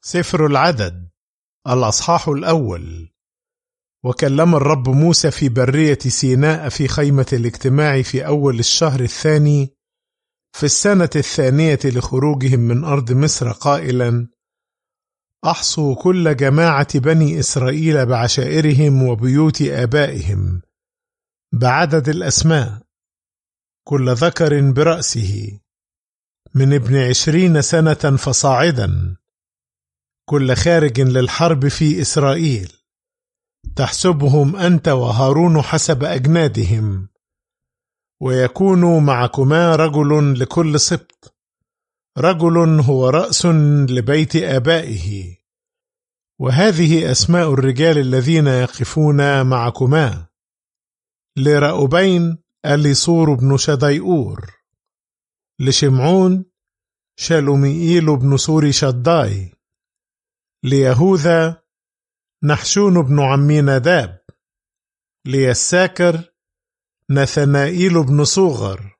سفر العدد الأصحاح الأول. وكلم الرب موسى في برية سيناء في خيمة الاجتماع في أول الشهر الثاني في السنة الثانية لخروجهم من أرض مصر قائلا: أحصوا كل جماعة بني إسرائيل بعشائرهم وبيوت آبائهم بعدد الأسماء، كل ذكر برأسه من ابن 20 سنة فصاعدا، كل خارج للحرب في إسرائيل. تحسبهم أنت وهارون حسب أجنادهم، ويكون معكما رجل لكل سبط، رجل هو رأس لبيت آبائه. وهذه أسماء الرجال الذين يقفون معكما: لرأوبين أليصور بن شديئور، لشمعون شلوميئيل بن سوري شداي، ليهوذا نحشون بن عميناداب، ليساكر نثنائيل بن صوغر،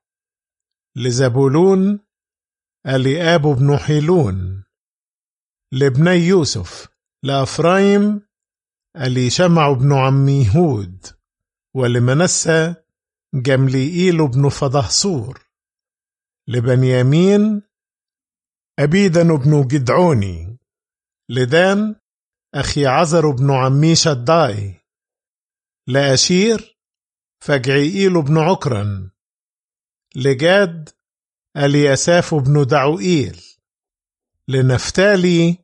لزبولون أليآب بن حيلون، لابني يوسف لأفرايم أليشمع بن عميهود، ولمنسى جمليئيل بن فدهصور، لبنيامين أبيدن بن جدعوني، لدان أخي عزر بن عمي شداي، لأشير فجعيئيل بن عكرن، لجاد ألياساف بن دعوئيل، لنفتالي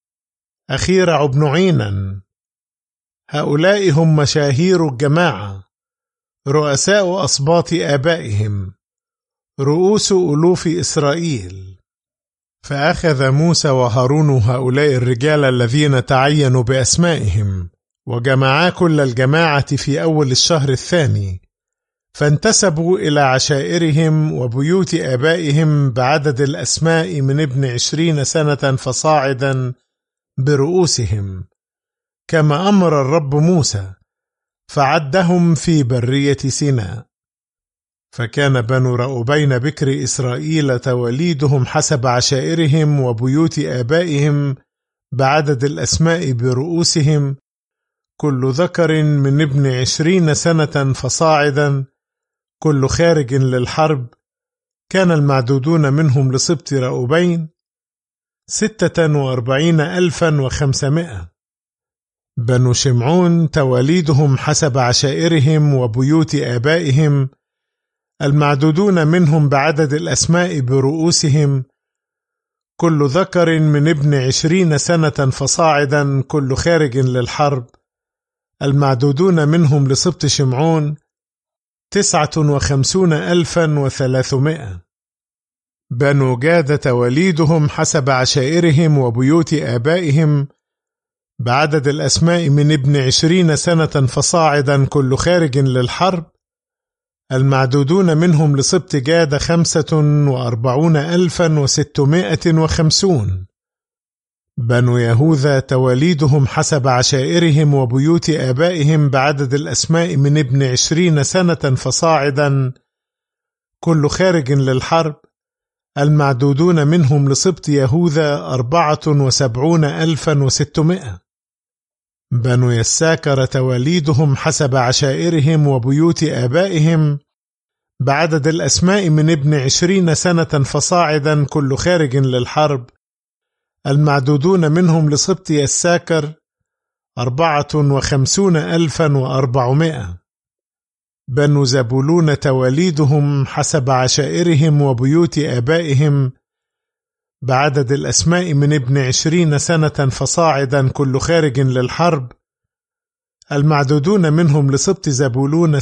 أخيرع بن عينن. هؤلاء هم مشاهير الجماعة، رؤساء أصباط آبائهم، رؤوس ألوف إسرائيل. فأخذ موسى وهارون هؤلاء الرجال الذين تعينوا بأسمائهم، وجمعا كل الجماعة في أول الشهر الثاني، فانتسبوا إلى عشائرهم وبيوت آبائهم بعدد الأسماء من ابن 20 سنة فصاعدا برؤوسهم، كما أمر الرب موسى، فعدهم في برية سيناء. فكان بنو رأوبين بكر إسرائيل تواليدهم حسب عشائرهم وبيوت آبائهم بعدد الأسماء برؤوسهم، كل ذكر من ابن 20 سنة فصاعدا، كل خارج للحرب. كان المعدودون منهم لسبط رأوبين 46,500. بنو شمعون تواليدهم حسب عشائرهم وبيوت آبائهم، المعدودون منهم بعدد الأسماء برؤوسهم، كل ذكر من ابن 20 سنة فصاعدا، كل خارج للحرب. المعدودون منهم لسبط شمعون 59,300. بنو جاد تواليدهم حسب عشائرهم وبيوت آبائهم بعدد الأسماء من ابن 20 سنة فصاعدا، كل خارج للحرب. المعدودون منهم لسبط جاد 45,650. بنو يهوذا تواليدهم حسب عشائرهم وبيوت آبائهم بعدد الأسماء من ابن 20 سنة فصاعدا، كل خارج للحرب. المعدودون منهم لسبط يهوذا 74,600. بنو يساكر تواليدهم حسب عشائرهم وبيوت آبائهم بعدد الأسماء من ابن 20 سنة فصاعدا، كل خارج للحرب. المعدودون منهم لسبط يساكر 54,400. بنو زبولون تواليدهم حسب عشائرهم وبيوت آبائهم بعدد الأسماء من ابن 20 سنة فصاعدا، كل خارج للحرب. المعدودون منهم لسبط زبولون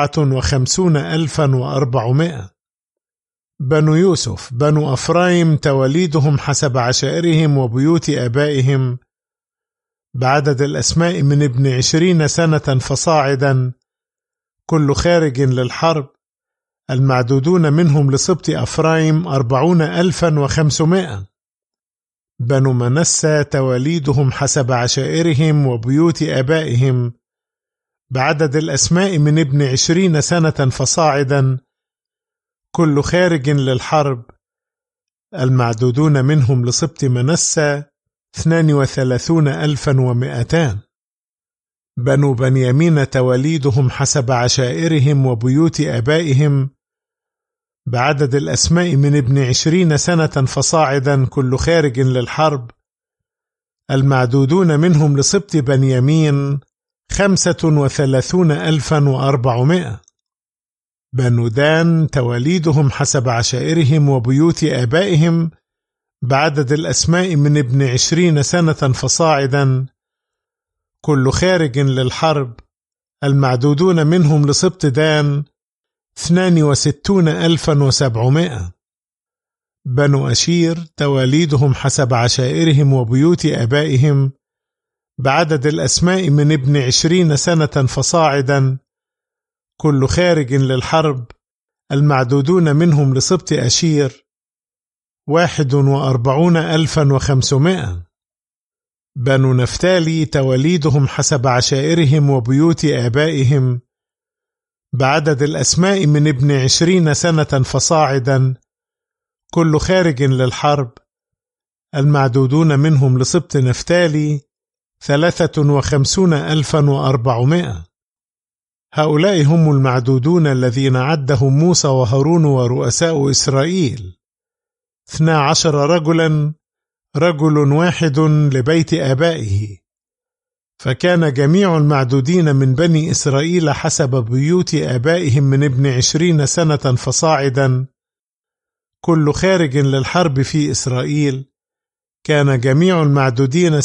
57,400. بنو يوسف بنو أفرايم تواليدهم حسب عشائرهم وبيوت آبائهم بعدد الأسماء من ابن 20 سنة فصاعدا، كل خارج للحرب. المعدودون منهم لسبط أفرايم 40,500. بنو منسى تواليدهم حسب عشائرهم وبيوت آبائهم بعدد الأسماء من ابن 20 سنة فصاعدا، كل خارج للحرب. المعدودون منهم لسبط منسى 32,200. بنو بنيامين تواليدهم حسب عشائرهم وبيوت آبائهم بعدد الأسماء من ابن 20 سنة فصاعدا كل خارج للحرب، المعدودون منهم لسبط بنيامين 35,400. بنو دان تواليدهم حسب عشائرهم وبيوت آبائهم بعدد الأسماء من ابن 20 سنة فصاعدا كل خارج للحرب، المعدودون منهم لسبط دان 62,700. بنو أشير تواليدهم حسب عشائرهم وبيوت آبائهم بعدد الأسماء من ابن 20 سنة فصاعدا كل خارج للحرب، المعدودون منهم لسبط أشير 41,500. بنو نفتالي تواليدهم حسب عشائرهم وبيوت آبائهم بعدد الأسماء من ابن 20 سنة فصاعدا كل خارج للحرب، المعدودون منهم لسبط نفتالي 53,400. هؤلاء هم المعدودون الذين عدهم موسى وهارون ورؤساء إسرائيل 12 رجلا، رجل واحد لبيت آبائه. فكان جميع المعدودين من بني إسرائيل حسب بيوت آبائهم من ابن 20 سنة فصاعدا كل خارج للحرب في إسرائيل، كان جميع المعدودين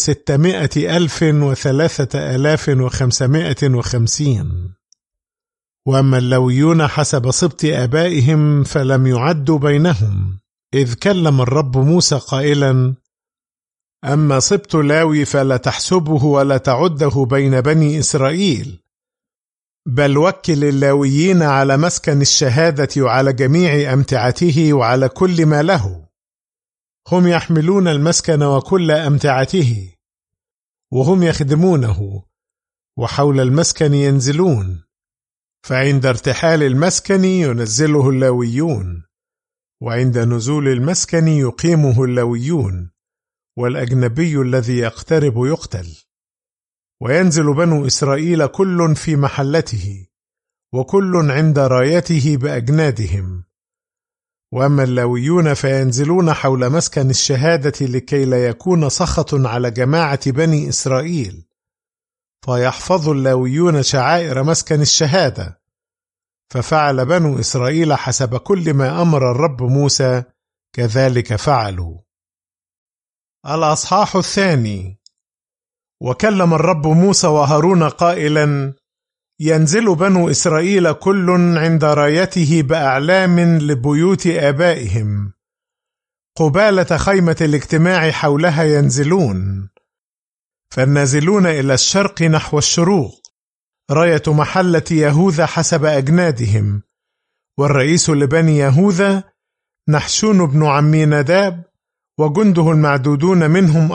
600,003,550. وأما اللويون حسب سبط آبائهم فلم يعدوا بينهم، إذ كلم الرب موسى قائلا: أما سبط لاوي فلا تحسبه ولا تعده بين بني إسرائيل، بل وكل اللاويين على مسكن الشهادة وعلى جميع أمتعته وعلى كل ما له، هم يحملون المسكن وكل أمتعته، وهم يخدمونه وحول المسكن ينزلون، فعند ارتحال المسكن ينزله اللاويون، وعند نزول المسكن يقيمه اللاويون، والأجنبي الذي يقترب يقتل. وينزل بنو إسرائيل كل في محلته، وكل عند رايته بأجنادهم. وأما اللاويون فينزلون حول مسكن الشهادة لكي لا يكون سخط على جماعة بني إسرائيل، فيحفظ اللاويون شعائر مسكن الشهادة. ففعل بنو إسرائيل حسب كل ما أمر الرب موسى، كذلك فعلوا. الأصحاح الثاني. وكلم الرب موسى وهارون قائلا: ينزل بنو إسرائيل كل عند رايته بأعلام لبيوت آبائهم، قبالة خيمة الاجتماع حولها ينزلون، فالنازلون إلى الشرق نحو الشروق، راية محلة يهوذا حسب أجنادهم. والرئيس لبني يهوذا نحشون بن عميناداب، وجنده المعدودون منهم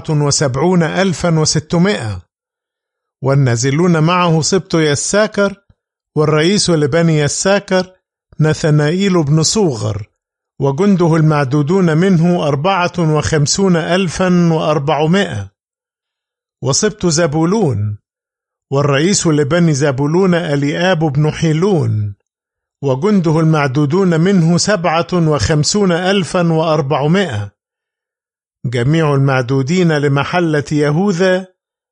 74,600. والنازلون معه سبط يساكر، والرئيس لبني يساكر نثنائيل بن صوغر، وجنده المعدودون منه 54,400. وسبط زبولون، والرئيس لبني زبولون أليآب بن حيلون، وجنده المعدودون منه 57,400. جميع المعدودين لمحلة يهوذا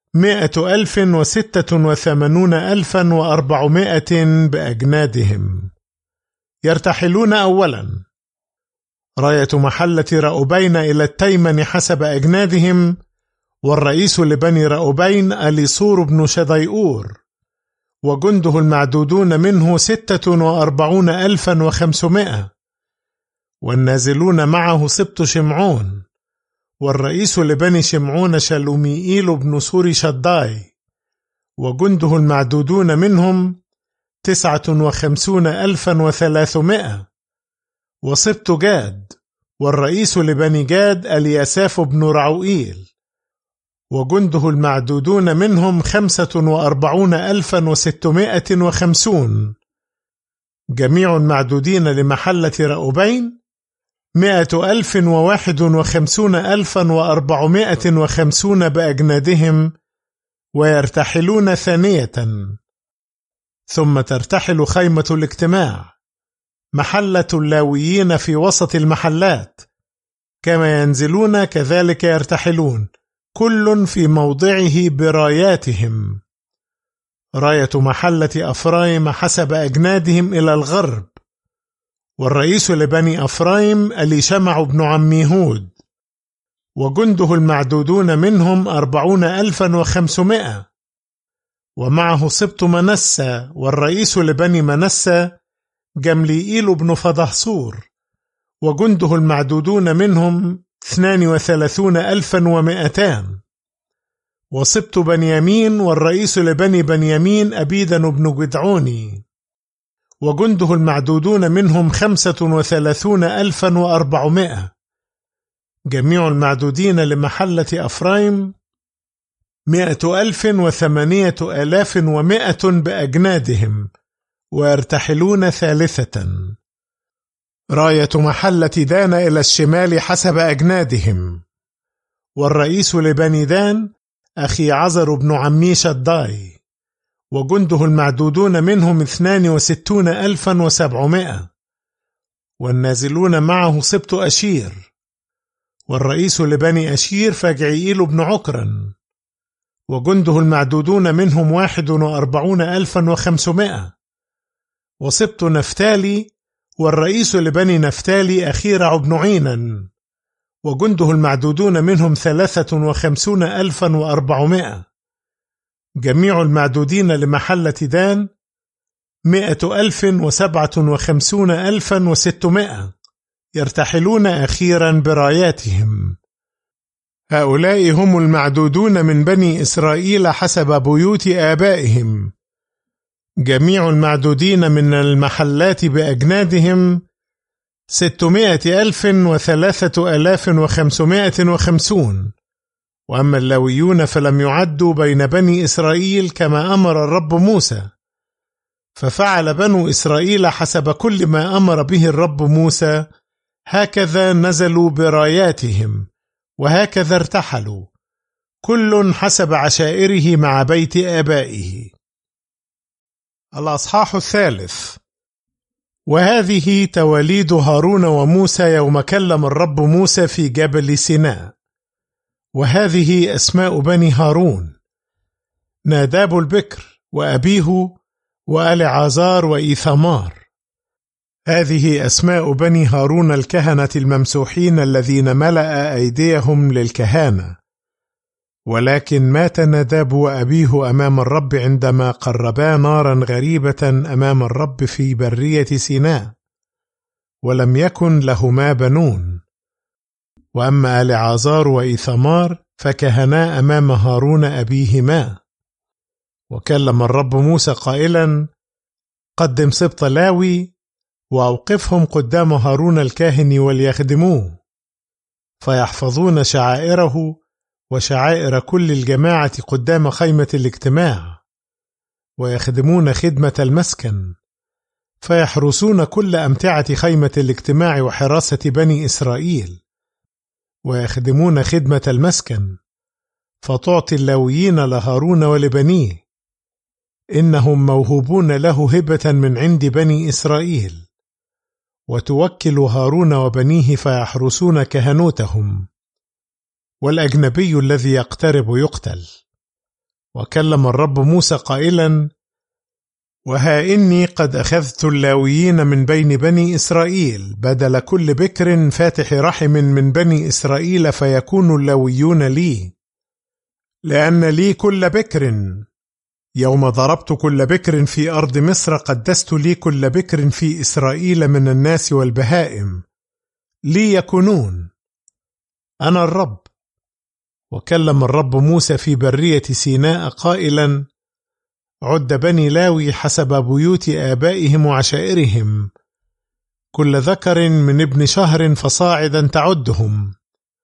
186,400 بأجنادهم. يرتحلون أولا. راية محلة رأوبين إلى التيمن حسب أجنادهم، والرئيس لبني رأوبين أليصور بن شديئور، وجنده المعدودون منه 46,500. والنازلون معه سبط شمعون، والرئيس لبني شمعون شلوميئيل بن سوري شداي، وجنده المعدودون منهم 59,300. وسبط جاد، والرئيس لبني جاد الياساف بن رعوئيل، وجنده المعدودون منهم 45,650. جميع المعدودين لمحلة رأوبين 151,450 بأجنادهم، ويرتحلون ثانية. ثم ترتحل خيمة الاجتماع محلة اللاويين في وسط المحلات، كما ينزلون كذلك يرتحلون، كل في موضعه براياتهم. راية محلة أفرايم حسب أجنادهم إلى الغرب، والرئيس لبني أفرايم أليشمع بن عميهود، وجنده المعدودون منهم 40,500. ومعه سبط منسى، والرئيس لبني منسى جمليئيل بن فضحصور، وجنده المعدودون منهم 32,200. وسبط بنيامين، والرئيس لبني بنيامين أبيدن بن جدعوني، وجنده المعدودون منهم 35,400. جميع المعدودين لمحلة أفرايم 108,100 بأجنادهم، ويرتحلون ثالثة. راية محلة دان إلى الشمال حسب أجنادهم، والرئيس لبني دان أخي عزر بن عمي شداي، وجنده المعدودون منهم 62,700. والنازلون معه سبط أشير، والرئيس لبني أشير فجعيئيل بن عكرن، وجنده المعدودون منهم 41,500. وسبط نفتالي، والرئيس لبني نفتالي أخيرع بن عينا، وجنده المعدودون منهم 53,400. جميع المعدودين لمحلة دان 157,600، يرتحلون أخيرا براياتهم. هؤلاء هم المعدودون من بني إسرائيل حسب بيوت آبائهم. جميع المعدودين من المحلات بأجنادهم 600,003,550. وأما اللاويون فلم يعدوا بين بني إسرائيل كما أمر الرب موسى، ففعل بنو إسرائيل حسب كل ما أمر به الرب موسى، هكذا نزلوا براياتهم، وهكذا ارتحلوا، كل حسب عشائره مع بيت آبائه. الأصحاح 3. وهذه تواليد هارون وموسى يوم كلم الرب موسى في جبل سيناء. وهذه أسماء بني هارون: ناداب البكر، وأبيه، وألعازار، وإيثمار. هذه أسماء بني هارون الكهنة الممسوحين الذين ملأ أيديهم للكهانة. ولكن مات ناداب وأبيه أمام الرب عندما قربا نارا غريبة أمام الرب في برية سيناء، ولم يكن لهما بنون. وأما ألعازار وإيثمار فكهنا أمام هارون أبيهما. وكلم الرب موسى قائلا: قدم سبط لاوي، وأوقفهم قدام هارون الكاهن وليخدموه، فيحفظون شعائره وشعائر كل الجماعة قدام خيمة الاجتماع، ويخدمون خدمة المسكن، فيحرسون كل أمتعة خيمة الاجتماع وحراسة بني إسرائيل، ويخدمون خدمة المسكن. فتعطي اللاويين لهارون ولبنيه، إنهم موهوبون له هبة من عند بني إسرائيل، وتوكل هارون وبنيه فيحرسون كهنوتهم، والأجنبي الذي يقترب يقتل. وكلم الرب موسى قائلا: وها إني قد أخذت اللاويين من بين بني إسرائيل بدل كل بكر فاتح رحم من بني إسرائيل، فيكون اللاويون لي، لأن لي كل بكر. يوم ضربت كل بكر في أرض مصر قدست لي كل بكر في إسرائيل من الناس والبهائم، لي يكونون، أنا الرب. وكلم الرب موسى في برية سيناء قائلا: عد بني لاوي حسب بيوت آبائهم وعشائرهم، كل ذكر من ابن شهر فصاعدا تعدهم.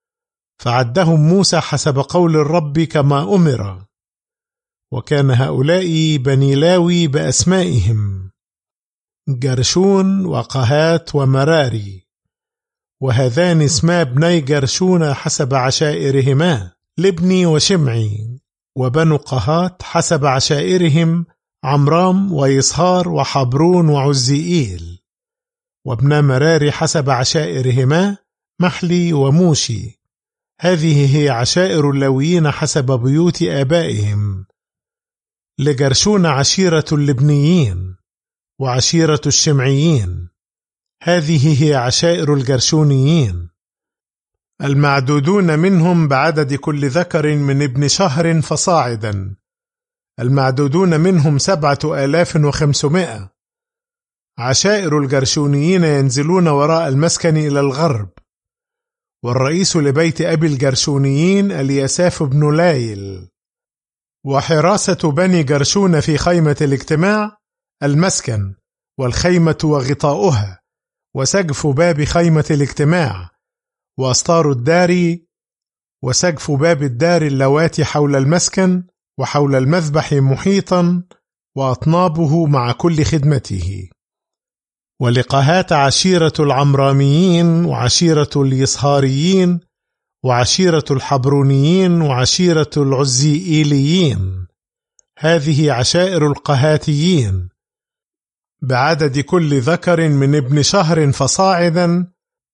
فعدهم موسى حسب قول الرب كما أمر. وكان هؤلاء بني لاوي بأسمائهم: جرشون وقهات ومراري. وهذان اسما ابني جرشون حسب عشائرهما لبني وشمعي، وبنو قهات حسب عشائرهم عمرام ويصهار وحبرون وعزيئيل، وابن مراري حسب عشائرهما محلي وموشي. هذه هي عشائر اللاويين حسب بيوت آبائهم. لجرشون عشيرة اللبنيين وعشيرة الشمعيين، هذه هي عشائر الجرشونيين. المعدودون منهم بعدد كل ذكر من ابن شهر فصاعدا، المعدودون منهم 7500. عشائر الجرشونيين ينزلون وراء المسكن إلى الغرب. والرئيس لبيت أبي الجرشونيين الياساف بن لايل. وحراسة بني جرشون في خيمة الاجتماع المسكن والخيمة وغطاؤها وسقف باب خيمة الاجتماع وأستار الدار وسقف باب الدار اللواتي حول المسكن وحول المذبح محيطا وأطنابه مع كل خدمته. ولقهات عشيرة العمراميين وعشيرة اليصهاريين وعشيرة الحبرونيين وعشيرة العزيئيليين، هذه عشائر القهاتيين بعدد كل ذكر من ابن شهر فصاعدا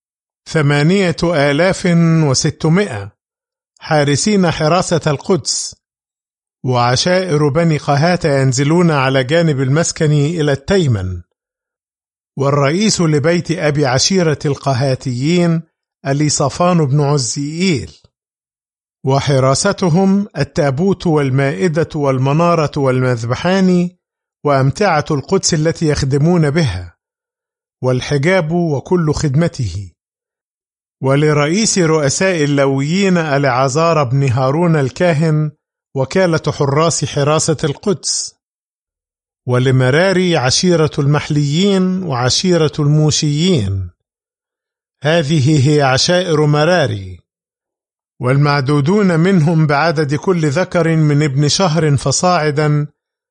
8600 حارسين حراسة القدس. وعشائر بني قهات ينزلون على جانب المسكن إلى التيمن. والرئيس لبيت أبي عشيرة القهاتيين أليصفان بن عزيئيل. وحراستهم التابوت والمائدة والمنارة والمذبحان وأمتعة القدس التي يخدمون بها والحجاب وكل خدمته. ولرئيس رؤساء اللاويين ألعازار بن هارون الكاهن وكالة حراس حراسة القدس. ولمراري عشيرة المحليين وعشيرة الموشيين، هذه هي عشائر مراري. والمعدودون منهم بعدد كل ذكر من ابن شهر فصاعدا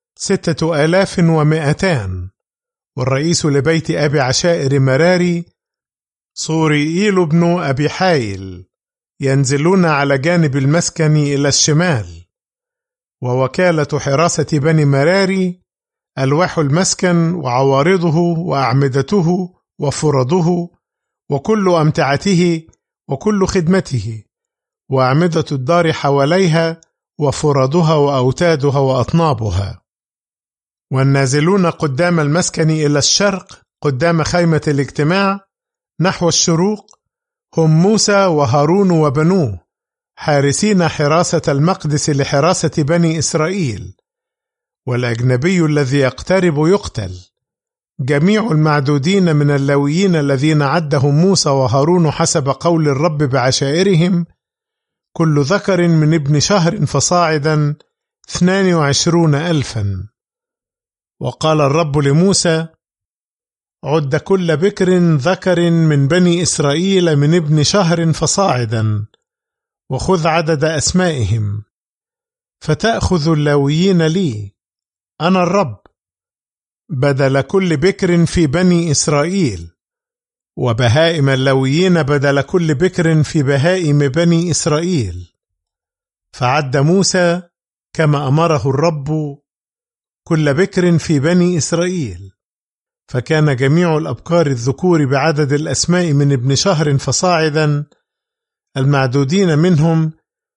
6200. والرئيس لبيت أبي عشائر مراري صوريئيل بن أبي حايل. ينزلون على جانب المسكن إلى الشمال. ووكالة حراسة بني مراري ألواح المسكن وعوارضه وأعمدته وفرضه وكل أمتعته وكل خدمته وأعمدة الدار حواليها وفرضها وأوتادها وأطنابها. والنازلون قدام المسكن إلى الشرق قدام خيمة الاجتماع نحو الشروق هم موسى وهارون وبنوه حارسين حراسة المقدس لحراسة بني إسرائيل. والأجنبي الذي يقترب يقتل. جميع المعدودين من اللاويين الذين عدهم موسى وهارون حسب قول الرب بعشائرهم كل ذكر من ابن شهر فصاعدا 22,000. وقال الرب لموسى: عد كل بكر ذكر من بني إسرائيل من ابن شهر فصاعدا، وخذ عدد أسمائهم، فتأخذ اللاويين لي أنا الرب بدل كل بكر في بني إسرائيل، وبهائم اللاويين بدل كل بكر في بهائم بني إسرائيل. فعد موسى كما أمره الرب كل بكر في بني إسرائيل، فكان جميع الأبكار الذكور بعدد الأسماء من ابن شهر فصاعدا المعدودين منهم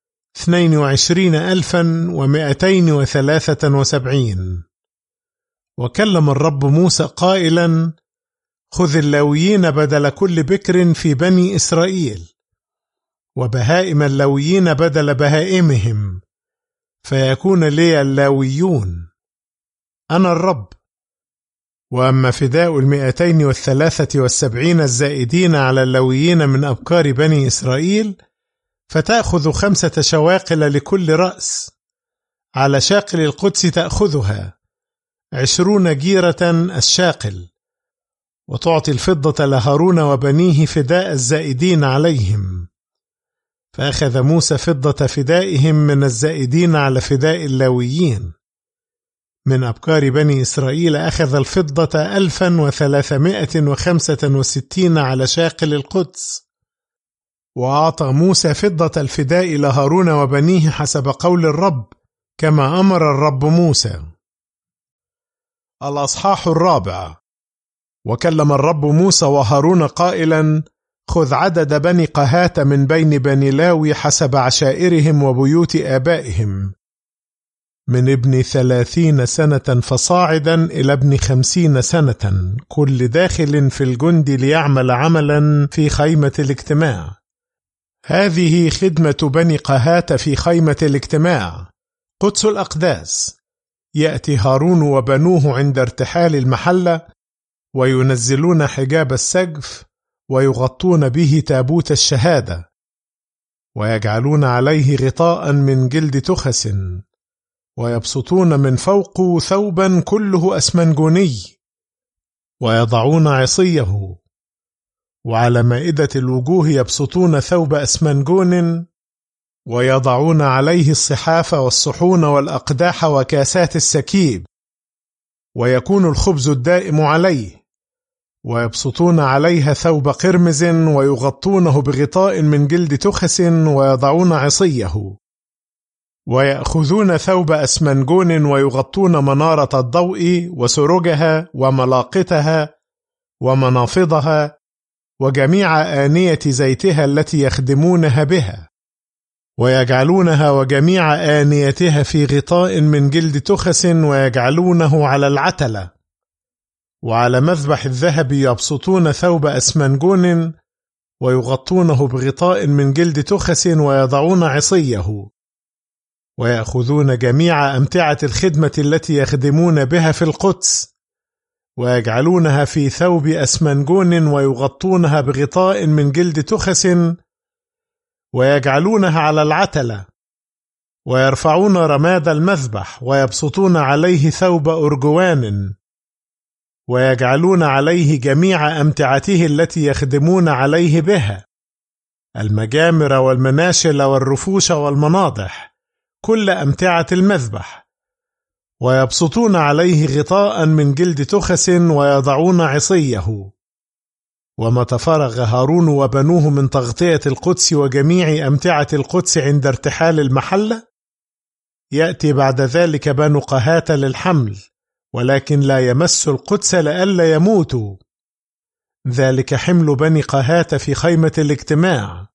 22,273. وكلم الرب موسى قائلا: خذ اللاويين بدل كل بكر في بني إسرائيل، وبهائم اللاويين بدل بهائمهم، فيكون لي اللاويون أنا الرب. وأما فداء 273 الزائدين على اللاويين من أبكار بني إسرائيل فتأخذ 5 شواقل لكل رأس، على شاقل القدس تأخذها 20 جيرة الشاقل، وتعطي الفضة لهارون وبنيه فداء الزائدين عليهم. فأخذ موسى فضة فدائهم من الزائدين على فداء اللاويين. من أبكار بني إسرائيل أخذ الفضة 1365 على شاقل القدس، وأعطى موسى فضة الفداء لهارون وبنيه حسب قول الرب كما أمر الرب موسى. الأصحاح 4. وكلم الرب موسى وهارون قائلا: خذ عدد بني قهات من بين بني لاوي حسب عشائرهم وبيوت آبائهم، من ابن 30 سنة فصاعدا إلى ابن 50 سنة، كل داخل في الجند ليعمل عملا في خيمة الاجتماع. هذه خدمة بني قهات في خيمة الاجتماع. قدس الأقداس. يأتي هارون وبنوه عند ارتحال المحلة، وينزلون حجاب السقف، ويغطون به تابوت الشهادة، ويجعلون عليه غطاء من جلد تخس، ويبسطون من فوقه ثوبا كله أسمنجوني، ويضعون عصيه، وعلى مائدة الوجوه يبسطون ثوب أسمنجون، ويضعون عليه الصحاف والصحون والأقداح وكاسات السكيب، ويكون الخبز الدائم عليه، ويبسطون عليها ثوب قرمز، ويغطونه بغطاء من جلد تخس، ويضعون عصيه، ويأخذون ثوب أسمنجون، ويغطون منارة الضوء وسرجها وملاقتها ومنافضها وجميع آنية زيتها التي يخدمونها بها، ويجعلونها وجميع آنيتها في غطاء من جلد تخس، ويجعلونه على العتلة. وعلى مذبح الذهب يبسطون ثوب أسمنجون، ويغطونه بغطاء من جلد تخس، ويضعون عصيه، ويأخذون جميع أمتعة الخدمة التي يخدمون بها في القدس، ويجعلونها في ثوب أسمنجون، ويغطونها بغطاء من جلد تخس، ويجعلونها على العتلة، ويرفعون رماد المذبح، ويبسطون عليه ثوب أرجوان، ويجعلون عليه جميع أمتعته التي يخدمون عليه بها، المجامر والمناشل والرفوش والمناضح، كل أمتعة المذبح، ويبسطون عليه غطاء من جلد تخس، ويضعون عصيه. ومتى فرغ هارون وبنوه من تغطية القدس وجميع أمتعة القدس عند ارتحال المحلة، يأتي بعد ذلك بنو قهات للحمل، ولكن لا يمس القدس لئلا يموتوا. ذلك حمل بني قهات في خيمة الاجتماع.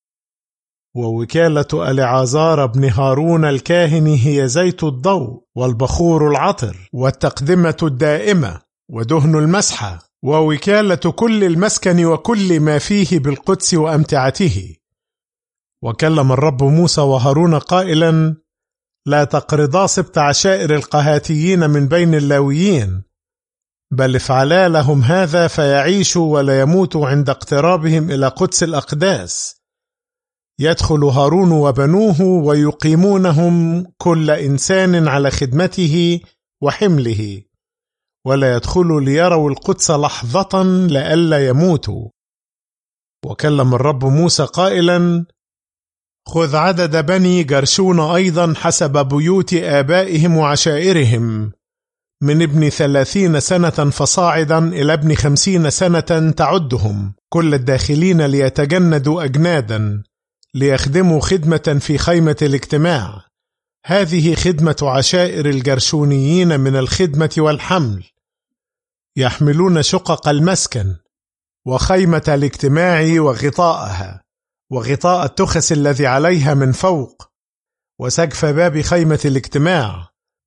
ووكالة ألعازار بن هارون الكاهن هي زيت الضوء والبخور العطر والتقدمة الدائمة ودهن المسحة، ووكالة كل المسكن وكل ما فيه بالقدس وأمتعته. وكلم الرب موسى وهارون قائلا: لا تقرضا سبط عشائر القهاتيين من بين اللاويين، بل افعلا لهم هذا فيعيشوا ولا يموتوا عند اقترابهم إلى قدس الأقداس. يدخل هارون وبنوه ويقيمونهم كل إنسان على خدمته وحمله، ولا يدخلوا ليروا القدس لحظة لئلا يموتوا. وكلم الرب موسى قائلا: خذ عدد بني جرشون أيضا حسب بيوت آبائهم وعشائرهم، من ابن 30 سنة فصاعدا إلى ابن 50 سنة تعدهم، كل الداخلين ليتجندوا أجنادا ليخدموا خدمة في خيمة الاجتماع. هذه خدمة عشائر الجرشونيين من الخدمة والحمل. يحملون شقق المسكن وخيمة الاجتماع وغطاءها، وغطاء التخس الذي عليها من فوق، وسقف باب خيمة الاجتماع،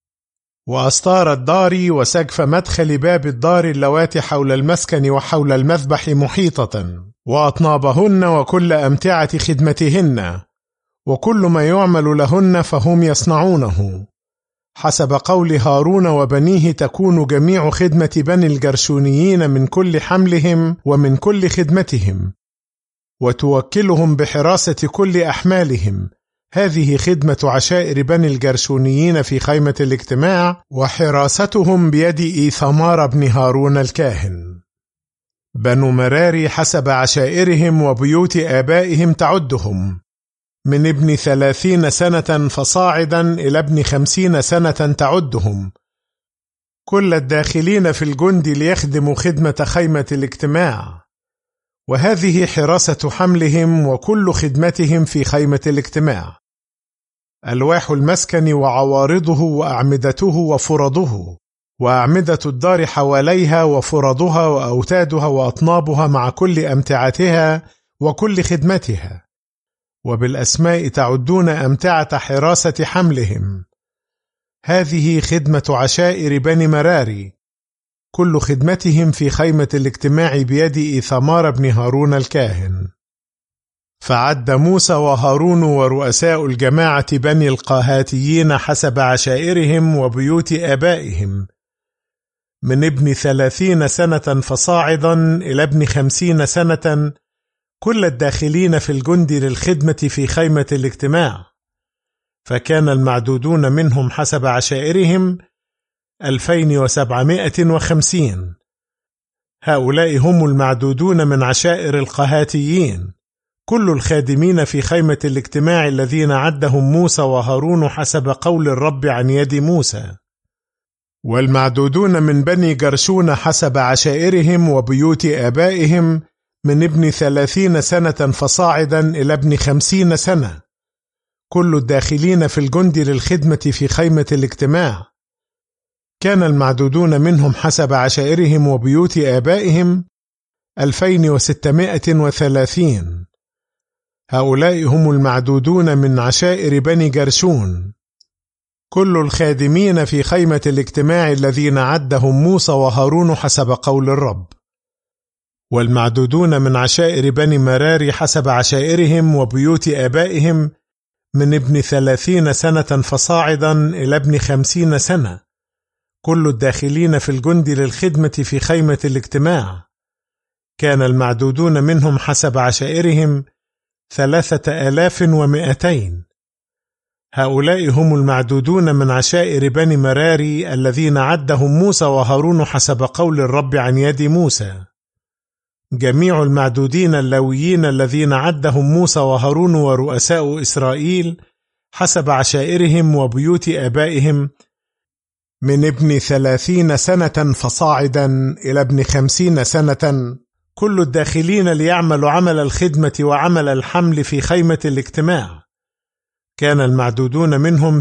وأستار الدار، وسقف مدخل باب الدار اللواتي حول المسكن وحول المذبح محيطة، وأطنابهن وكل أمتعة خدمتهن، وكل ما يعمل لهن فهم يصنعونه. حسب قول هارون وبنيه تكون جميع خدمة بني الجرشونيين من كل حملهم ومن كل خدمتهم، وتوكلهم بحراسة كل أحمالهم. هذه خدمة عشائر بني الجرشونيين في خيمة الاجتماع، وحراستهم بيد إيثمار بن هارون الكاهن. بنو مراري حسب عشائرهم وبيوت آبائهم تعدهم، من ابن 30 سنة فصاعدا إلى ابن 50 سنة تعدهم، كل الداخلين في الجند ليخدموا خدمة خيمة الاجتماع. وهذه حراسة حملهم وكل خدمتهم في خيمة الاجتماع: ألواح المسكن وعوارضه وأعمدته وفرضه، وأعمدة الدار حواليها وفرضها وأوتادها وأطنابها مع كل أمتعتها وكل خدمتها. وبالأسماء تعدون أمتعة حراسة حملهم. هذه خدمة عشائر بني مراري، كل خدمتهم في خيمة الاجتماع بيد إيثمار بن هارون الكاهن. فعد موسى وهارون ورؤساء الجماعة بني القاهاتيين حسب عشائرهم وبيوت آبائهم، من ابن 30 سنة فصاعدا إلى ابن 50 سنة، كل الداخلين في الجند للخدمة في خيمة الاجتماع. فكان المعدودون منهم حسب عشائرهم 2750. هؤلاء هم المعدودون من عشائر القهاتيين، كل الخادمين في خيمة الاجتماع الذين عدهم موسى وهارون حسب قول الرب عن يد موسى. والمعدودون من بني جرشون حسب عشائرهم وبيوت آبائهم، من ابن 30 سنة فصاعدا إلى ابن 50 سنة، كل الداخلين في الجند للخدمة في خيمة الاجتماع. كان المعدودون منهم حسب عشائرهم وبيوت آبائهم 2630. هؤلاء هم المعدودون من عشائر بني جرشون، كل الخادمين في خيمة الاجتماع الذين عدهم موسى وهارون حسب قول الرب. والمعدودون من عشائر بني مراري حسب عشائرهم وبيوت آبائهم، من ابن 30 سنة فصاعدا إلى ابن 50 سنة، كل الداخلين في الجند للخدمة في خيمة الاجتماع. كان المعدودون منهم حسب عشائرهم 3200. هؤلاء هم المعدودون من عشائر بني مراري الذين عدهم موسى وهارون حسب قول الرب عن يد موسى. جميع المعدودين اللاويين الذين عدهم موسى وهارون ورؤساء إسرائيل حسب عشائرهم وبيوت آبائهم، من ابن 30 سنة فصاعدا إلى ابن 50 سنة، كل الداخلين ليعملوا عمل الخدمة وعمل الحمل في خيمة الاجتماع. كان المعدودون منهم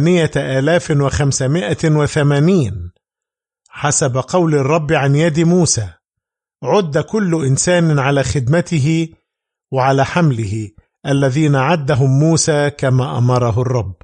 8580 حسب قول الرب عن يد موسى. عد كل إنسان على خدمته وعلى حمله الذين عدهم موسى كما أمره الرب.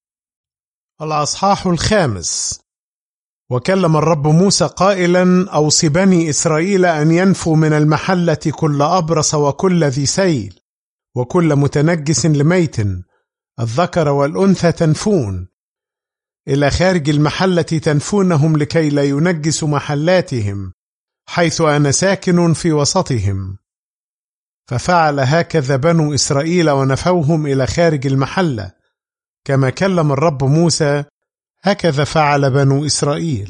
الأصحاح 5. وكلم الرب موسى قائلا: أوصِ بني إسرائيل أن ينفوا من المحلة كل أبرص وكل ذي سيل وكل متنجس لميت، الذكر والأنثى تنفون، إلى خارج المحلة تنفونهم لكي لا ينجسوا محلاتهم، حيث أنا ساكن في وسطهم. ففعل هكذا بنو إسرائيل ونفوهم إلى خارج المحلة، كما كلم الرب موسى هكذا فعل بنو إسرائيل.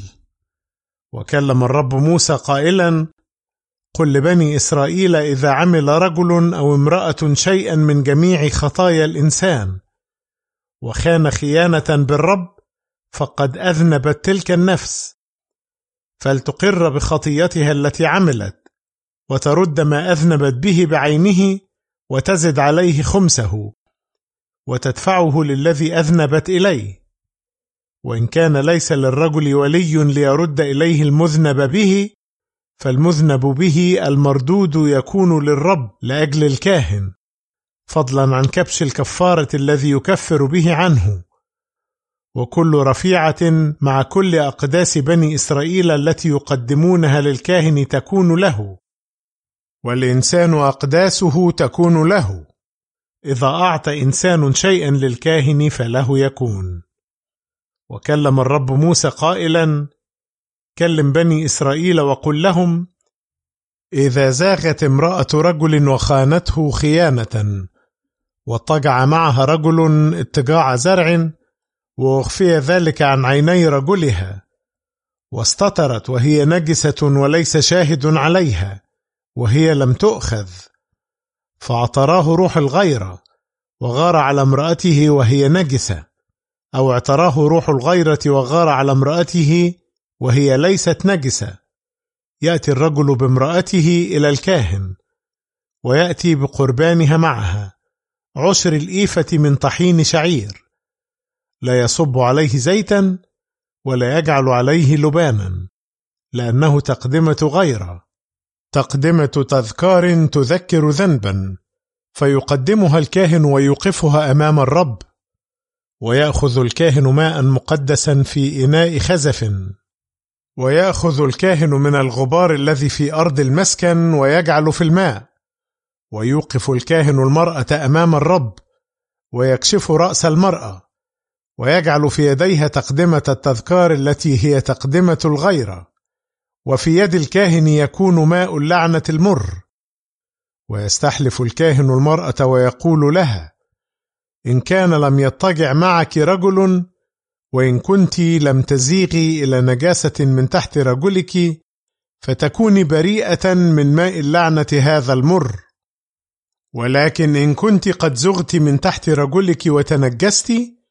وكلم الرب موسى قائلا: قل لبني إسرائيل: إذا عمل رجل أو امرأة شيئا من جميع خطايا الإنسان وخان خيانة بالرب، فقد أذنبت تلك النفس، فلتقر بخطيتها التي عملت، وترد ما أذنبت به بعينه، وتزد عليه خمسه، وتدفعه للذي أذنبت إليه. وإن كان ليس للرجل ولي ليرد إليه المذنب به، فالمذنب به المردود يكون للرب لأجل الكاهن، فضلا عن كبش الكفارة الذي يكفر به عنه. وكل رفيعة مع كل أقداس بني إسرائيل التي يقدمونها للكاهن تكون له، والإنسان أقداسه تكون له. إذا أعطى إنسان شيئا للكاهن فله يكون. وكلم الرب موسى قائلا: كلم بني إسرائيل وقل لهم: إذا زاغت امرأة رجل وخانته خيانة، واضطجع معها رجل اضطجاع زرع، وأخفي ذلك عن عيني رجلها، واستترت وهي نجسة وليس شاهد عليها، وهي لم تؤخذ، فاعتراه روح الغيرة وغار على امرأته وهي نجسة، أو اعتراه روح الغيرة وغار على امرأته وهي ليست نجسة، يأتي الرجل بامرأته إلى الكاهن، ويأتي بقربانها معها 10 الإيفة من طحين شعير، لا يصب عليه زيتا ولا يجعل عليه لبانا، لأنه تقدمة غيرة، تقدمة تذكار تذكر ذنبا، فيقدمها الكاهن ويوقفها أمام الرب. ويأخذ الكاهن ماء مقدسا في إناء خزف، ويأخذ الكاهن من الغبار الذي في أرض المسكن ويجعل في الماء، ويوقف الكاهن المرأة أمام الرب ويكشف رأس المرأة، ويجعل في يديها تقدمة التذكار التي هي تقدمة الغيرة، وفي يد الكاهن يكون ماء اللعنة المر. ويستحلف الكاهن المرأة ويقول لها: إن كان لم يضطجع معك رجل، وإن كنت لم تزيغي إلى نجاسة من تحت رجلك، فتكوني بريئة من ماء اللعنة هذا المر. ولكن إن كنت قد زغت من تحت رجلك وتنجست،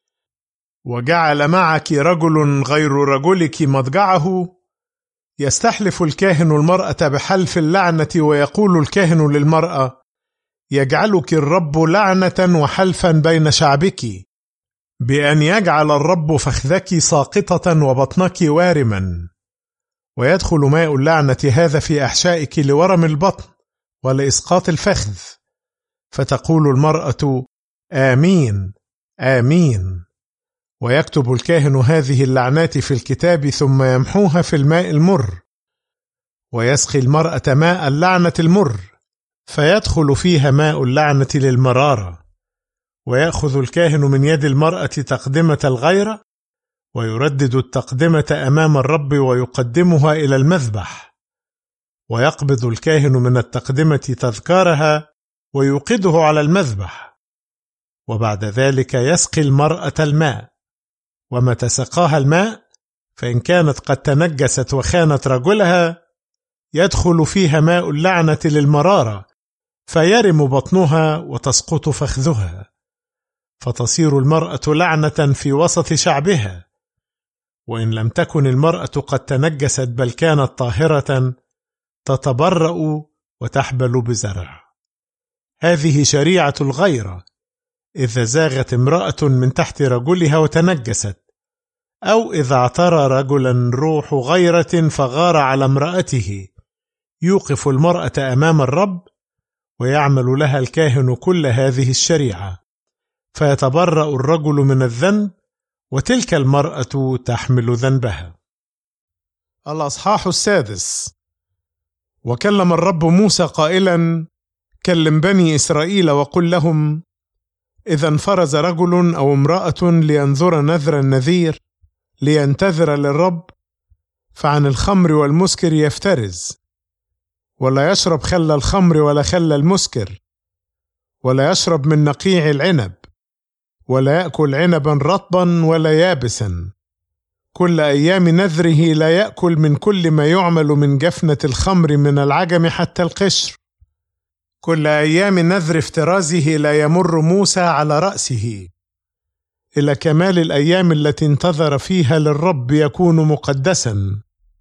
وجعل معك رجل غير رجلك مضجعه، يستحلف الكاهن المرأة بحلف اللعنة، ويقول الكاهن للمرأة: يجعلك الرب لعنة وحلفا بين شعبك، بأن يجعل الرب فخذك ساقطة وبطنك وارما. ويدخل ماء اللعنة هذا في أحشائك لورم البطن ولإسقاط الفخذ، فتقول المرأة: آمين آمين. ويكتب الكاهن هذه اللعنات في الكتاب، ثم يمحوها في الماء المر، ويسقي المرأة ماء اللعنة المر، فيدخل فيها ماء اللعنة للمرارة. ويأخذ الكاهن من يد المرأة تقدمة الغيرة، ويردد التقدمة أمام الرب ويقدمها إلى المذبح. ويقبض الكاهن من التقدمة تذكارها ويوقده على المذبح، وبعد ذلك يسقي المرأة الماء. ومتى سقاها الماء، فإن كانت قد تنجست وخانت رجلها، يدخل فيها ماء اللعنة للمرارة، فيرم بطنها وتسقط فخذها، فتصير المرأة لعنة في وسط شعبها. وإن لم تكن المرأة قد تنجست بل كانت طاهرة، تتبرأ وتحبل بزرع. هذه شريعة الغيرة: إذا زاغت امرأة من تحت رجلها وتنجست، أو إذا اعترى رجلا روح غيرة فغار على امرأته، يوقف المرأة أمام الرب، ويعمل لها الكاهن كل هذه الشريعة، فيتبرأ الرجل من الذنب، وتلك المرأة تحمل ذنبها. الأصحاح 6. وكلم الرب موسى قائلا: كلم بني إسرائيل وقل لهم: إذا انفرز رجل أو امرأة لينظر نذر النذير لينتذر للرب، فعن الخمر والمسكر يفترز، ولا يشرب خل الخمر ولا خل المسكر، ولا يشرب من نقيع العنب، ولا يأكل عنبا رطبا ولا يابسا. كل أيام نذره لا يأكل من كل ما يعمل من جفنة الخمر من العجم حتى القشر. كل أيام نذر افترازه لا يمر موسى على رأسه، إلى كمال الأيام التي انتظر فيها للرب يكون مقدسا،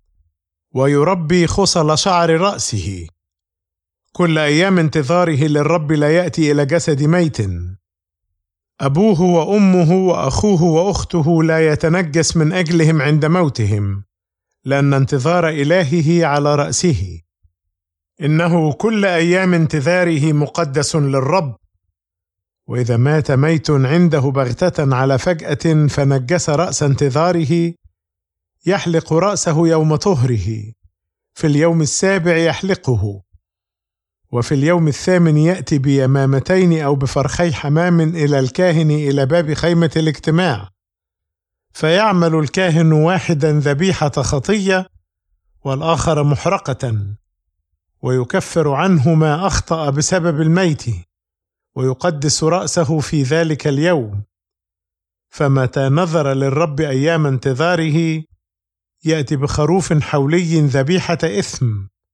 ويربي خصل شعر رأسه. كل أيام انتظاره للرب لا يأتي إلى جسد ميت. أبوه وأمه وأخوه وأخته لا يتنجس من أجلهم عند موتهم، لأن انتظار إلهه على رأسه. إنه كل أيام انتظاره مقدس للرب. وإذا مات ميت عنده بغتة على فجأة فنجس رأس انتظاره، يحلق رأسه يوم طهره، في اليوم 7 يحلقه، وفي اليوم 8 يأتي بيمامتين أو بفرخي حمام إلى الكاهن إلى باب خيمة الاجتماع، فيعمل الكاهن واحدا ذبيحة خطية والآخر محرقة، ويكفر عنه ما أخطأ بسبب الميت، ويقدس رأسه في ذلك اليوم. فمتى نذر للرب أيام انتظاره، يأتي بخروف حولي ذبيحة إثم.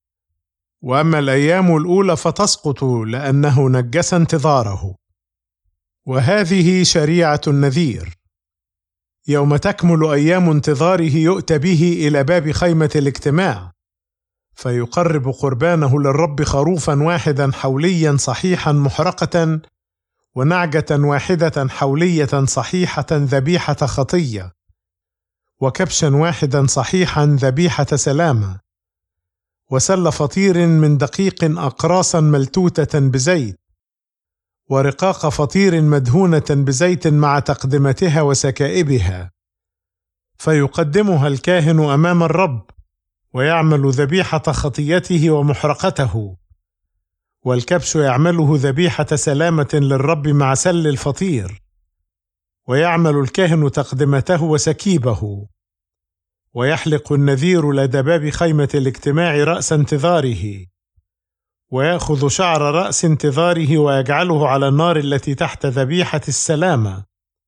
وأما الأيام الأولى فتسقط، لأنه نجس انتظاره. وهذه شريعة النذير: يوم تكمل أيام انتظاره يؤتى به إلى باب خيمة الاجتماع، فيقرب قربانه للرب خروفا واحدا حوليا صحيحا محرقة، ونعجة واحدة حولية صحيحة ذبيحة خطية، وكبشا واحدا صحيحا ذبيحة سلامة، وسل فطير من دقيق أقراصا ملتوتة بزيت، ورقاق فطير مدهونة بزيت مع تقدمتها وسكائبها، فيقدمها الكاهن أمام الرب، ويعمل ذبيحة خطيته ومحرقته، والكبش يعمله ذبيحة سلامة للرب مع سل الفطير، ويعمل الكاهن تقدمته وسكيبه، ويحلق النذير لدى باب خيمة الاجتماع رأس انتظاره، ويأخذ شعر رأس انتظاره ويجعله على النار التي تحت ذبيحة السلامة،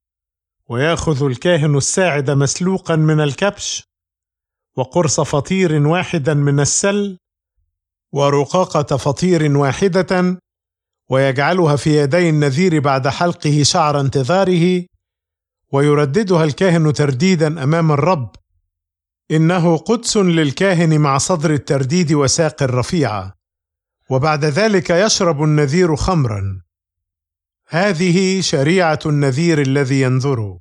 ويأخذ الكاهن الساعد مسلوقا من الكبش، وقرص فطير واحدا من السل، ورقاقة فطير واحدة، ويجعلها في يدي النذير بعد حلقه شعر انتظاره، ويرددها الكاهن ترديدا أمام الرب، إنه قدس للكاهن مع صدر الترديد وساق الرفيعة، وبعد ذلك يشرب النذير خمرا. هذه شريعة النذير الذي ينذر،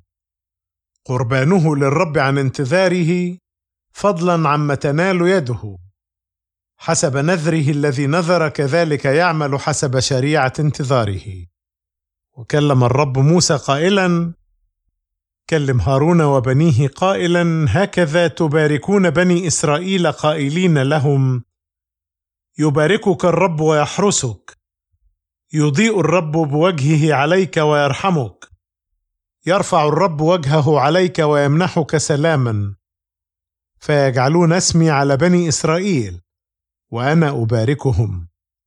قربانه للرب عن انتظاره فضلا عما تنال يده، حسب نذره الذي نذر كذلك يعمل حسب شريعة انتظاره. وكلم الرب موسى قائلا: كلم هارون وبنيه قائلا: هكذا تباركون بني إسرائيل قائلين لهم: يباركك الرب ويحرسك، يضيء الرب بوجهه عليك ويرحمك، يرفع الرب وجهه عليك ويمنحك سلاما، فيجعلون اسمي على بني إسرائيل وأنا أباركهم.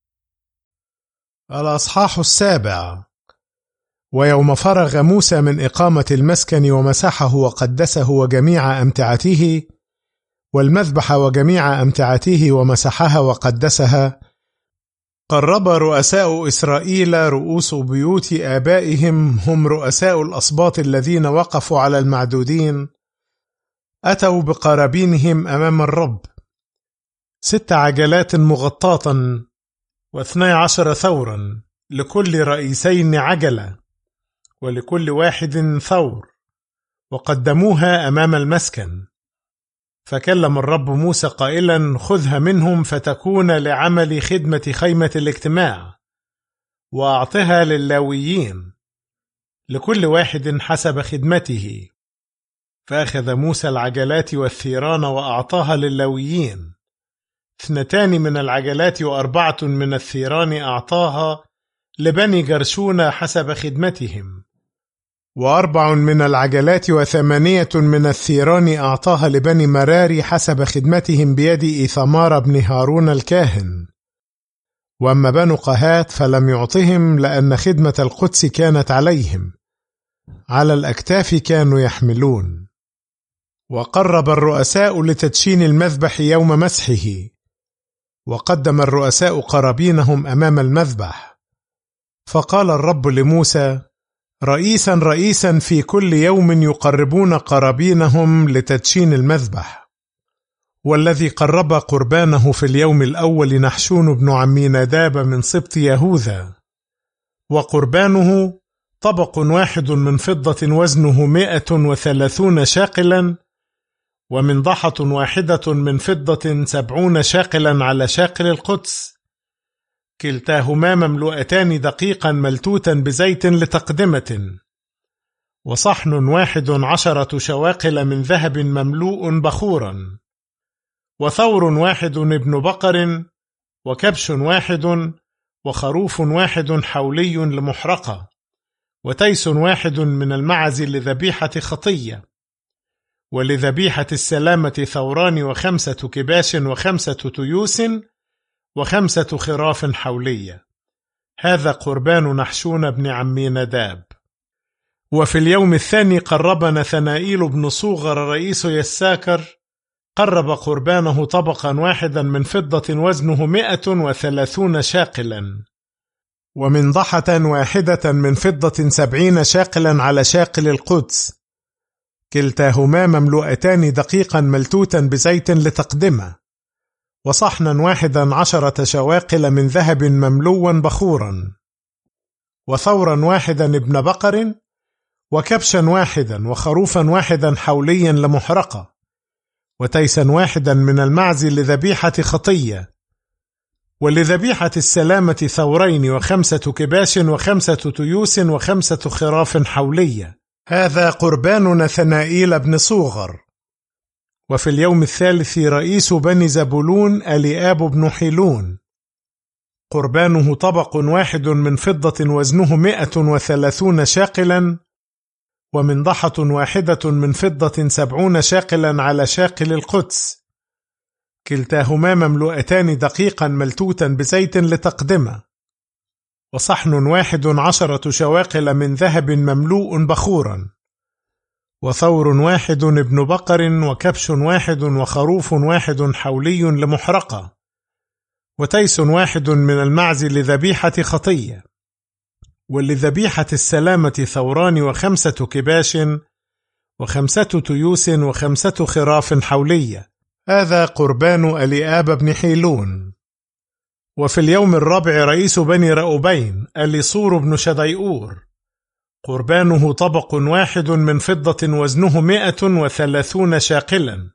الأصحاح 7. ويوم فرغ موسى من إقامة المسكن ومسحه وقدسه وجميع أمتعته، والمذبح وجميع أمتعته ومسحها وقدسها، قرب رؤساء إسرائيل رؤوس بيوت آبائهم، هم رؤساء الأسباط الذين وقفوا على المعدودين، أتوا بقرابينهم أمام الرب 6 عجلات مغطاة و12 ثورا، لكل رئيسين عجلة، ولكل واحد ثور، وقدموها أمام المسكن. فكلم الرب موسى قائلا: خذها منهم فتكون لعمل خدمة خيمة الاجتماع، وأعطها لللاويين لكل واحد حسب خدمته. فأخذ موسى العجلات والثيران وأعطاها لللاويين، 2 من العجلات و4 من الثيران أعطاها لبني جرشون حسب خدمتهم، و4 من العجلات و8 من الثيران أعطاها لبني مراري حسب خدمتهم بيد إيثمار بن هارون الكاهن. وأما بنو قهات فلم يعطهم، لأن خدمة القدس كانت عليهم، على الأكتاف كانوا يحملون. وقرب الرؤساء لتدشين المذبح يوم مسحه، وقدم الرؤساء قرابينهم أمام المذبح. فقال الرب لموسى: رئيسا رئيسا في كل يوم يقربون قرابينهم لتدشين المذبح. والذي قرب قربانه في اليوم الأول نحشون بن عميناداب من سبط يهوذا، وقربانه طبق واحد من فضة وزنه 130 شاقلا، ومنضحة واحدة من فضة 70 شاقلا على شاقل القدس، كلتاهما مملوءتان دقيقا ملتوتا بزيت لتقدمة، وصحن 11 شواقل من ذهب مملوء بخورا، وثور واحد ابن بقر، وكبش واحد، وخروف واحد حولي لمحرقة، وتيس واحد من المعز لذبيحة خطية، ولذبيحة السلامة ثوران و5 كباش و5 تيوس و5 خراف حولية. هذا قربان نحشون بن عميناداب. وفي اليوم الثاني قرب نثنائيل بن صوغر رئيس يساكر، قرب قربانه طبقا واحدا من فضة وزنه 130 شاقلا، ومنضحة واحدة من فضة 70 شاقلا على شاقل القدس، كلتاهما مملوءتان دقيقا ملتوتا بزيت لتقدمة، وصحنا 11 شواقل من ذهب مملوا بخورا، وثورا واحدا ابن بقر، وكبشا واحدا وخروفا واحدا حوليا لمحرقة، وتيسا واحدا من المعز لذبيحة خطية، ولذبيحة السلامة ثورين و5 كباش و5 تيوس و5 خراف حولية. هذا قربان نثنائيل بن صوغر. وفي اليوم الثالث رئيس بني زبولون أليآب بن حيلون، قربانه طبق واحد من فضة وزنه 130 شاقلا، ومنضحة واحدة من فضة 70 شاقلا على شاقل القدس، كلتاهما مملوءتان دقيقا ملتوتا بزيت لتقدمه، وصحن 11 شواقل من ذهب مملوء بخورا، وثور واحد ابن بقر، وكبش واحد وخروف واحد حولي لمحرقة، وتيس واحد من المعز لذبيحة خطية، ولذبيحة السلامة ثوران و5 كباش و5 تيوس و5 خراف حولية. هذا قربان أليآب بن حيلون. وفي اليوم الرابع رئيس بني رأوبين أليصور بن شديئور، قربانه طبق واحد من فضة وزنه 130 شاقلا،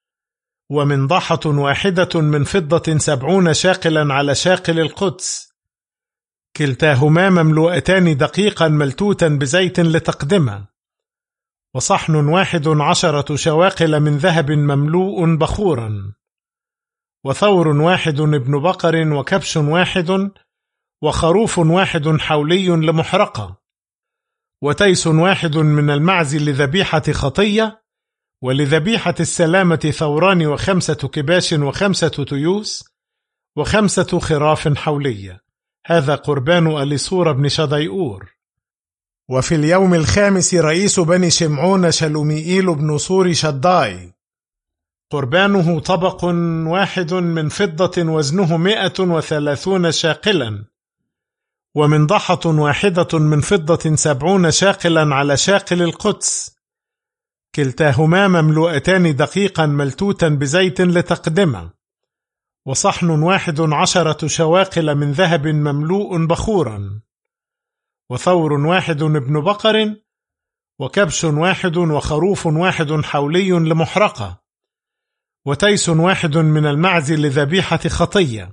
ومنضحة واحدة من فضة 70 شاقلا على شاقل القدس، كلتاهما مملوءتان دقيقا ملتوتا بزيت لتقدمه، وصحن 11 شواقل من ذهب مملوء بخورا، وثور واحد ابن بقر، وكبش واحد وخروف واحد حولي لمحرقة، وتيس واحد من المعز لذبيحة خطية، ولذبيحة السلامة ثوران و5 كباش و5 تيوس و5 خراف حولية. هذا قربان أليصور بن شديئور. وفي اليوم الخامس رئيس بني شمعون شلوميئيل بن صور شداي، قربانه طبق واحد من فضة وزنه 130 شاقلا، ومنضحة واحدة من فضة 70 شاقلا على شاقل القدس، كلتاهما مملوءتان دقيقا ملتوتا بزيت لتقدمه، وصحن 11 شواقل من ذهب مملوء بخورا، وثور واحد ابن بقر، وكبش واحد وخروف واحد حولي لمحرقة، وتيس واحد من المعز لذبيحة خطية،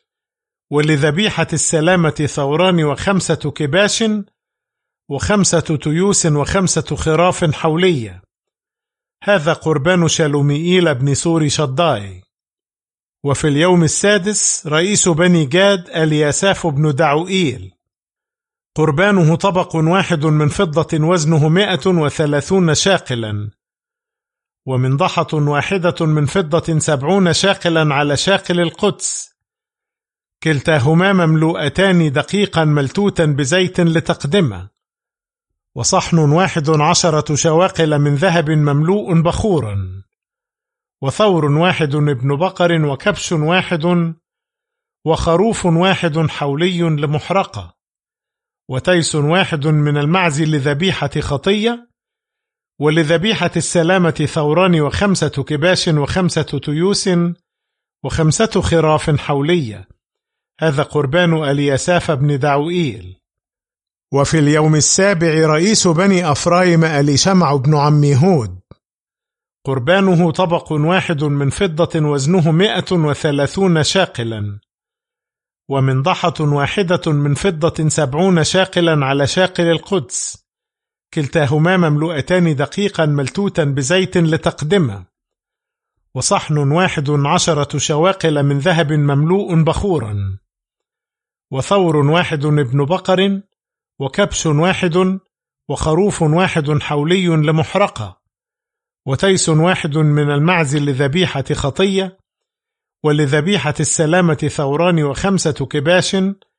ولذبيحة السلامة ثوران و5 كباش و5 تيوس و5 خراف حولية. هذا قربان شلوميئيل بن صور شداي. وفي اليوم السادس رئيس بني جاد الياساف بن دعوئيل، قربانه طبق واحد من فضة وزنه 130 شاقلا، ومنضحة واحدة من فضة 70 شاقلا على شاقل القدس، كلتاهما مملوءتان دقيقا ملتوتا بزيت لتقدمه، وصحن 11 شواقل من ذهب مملوء بخورا، وثور واحد ابن بقر، وكبش واحد وخروف واحد حولي لمحرقة، وتيس واحد من المعز لذبيحة خطية، ولذبيحة السلامة ثوران و5 كباش و5 تيوس و5 خراف حولية. هذا قربان ألياساف بن دعوئيل. وفي اليوم السابع رئيس بني أفرايم أليشمع بن عميهود، قربانه طبق واحد من فضة وزنه 130 شاقلا، ومنضحة واحدة من فضة 70 شاقلا على شاقل القدس، كلتاهما مملوءتان دقيقا ملتوتا بزيت لتقدمه، وصحن 11 شواقل من ذهب مملوء بخورا، وثور واحد ابن بقر، وكبش واحد وخروف واحد حولي لمحرقة، وتيس واحد من المعز لذبيحة خطية، ولذبيحة السلامة ثوران و5 كباش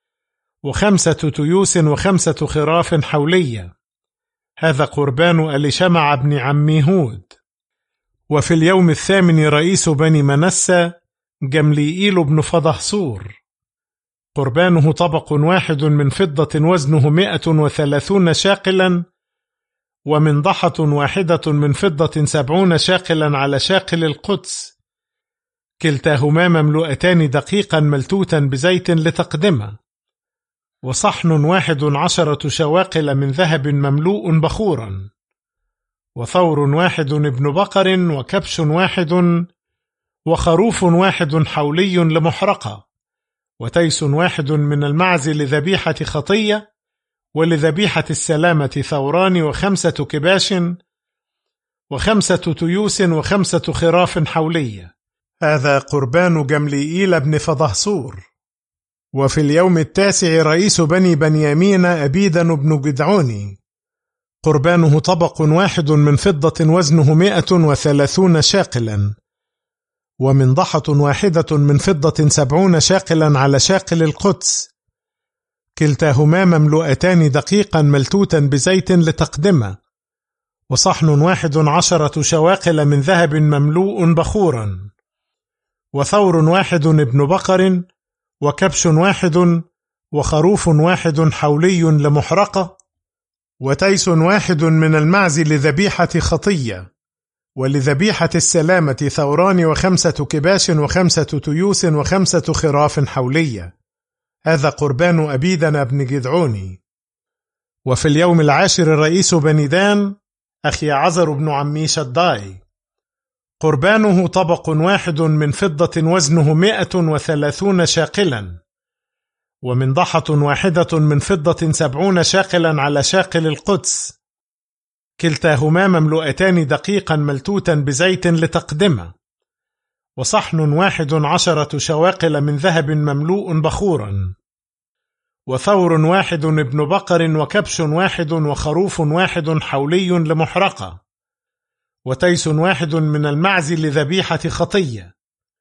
و5 تيوس و5 خراف حولية. هذا قربان أليشمع بن عميهود. وفي اليوم الثامن رئيس بني منسى جمليئيل بن فضحصور، قربانه طبق واحد من فضة وزنه 130 شاقلا، ومنضحة واحدة من فضة 70 شاقلا على شاقل القدس، كلتاهما مملوءتان دقيقا ملتوتا بزيت لتقدمة، وصحن 11 شواقل من ذهب مملوء بخورا، وثور 1 ابن بقر، وكبش 1، وخروف 1 حولي لمحرقة، وتيس 1 من المعز لذبيحة خطية، ولذبيحة السلامة ثوران 5 كباش، و5 تيوس، و5 خراف حولية. هذا قربان جمليئيل بن فضهصور. وفي اليوم 9 رئيس بني بنيامين أبيدن بن جدعون، قربانه طبق 1 من فضة وزنه 130 شاقلا، ومنضحة 1 من فضة 70 شاقلا على شاقل القدس، كلتاهما مملوءتان دقيقا ملتوتا بزيت لتقدمة، وصحن 11 شواقل من ذهب مملوء بخورا، وثور 1 ابن بقر، وكبش 1، وخروف 1 حولي لمحرقة، وتيس 1 من المعز لذبيحة خطية، ولذبيحة السلامة ثوران 5 كباش، و5 تيوس، و5 خراف حولية. هذا قربان أبيدن بن جدعون. وفي اليوم 10 رئيس بني دان أخي عزر بن عمي شداي، قربانه طبق 1 من فضة وزنه 130 شاقلا، ومنضحة 1 من فضة 70 شاقلا على شاقل القدس، كلتاهما مملوءتان دقيقا ملتوتا بزيت لتقدمة، وصحن 11 شواقل من ذهب مملوء بخورا، وثور 1 ابن بقر، وكبش 1، وخروف 1 حولي لمحرقة، وتيس 1 من المعز لذبيحة خطية،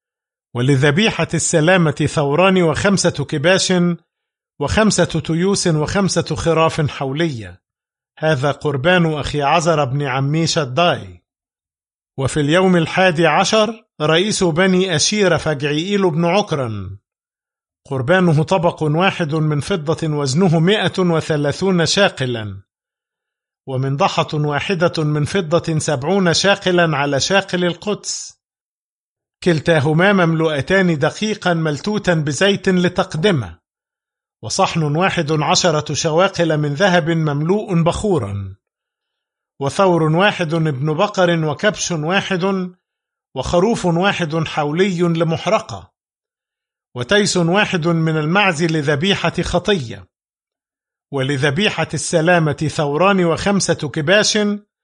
ولذبيحة السلامة ثوران 5 كباش، و5 تيوس، و5 خراف حولية. هذا قربان أخي عزر بن عمي شداي. وفي اليوم 11 رئيس بني أشير فجعيئيل بن عكرا، قربانه طبق 1 من فضة وزنه 130 شاقلا، ومنضحة 1 من فضة 70 شاقلا على شاقل القدس، كلتاهما مملوءتان دقيقا ملتوتا بزيت لتقدمة، وصحن 11 شواقل من ذهب مملوء بخورا، وثور 1 ابن بقر، وكبش 1، وخروف 1 حولي لمحرقة، وتيس 1 من المعز لذبيحة خطية، ولذبيحة السلامة ثوران 5 كباش،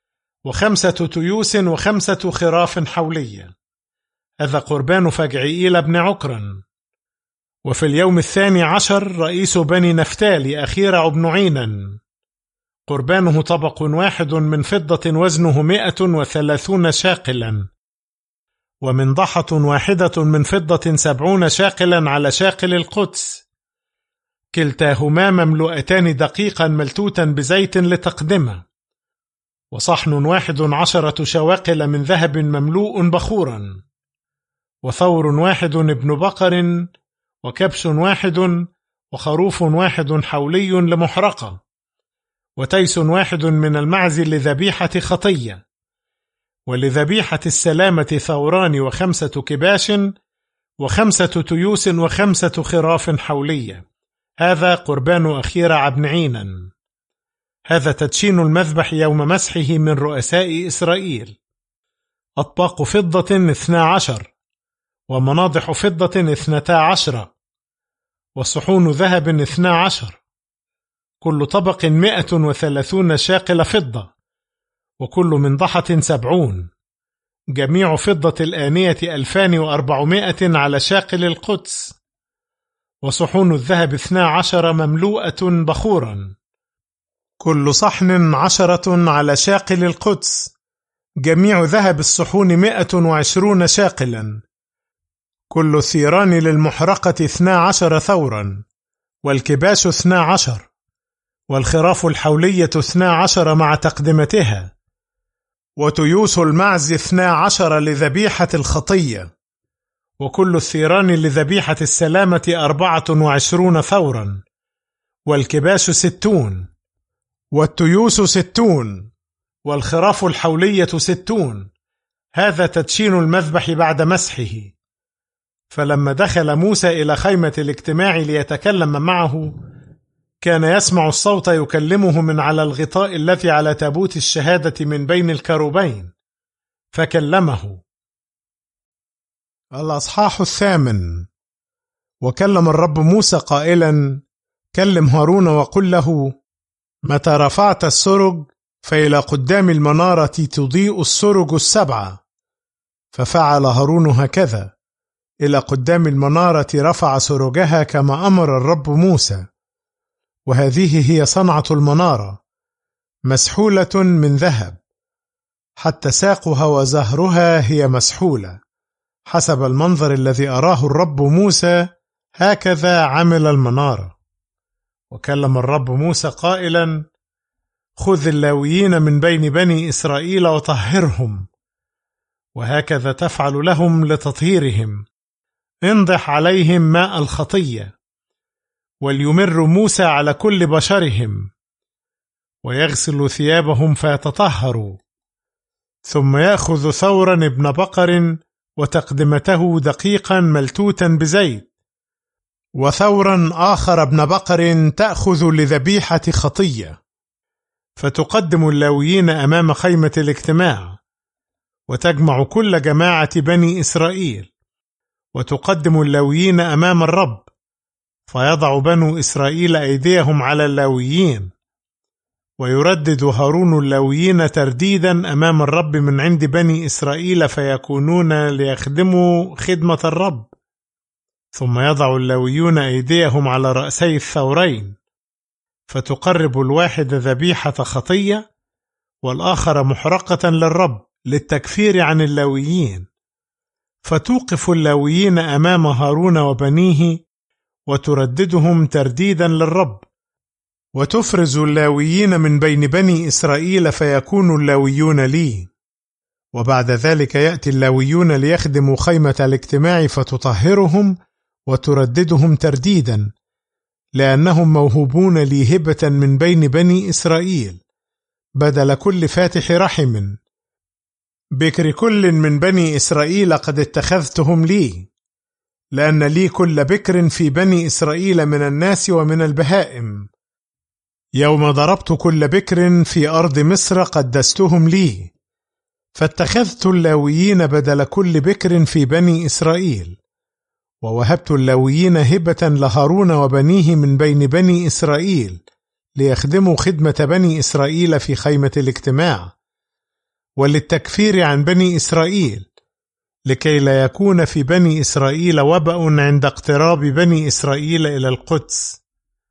و5 تيوس، و5 خراف حولية. هذا قربان فجعيئيل بن عكرا. وفي اليوم 12 رئيس بني نفتالي أخيرع بن عينا، قربانه طبق 1 من فضة وزنه 130 شاقلا، ومنضحة 1 من فضة 70 شاقلا على شاقل القدس، كلتاهما مملوءتان دقيقا ملتوتا بزيت لتقدمة، وصحن 11 شواقل من ذهب مملوء بخورا، وثور 1 ابن بقر، وكبش 1، وخروف 1 حولي لمحرقة، وتيس 1 من المعز لذبيحة خطية، ولذبيحة السلامة ثوران 5 كباش، و5 تيوس، و5 خراف حولية. هذا قربان أخيرع بن عينا. هذا تدشين المذبح يوم مسحه من رؤساء إسرائيل. أطباق فضة 12، ومناضح فضة 12، وصحون ذهب 12، كل طبق 130 شاقل فضة، وكل منضحة 70، جميع فضة الآنية 2400 على شاقل القدس، وصحون الذهب 12 مملوءة بخورا، كل صحن 10 على شاقل القدس، جميع ذهب الصحون 120 شاقلا، كل ثيران للمحرقة 12 ثورا، والكباش 12، والخراف الحولية 12 مع تقدمتها، وتيوس المعز 12 لذبيحة الخطية، وكل الثيران لذبيحة السلامة 24 ثورا، والكباش 60، والتيوس 60، والخراف الحولية 60. هذا تدشين المذبح بعد مسحه. فلما دخل موسى إلى خيمة الاجتماع ليتكلم معه، كان يسمع الصوت يكلمه من على الغطاء الذي على تابوت الشهادة من بين الكروبين، فكلمه. الأصحاح 8. وكلم الرب موسى قائلا: كلم هارون وقل له: متى رفعت السرج فإلى قدام المنارة تضيء السرج 7. ففعل هارون هكذا، إلى قدام المنارة رفع سرجها كما أمر الرب موسى. وهذه هي صنعة المنارة، مسحولة من ذهب، حتى ساقها وزهرها هي مسحولة، حسب المنظر الذي أراه الرب موسى، هكذا عمل المنارة. وكلم الرب موسى قائلا: خذ اللاويين من بين بني إسرائيل وطهرهم، وهكذا تفعل لهم لتطهيرهم، انضح عليهم ماء الخطية، وليمر موسى على كل بشرهم، ويغسل ثيابهم فيتطهروا، ثم يأخذ ثورا ابن بقر وتقدمته دقيقا ملتوتا بزيت، وثورا آخر ابن بقر تأخذ لذبيحة خطية، فتقدم اللاويين أمام خيمة الاجتماع، وتجمع كل جماعة بني إسرائيل، وتقدم اللاويين أمام الرب، فيضع بنو إسرائيل أيديهم على اللاويين، ويردد هارون اللاويين ترديدا أمام الرب من عند بني إسرائيل، فيكونون ليخدموا خدمة الرب. ثم يضع اللاويون أيديهم على رأسي الثورين، فتقرب الواحد ذبيحة خطية، والآخر محرقة للرب للتكفير عن اللاويين. فتوقف اللاويين أمام هارون وبنيه، وترددهم ترديدا للرب، وتفرز اللاويين من بين بني إسرائيل، فيكون اللاويون لي. وبعد ذلك يأتي اللاويون ليخدموا خيمة الاجتماع، فتطهرهم وترددهم ترديدا، لأنهم موهوبون لي هبة من بين بني إسرائيل، بدل كل فاتح رحم. بكر كل من بني إسرائيل قد اتخذتهم لي، لأن لي كل بكر في بني إسرائيل من الناس ومن البهائم. يوم ضربت كل بكر في أرض مصر قدستهم لي، فاتخذت اللاويين بدل كل بكر في بني إسرائيل. ووهبت اللاويين هبة لهارون وبنيه من بين بني إسرائيل، ليخدموا خدمة بني إسرائيل في خيمة الاجتماع، وللتكفير عن بني إسرائيل، لكي لا يكون في بني إسرائيل وبأ عند اقتراب بني إسرائيل إلى القدس.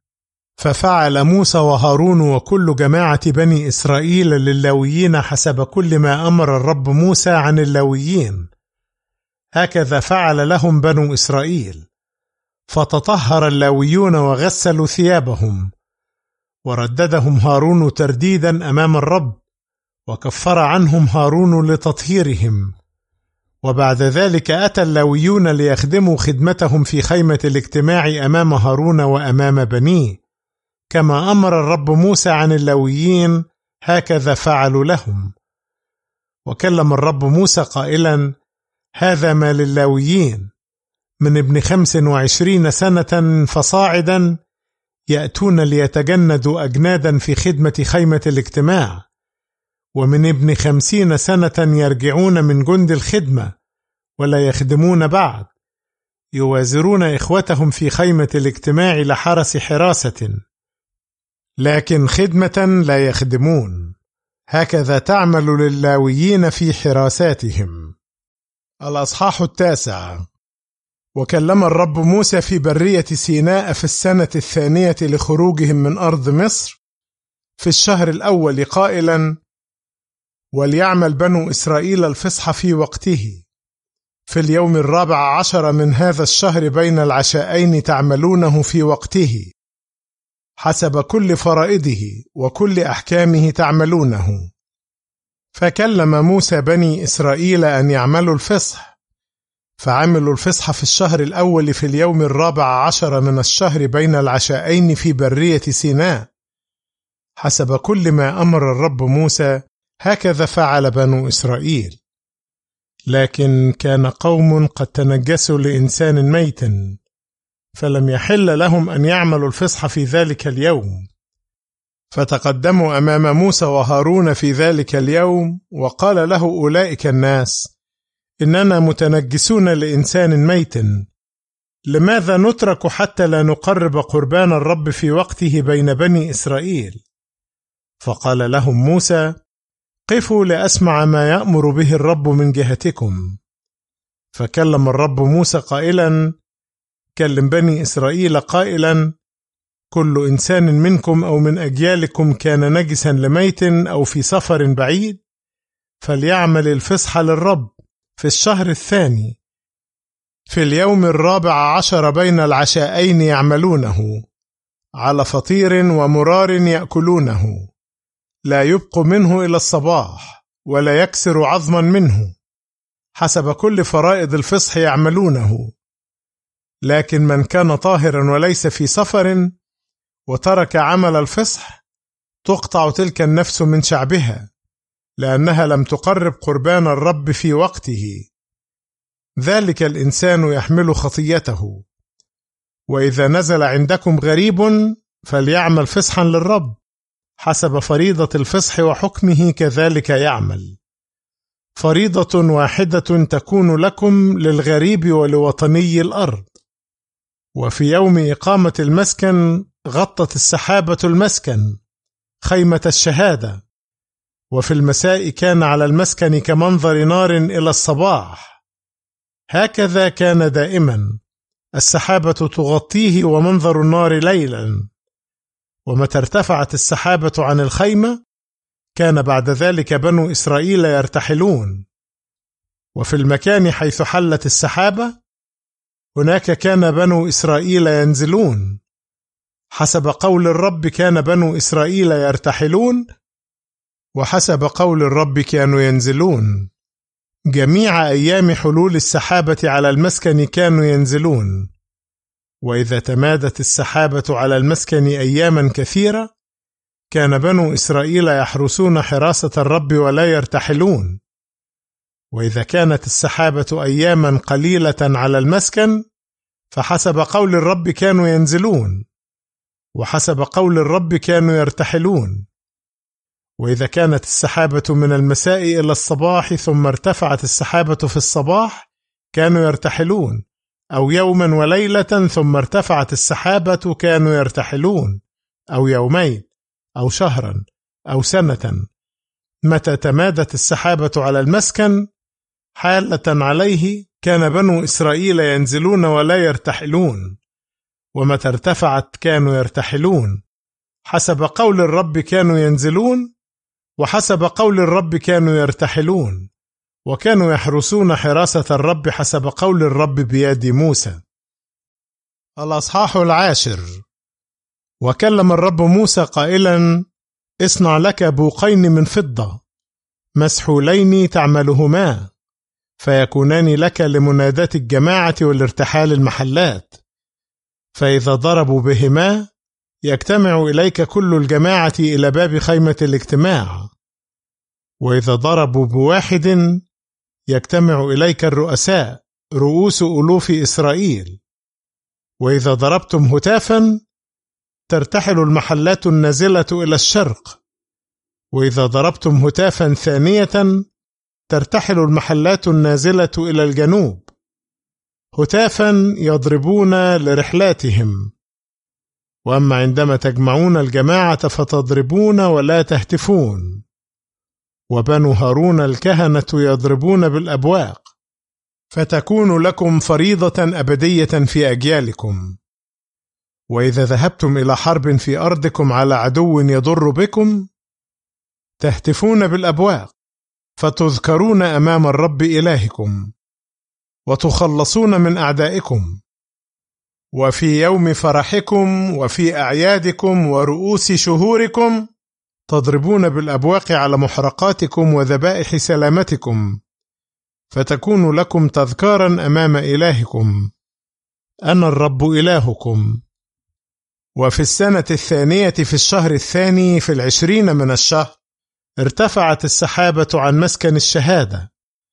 ففعل موسى وهارون وكل جماعة بني إسرائيل لللاويين حسب كل ما أمر الرب موسى عن اللاويين، هكذا فعل لهم بنو إسرائيل. فتطهر اللاويون وغسلوا ثيابهم، ورددهم هارون ترديدا أمام الرب، وكفر عنهم هارون لتطهيرهم. وبعد ذلك أتى اللاويون ليخدموا خدمتهم في خيمة الاجتماع أمام هارون وأمام بنيه، كما أمر الرب موسى عن اللاويين، هكذا فعلوا لهم. وكلم الرب موسى قائلا: هذا ما للاويين من ابن 25 سنة فصاعدا، يأتون ليتجندوا أجنادا في خدمة خيمة الاجتماع، ومن ابن 50 سنة يرجعون من جند الخدمة ولا يخدمون بعد، يوازرون إخوتهم في خيمة الاجتماع لحرس حراسة، لكن خدمة لا يخدمون. هكذا تعمل للاويين في حراساتهم. الأصحاح 9. وكلم الرب موسى في برية سيناء في السنة 2 لخروجهم من أرض مصر، في الشهر الأول، قائلا: وليعمل بنو إسرائيل الفصح في وقته، في اليوم 14 من هذا الشهر بين العشاءين تعملونه في وقته، حسب كل فرائضه وكل أحكامه تعملونه. فكلم موسى بني إسرائيل أن يعملوا الفصح، فعملوا الفصح في الشهر الأول في اليوم 14 من الشهر بين العشاءين في برية سيناء، حسب كل ما أمر الرب موسى، هكذا فعل بنو إسرائيل. لكن كان قوم قد تنجسوا لإنسان ميت، فلم يحل لهم أن يعملوا الفصح في ذلك اليوم، فتقدموا أمام موسى وهارون في ذلك اليوم، وقال له أولئك الناس: إننا متنجسون لإنسان ميت، لماذا نترك حتى لا نقرب قربان الرب في وقته بين بني إسرائيل؟ فقال لهم موسى: قفوا لأسمع ما يأمر به الرب من جهتكم. فكلم الرب موسى قائلا: كلم بني إسرائيل قائلا: كل إنسان منكم أو من أجيالكم كان نجسا لميت أو في سفر بعيد فليعمل الفصح للرب في الشهر الثاني في اليوم 14 بين العشاءين يعملونه، على فطير ومرار يأكلونه، لا يبق منه إلى الصباح ولا يكسر عظما منه، حسب كل فرائض الفصح يعملونه. لكن من كان طاهرا وليس في سفر وترك عمل الفصح تقطع تلك النفس من شعبها، لأنها لم تقرب قربان الرب في وقته. ذلك الإنسان يحمل خطيته. وإذا نزل عندكم غريب فليعمل فصحا للرب حسب فريضة الفصح وحكمه، كذلك يعمل. فريضة واحدة تكون لكم للغريب ولوطني الأرض. وفي يوم إقامة المسكن غطت السحابة المسكن خيمة الشهادة، وفي المساء كان على المسكن كمنظر نار إلى الصباح، هكذا كان دائما، السحابة تغطيه ومنظر النار ليلا. ومتى ارتفعت السحابة عن الخيمة كان بعد ذلك بنو إسرائيل يرتحلون. وفي المكان حيث حلت السحابة هناك كان بنو إسرائيل ينزلون، حسب قول الرب كان بنو إسرائيل يرتحلون، وحسب قول الرب كانوا ينزلون. جميع أيام حلول السحابة على المسكن كانوا ينزلون. وإذا تمادت السحابة على المسكن أياما كثيرة كان بنو إسرائيل يحرسون حراسة الرب ولا يرتحلون. وإذا كانت السحابة أياما قليلة على المسكن فحسب قول الرب كانوا ينزلون، وحسب قول الرب كانوا يرتحلون. وإذا كانت السحابة من المساء إلى الصباح ثم ارتفعت السحابة في الصباح كانوا يرتحلون، أو يوما وليلة ثم ارتفعت السحابة كانوا يرتحلون، أو يومين أو شهرا أو سنة. متى تمادت السحابة على المسكن حالة عليه كان بنو إسرائيل ينزلون ولا يرتحلون، ومتى ارتفعت كانوا يرتحلون. حسب قول الرب كانوا ينزلون، وحسب قول الرب كانوا يرتحلون، وكانوا يحرسون حراسة الرب حسب قول الرب بيد موسى. الأصحاح 10. وكلم الرب موسى قائلا: اصنع لك بوقين من فضة مسحولين تعملهما، فيكونان لك لمناداة الجماعة والارتحال المحلات، فإذا ضربوا بهما يجتمع إليك كل الجماعة إلى باب خيمة الاجتماع، وإذا ضربوا بواحد يجتمع إليك الرؤساء رؤوس ألوف إسرائيل. وإذا ضربتم هتافا ترتحل المحلات النازلة إلى الشرق، وإذا ضربتم هتافا ثانية ترتحل المحلات النازلة إلى الجنوب. هتافا يضربون لرحلاتهم. وأما عندما تجمعون الجماعة فتضربون ولا تهتفون. وبنو هارون الكهنة يضربون بالأبواق، فتكون لكم فريضة أبدية في أجيالكم. وإذا ذهبتم إلى حرب في أرضكم على عدو يضر بكم تهتفون بالأبواق، فتذكرون أمام الرب إلهكم وتخلصون من أعدائكم. وفي يوم فرحكم وفي أعيادكم ورؤوس شهوركم تضربون بالأبواق على محرقاتكم وذبائح سلامتكم، فتكون لكم تذكارا أمام إلهكم. أنا الرب إلهكم. وفي السنة الثانية في الشهر الثاني في 20 من الشهر ارتفعت السحابة عن مسكن الشهادة،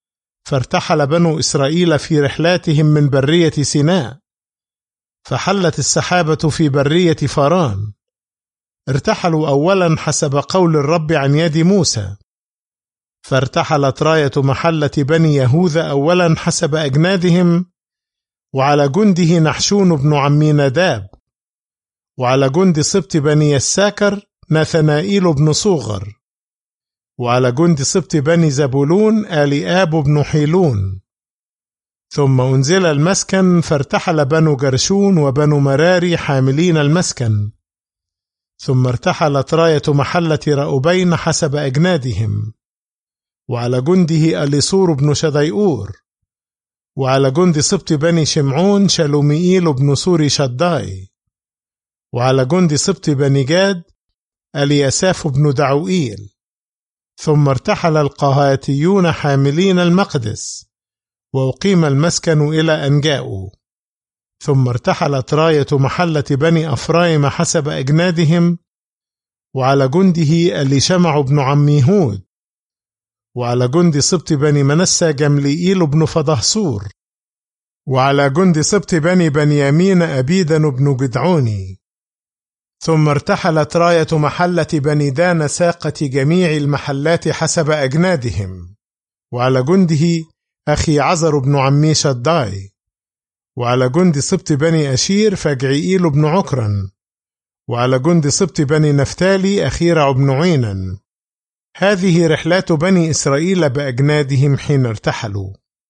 فارتحل بنو إسرائيل في رحلاتهم من برية سيناء، فحلت السحابة في برية فاران. ارتحلوا أولا حسب قول الرب عن يد موسى، فارتحلت راية محلة بني يهوذا أولا حسب أجنادهم، وعلى جنده نحشون بن عميناداب، وعلى جند سبط بني يساكر ناثنائيل بن صوغر، وعلى جند سبط بني زبولون آليآب بن حيلون. ثم أنزل المسكن، فارتحل بنو جرشون وبنو مراري حاملين المسكن. ثم ارتحلت راية محلة رأوبين حسب أجنادهم، وعلى جنده أليصور بن شديئور، وعلى جند سبط بني شمعون شلوميئيل بن سوري شداي، وعلى جند سبط بني جاد ألياساف بن دعوئيل. ثم ارتحل القهاتيون حاملين المقدس، وأقيم المسكن إلى أن جاءوا. ثم ارتحلت راية محلة بني أفرايم حسب أجنادهم، وعلى جنده أليشمع بن عميهود، وعلى جند سبط بني منسى جمليئيل بن فدهسور، وعلى جند سبط بني بنيامين أبيدن بن جدعوني. ثم ارتحلت راية محلة بني دان ساقة جميع المحلات حسب أجنادهم، وعلى جنده أخي عزر بن عمي شداي، وعلى جند سبط بني أشير فجعيئيل بن عكرا، وعلى جند سبط بني نفتالي أخيرع بن عينا. هذه رحلات بني إسرائيل بأجنادهم حين ارتحلوا.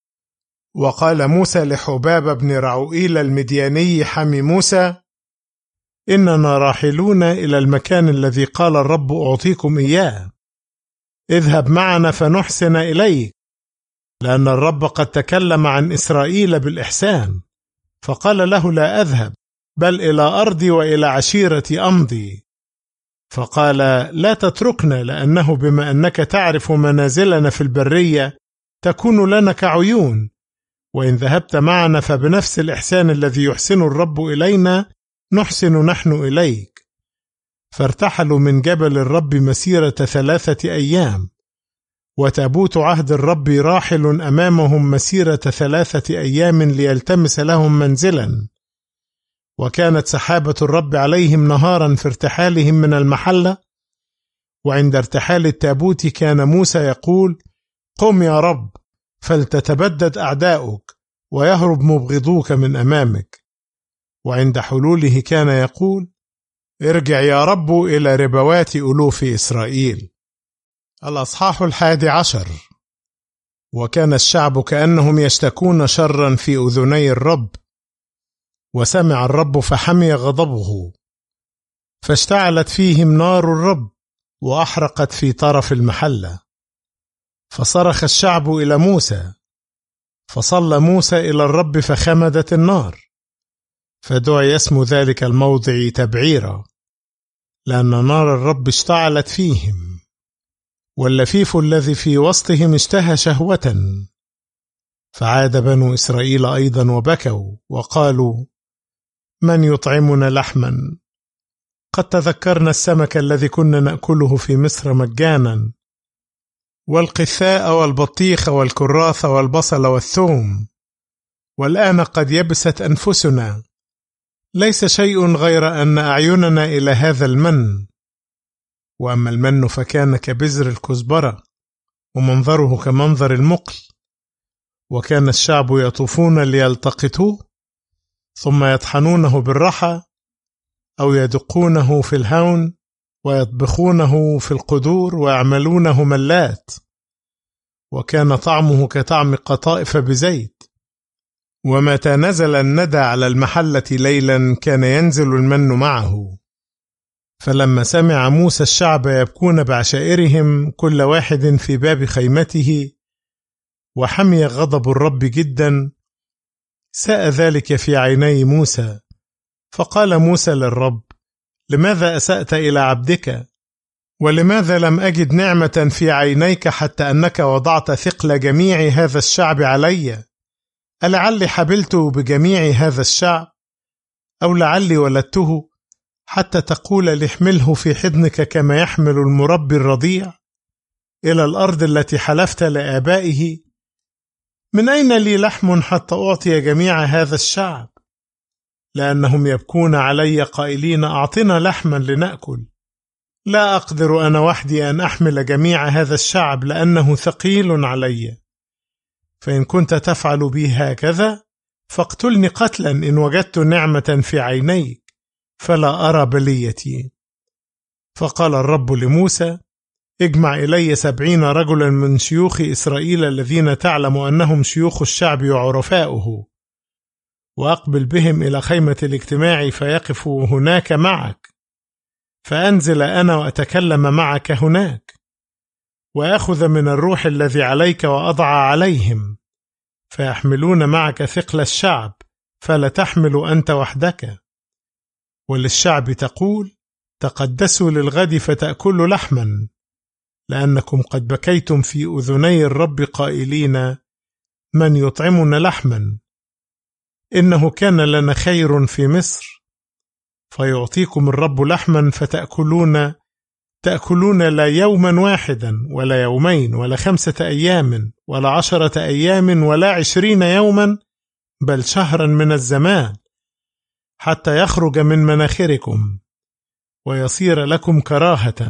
وقال موسى لحباب بن رعوئيل المدياني حمي موسى: إننا راحلون إلى المكان الذي قال الرب أعطيكم إياه، اذهب معنا فنحسن إليك، لأن الرب قد تكلم عن إسرائيل بالإحسان. فقال له: لا أذهب، بل إلى أرضي وإلى عشيرتي أمضي. فقال: لا تتركنا، لأنه بما أنك تعرف منازلنا في البرية تكون لنا كعيون، وإن ذهبت معنا فبنفس الإحسان الذي يحسن الرب إلينا نحسن نحن إليك. فارتحلوا من جبل الرب مسيرة 3 أيام، وتابوت عهد الرب راحل أمامهم مسيرة 3 أيام ليلتمس لهم منزلا. وكانت سحابة الرب عليهم نهارا في ارتحالهم من المحلة. وعند ارتحال التابوت كان موسى يقول: قم يا رب، فلتتبدد أعداؤك ويهرب مبغضوك من أمامك. وعند حلوله كان يقول: ارجع يا رب إلى ربوات ألوف إسرائيل. الأصحاح 11. وكان الشعب كأنهم يشتكون شرا في أذني الرب، وسمع الرب فحمي غضبه، فاشتعلت فيهم نار الرب وأحرقت في طرف المحلة. فصرخ الشعب إلى موسى، فصلى موسى إلى الرب فخمدت النار، فدعي اسم ذلك الموضع تبعيرا، لأن نار الرب اشتعلت فيهم، واللفيف الذي في وسطهم اشتهى شهوة. فعاد بنو إسرائيل أيضا وبكوا وقالوا: من يطعمنا لحما؟ قد تذكرنا السمك الذي كنا نأكله في مصر مجانا، والقثاء والبطيخ والكراث والبصل والثوم، والآن قد يبست أنفسنا، ليس شيء غير أن أعيننا إلى هذا المن. وأما المن فكان كبذر الكزبرة، ومنظره كمنظر المقل. وكان الشعب يطوفون ليلتقطوه، ثم يطحنونه بالرحى، أو يدقونه في الهون، ويطبخونه في القدور، ويعملونه ملات. وكان طعمه كطعم قطائف بزيت. ومتى نزل الندى على المحلة ليلا كان ينزل المن معه. فلما سمع موسى الشعب يبكون بعشائرهم كل واحد في باب خيمته، وحمي غضب الرب جدا، ساء ذلك في عيني موسى. فقال موسى للرب: لماذا أسأت إلى عبدك؟ ولماذا لم أجد نعمة في عينيك حتى أنك وضعت ثقل جميع هذا الشعب علي؟ ألعلي حبلت بجميع هذا الشعب؟ أو لعلي ولدته حتى تقول ليحمله في حضنك كما يحمل المربي الرضيع إلى الأرض التي حلفت لآبائه؟ من أين لي لحم حتى أعطي جميع هذا الشعب؟ لأنهم يبكون علي قائلين أعطنا لحما لنأكل. لا أقدر أنا وحدي أن أحمل جميع هذا الشعب لأنه ثقيل علي. فإن كنت تفعل بي هكذا فاقتلني قتلا إن وجدت نعمة في عينيك، فلا أرى بليتي. فقال الرب لموسى: اجمع إلي 70 رجلا من شيوخ إسرائيل الذين تعلم أنهم شيوخ الشعب وعرفاؤه، وأقبل بهم إلى خيمة الاجتماع فيقفوا هناك معك، فأنزل أنا وأتكلم معك هناك، وأخذ من الروح الذي عليك وأضع عليهم، فيحملون معك ثقل الشعب، فلا تحمل أنت وحدك. وللشعب تقول: تقدسوا للغد فتأكلوا لحما، لأنكم قد بكيتم في أذني الرب قائلين: من يطعمنا لحما؟ إنه كان لنا خير في مصر. فيعطيكم الرب لحما تأكلون لا يوما واحدا ولا يومين ولا 5 أيام ولا 10 أيام ولا 20 يوما، بل شهرا من الزمان، حتى يخرج من مناخركم ويصير لكم كراهة،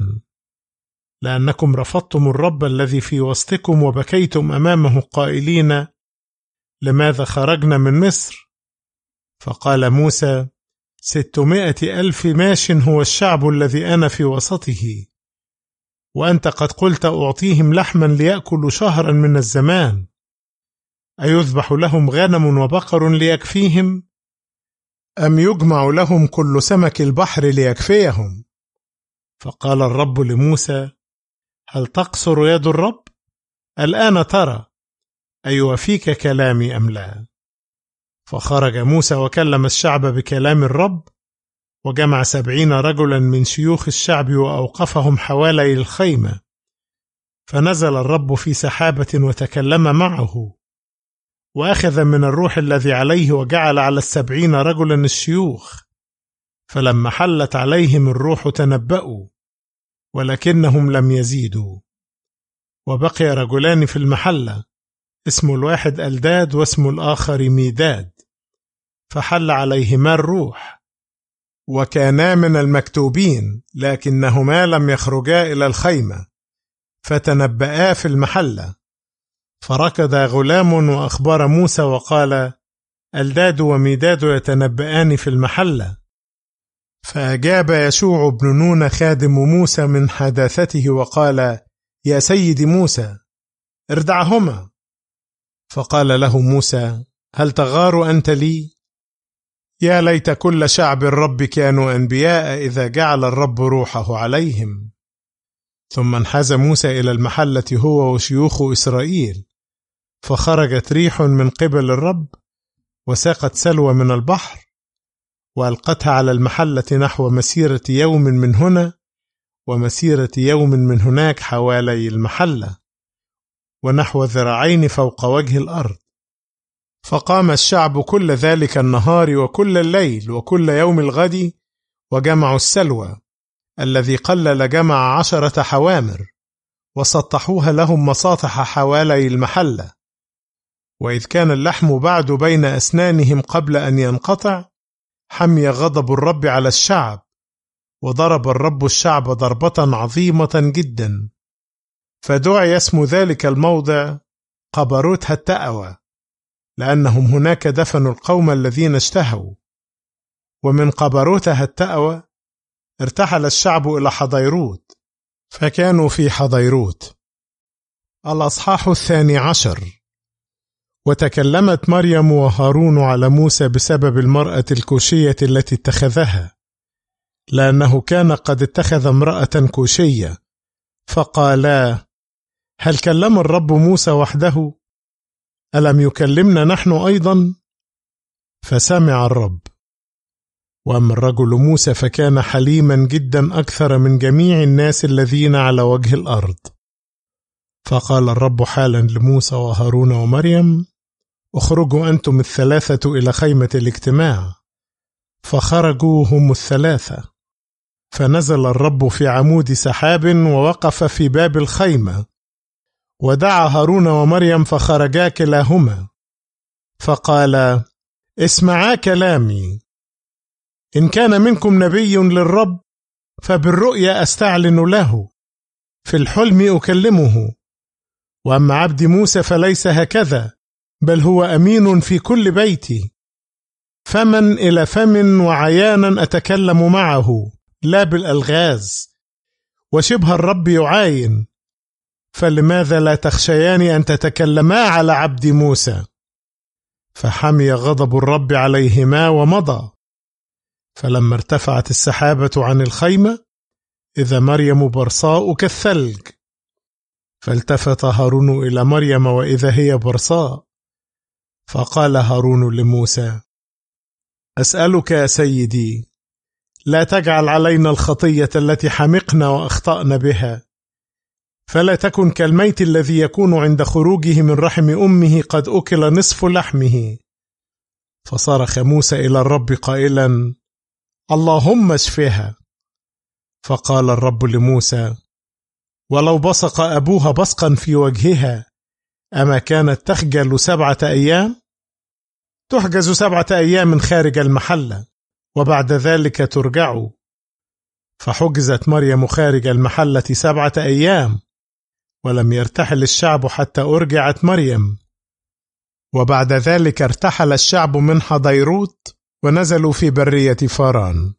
لأنكم رفضتم الرب الذي في وسطكم وبكيتم أمامه قائلين: لماذا خرجنا من مصر؟ فقال موسى: 600,000 ماش هو الشعب الذي أنا في وسطه، وأنت قد قلت أعطيهم لحما ليأكلوا شهرا من الزمان. أيذبح لهم غنم وبقر ليكفيهم؟ أم يجمع لهم كل سمك البحر ليكفيهم؟ فقال الرب لموسى: هل تقصر يد الرب؟ الآن ترى أيوفيك كلامي أم لا. فخرج موسى وكلم الشعب بكلام الرب، وجمع 70 رجلا من شيوخ الشعب وأوقفهم حوالي الخيمة. فنزل الرب في سحابة وتكلم معه، وأخذ من الروح الذي عليه وجعل على 70 رجلا الشيوخ. فلما حلت عليهم الروح تنبأوا، ولكنهم لم يزيدوا. وبقي رجلان في المحلة، اسم الواحد ألداد واسم الآخر ميداد، فحل عليهما الروح، وكانا من المكتوبين، لكنهما لم يخرجا إلى الخيمة، فتنبأا في المحلة. فركض غلام وأخبر موسى وقال: ألداد وميداد يتنبأان في المحلة. فأجاب يشوع بن نون خادم موسى من حداثته وقال: يا سيدي موسى، اردعهما. فقال له موسى: هل تغار أنت لي؟ يا ليت كل شعب الرب كانوا أنبياء إذا جعل الرب روحه عليهم. ثم انحاز موسى إلى المحلة هو وشيوخ إسرائيل، فخرجت ريح من قبل الرب وساقت سلوى من البحر، وألقتها على المحلة نحو مسيرة يوم من هنا ومسيرة يوم من هناك حوالي المحلة، ونحو ذراعين فوق وجه الأرض. فقام الشعب كل ذلك النهار وكل الليل وكل يوم الغد، وجمعوا السلوى الذي قلل جمع 10 حوامر، وسطحوها لهم مساطح حوالي المحلة. وإذ كان اللحم بعد بين أسنانهم قبل أن ينقطع، حمي غضب الرب على الشعب، وضرب الرب الشعب ضربة عظيمة جدا. فدعي اسم ذلك الموضع قبروت هتأوى، لأنهم هناك دفنوا القوم الذين اشتهوا. ومن قبروت هتأوى ارتحل الشعب إلى حضيروت، فكانوا في حضيروت. الأصحاح 12. وتكلمت مريم وهارون على موسى بسبب المرأة الكوشية التي اتخذها، لأنه كان قد اتخذ امرأة كوشية. فقالا: هل كلم الرب موسى وحده؟ ألم يكلمنا نحن أيضا؟ فسمع الرب. وأما الرجل موسى فكان حليما جدا أكثر من جميع الناس الذين على وجه الأرض. فقال الرب حالا لموسى وهارون ومريم: اخرجوا أنتم الثلاثة إلى خيمة الاجتماع. فخرجوا هم الثلاثة. فنزل الرب في عمود سحاب ووقف في باب الخيمة، ودعا هارون ومريم فخرجا كلاهما، فقال: اسمعا كلامي، إن كان منكم نبي للرب فبالرؤيا أستعلن له، في الحلم أكلمه، وأما عبد موسى فليس هكذا، بل هو أمين في كل بيتي، فمن إلى فم وعيانا أتكلم معه، لا بالألغاز، وشبه الرب يعاين، فلماذا لا تخشيان أن تتكلما على عبد موسى؟ فحمي غضب الرب عليهما ومضى. فلما ارتفعت السحابة عن الخيمة إذا مريم برصاء كالثلج، فالتفت هارون إلى مريم وإذا هي برصاء، فقال هارون لموسى: أسألك يا سيدي، لا تجعل علينا الخطية التي حمقنا وأخطأنا بها، فلا تكن كالميت الذي يكون عند خروجه من رحم أمه قد أكل نصف لحمه. فصرخ موسى إلى الرب قائلا: اللهم اشفها. فقال الرب لموسى: ولو بصق أبوها بصقا في وجهها أما كانت تخجل 7 أيام؟ تحجز 7 أيام خارج المحلة، وبعد ذلك ترجع. فحجزت مريم خارج المحلة 7 أيام، ولم يرتحل الشعب حتى أرجعت مريم. وبعد ذلك ارتحل الشعب من حضيروت ونزلوا في برية فاران.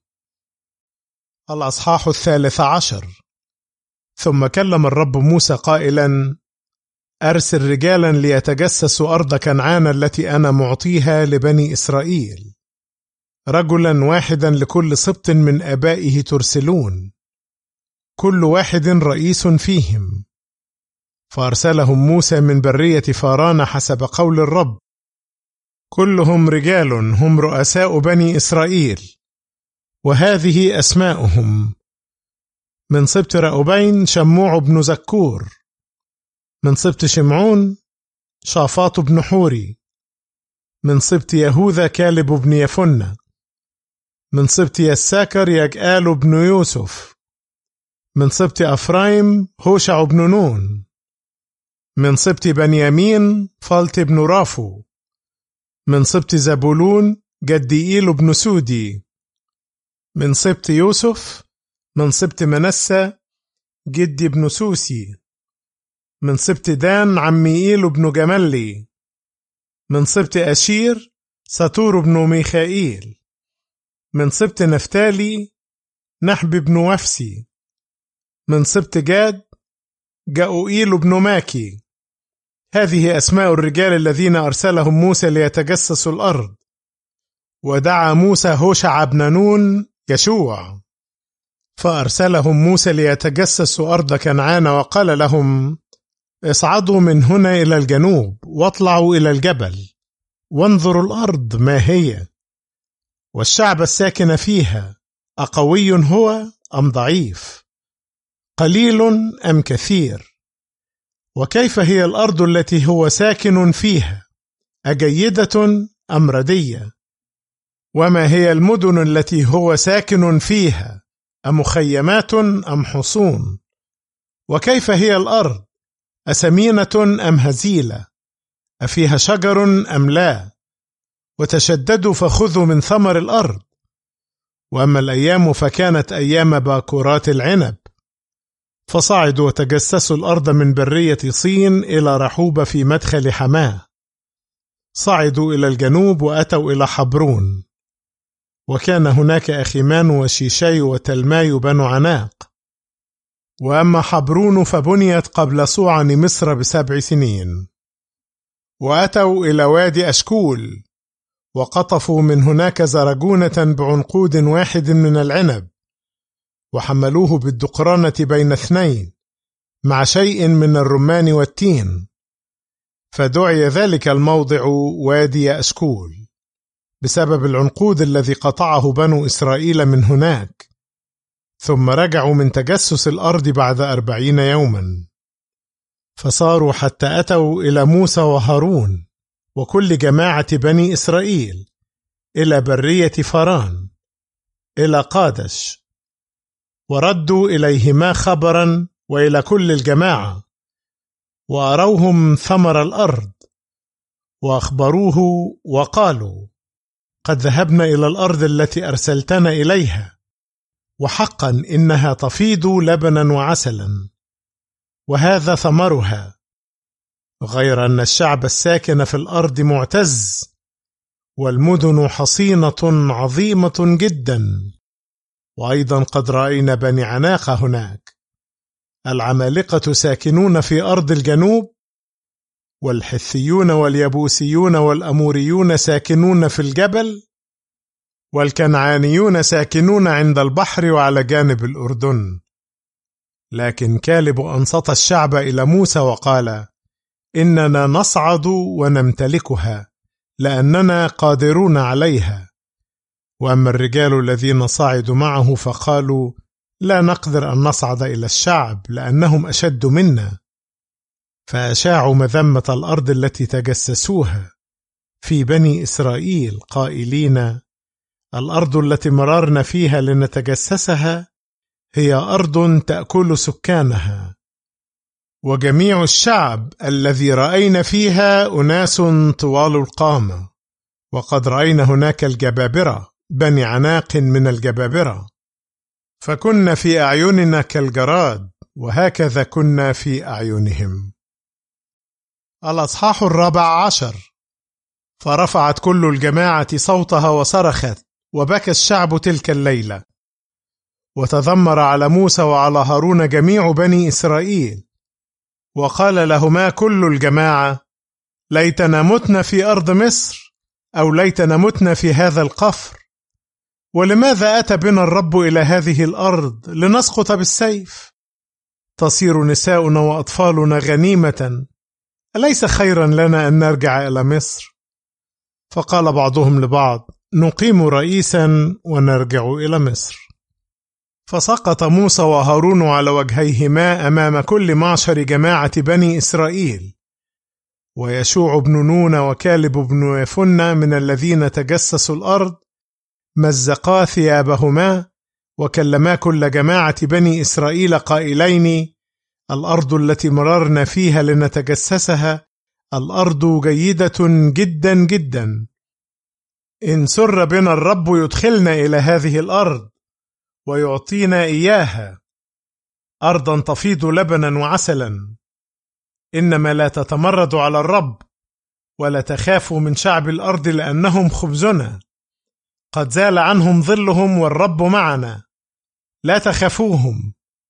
الأصحاح 13. ثم كلم الرب موسى قائلا: أرسل رجالا ليتجسسوا أرض كنعان التي أنا معطيها لبني إسرائيل، رجلا واحدا لكل سبط من آبائه ترسلون، كل واحد رئيس فيهم. فأرسلهم موسى من برية فاران حسب قول الرب، كلهم رجال هم رؤساء بني إسرائيل. وهذه أسماؤهم: من سبط رأوبين شموع بن زكور، من سبط شمعون شافاط بن حوري، من سبط يهوذا كالب بن يفنة، من سبط يساكر يجآل بن يوسف، من سبط أفرايم هوشع بن نون، من سبط بنيامين فالت بن رافو، من سبط زبولون جديئيل بن سودي، من سبط يوسف من سبط منسى جدي بن سوسي، من سبط دان عميئيل بن جملي، من سبط أشير ساتور بن ميخائيل، من سبط نفتالي نحب بن وفسي، من سبط جاد جاؤيل بن ماكي. هذه أسماء الرجال الذين أرسلهم موسى ليتجسسوا الأرض. ودعا موسى هوشع بن نون يشوع، فأرسلهم موسى ليتجسسوا أرض كنعان، وقال لهم: اصعدوا من هنا إلى الجنوب واطلعوا إلى الجبل، وانظروا الأرض ما هي، والشعب الساكن فيها أقوي هو أم ضعيف، قليل أم كثير، وكيف هي الأرض التي هو ساكن فيها، أجيدة أم ردية، وما هي المدن التي هو ساكن فيها، أمخيمات أم حصون، وكيف هي الأرض، أسمينة أم هزيلة، أفيها شجر أم لا، وتشددوا فخذوا من ثمر الأرض. وأما الأيام فكانت أيام باكورات العنب. فصعدوا وتجسسوا الأرض من برية صين إلى رحوب في مدخل حماه، صعدوا إلى الجنوب وأتوا إلى حبرون، وكان هناك أخيمان وشيشي وتلماي بنو عناق. وأما حبرون فبنيت قبل صوعن مصر ب7 سنين. وأتوا إلى وادي أشكول، وقطفوا من هناك زرجونة بعنقود واحد من العنب، وحملوه بالدقرانة بين 2 مع شيء من الرمان والتين، فدعي ذلك الموضع وادي أشكول بسبب العنقود الذي قطعه بنو إسرائيل من هناك. ثم رجعوا من تجسس الأرض بعد 40 يوما، فصاروا حتى أتوا إلى موسى وهارون وكل جماعة بني إسرائيل إلى برية فاران إلى قادش، وردوا إليهما خبرا وإلى كل الجماعة، وأروهم ثمر الأرض، وأخبروه وقالوا: قد ذهبنا إلى الأرض التي أرسلتنا إليها، وحقا إنها تفيض لبنا وعسلا، وهذا ثمرها، غير أن الشعب الساكن في الأرض معتز، والمدن حصينة عظيمة جدا. وأيضا قد رأينا بني عناق هناك، العمالقة ساكنون في أرض الجنوب، والحثيون واليبوسيون والأموريون ساكنون في الجبل، والكنعانيون ساكنون عند البحر وعلى جانب الأردن. لكن كالب أنصت الشعب إلى موسى وقال: إننا نصعد ونمتلكها، لأننا قادرون عليها. وأما الرجال الذين صعدوا معه فقالوا: لا نقدر أن نصعد إلى الشعب، لأنهم أشد منا. فأشاعوا مذمة الأرض التي تجسسوها في بني إسرائيل قائلين: الأرض التي مررنا فيها لنتجسسها هي أرض تأكل سكانها، وجميع الشعب الذي رأينا فيها أناس طوال القامة، وقد رأينا هناك الجبابرة، بني عناق من الجبابرة، فكنا في أعيننا كالجراد، وهكذا كنا في أعينهم. الأصحاح 14. فرفعت كل الجماعة صوتها وصرخت، وبكى الشعب تلك الليلة، وتذمر على موسى وعلى هارون جميع بني إسرائيل، وقال لهما كل الجماعة: ليتنا متنا في أرض مصر، أو ليتنا متنا في هذا القفر. ولماذا أتى بنا الرب إلى هذه الأرض لنسقط بالسيف؟ تصير نساؤنا وأطفالنا غنيمة، أليس خيرا لنا أن نرجع إلى مصر؟ فقال بعضهم لبعض: نقيم رئيسا ونرجع إلى مصر. فسقط موسى وهارون على وجهيهما أمام كل معشر جماعة بني إسرائيل، ويشوع بن نون وكالب بن يفنة من الذين تجسسوا الأرض مزقا ثيابهما، وكلما كل جماعة بني إسرائيل قائلين: الأرض التي مررنا فيها لنتجسسها الأرض جيدة جدا جدا، إن سر بنا الرب يدخلنا إلى هذه الأرض ويعطينا إياها، أرضا تفيض لبنا وعسلا. إنما لا تتمردوا على الرب، ولا تخافوا من شعب الأرض، لأنهم خبزنا، قد زال عنهم ظلهم والرب معنا، لا تخافوهم.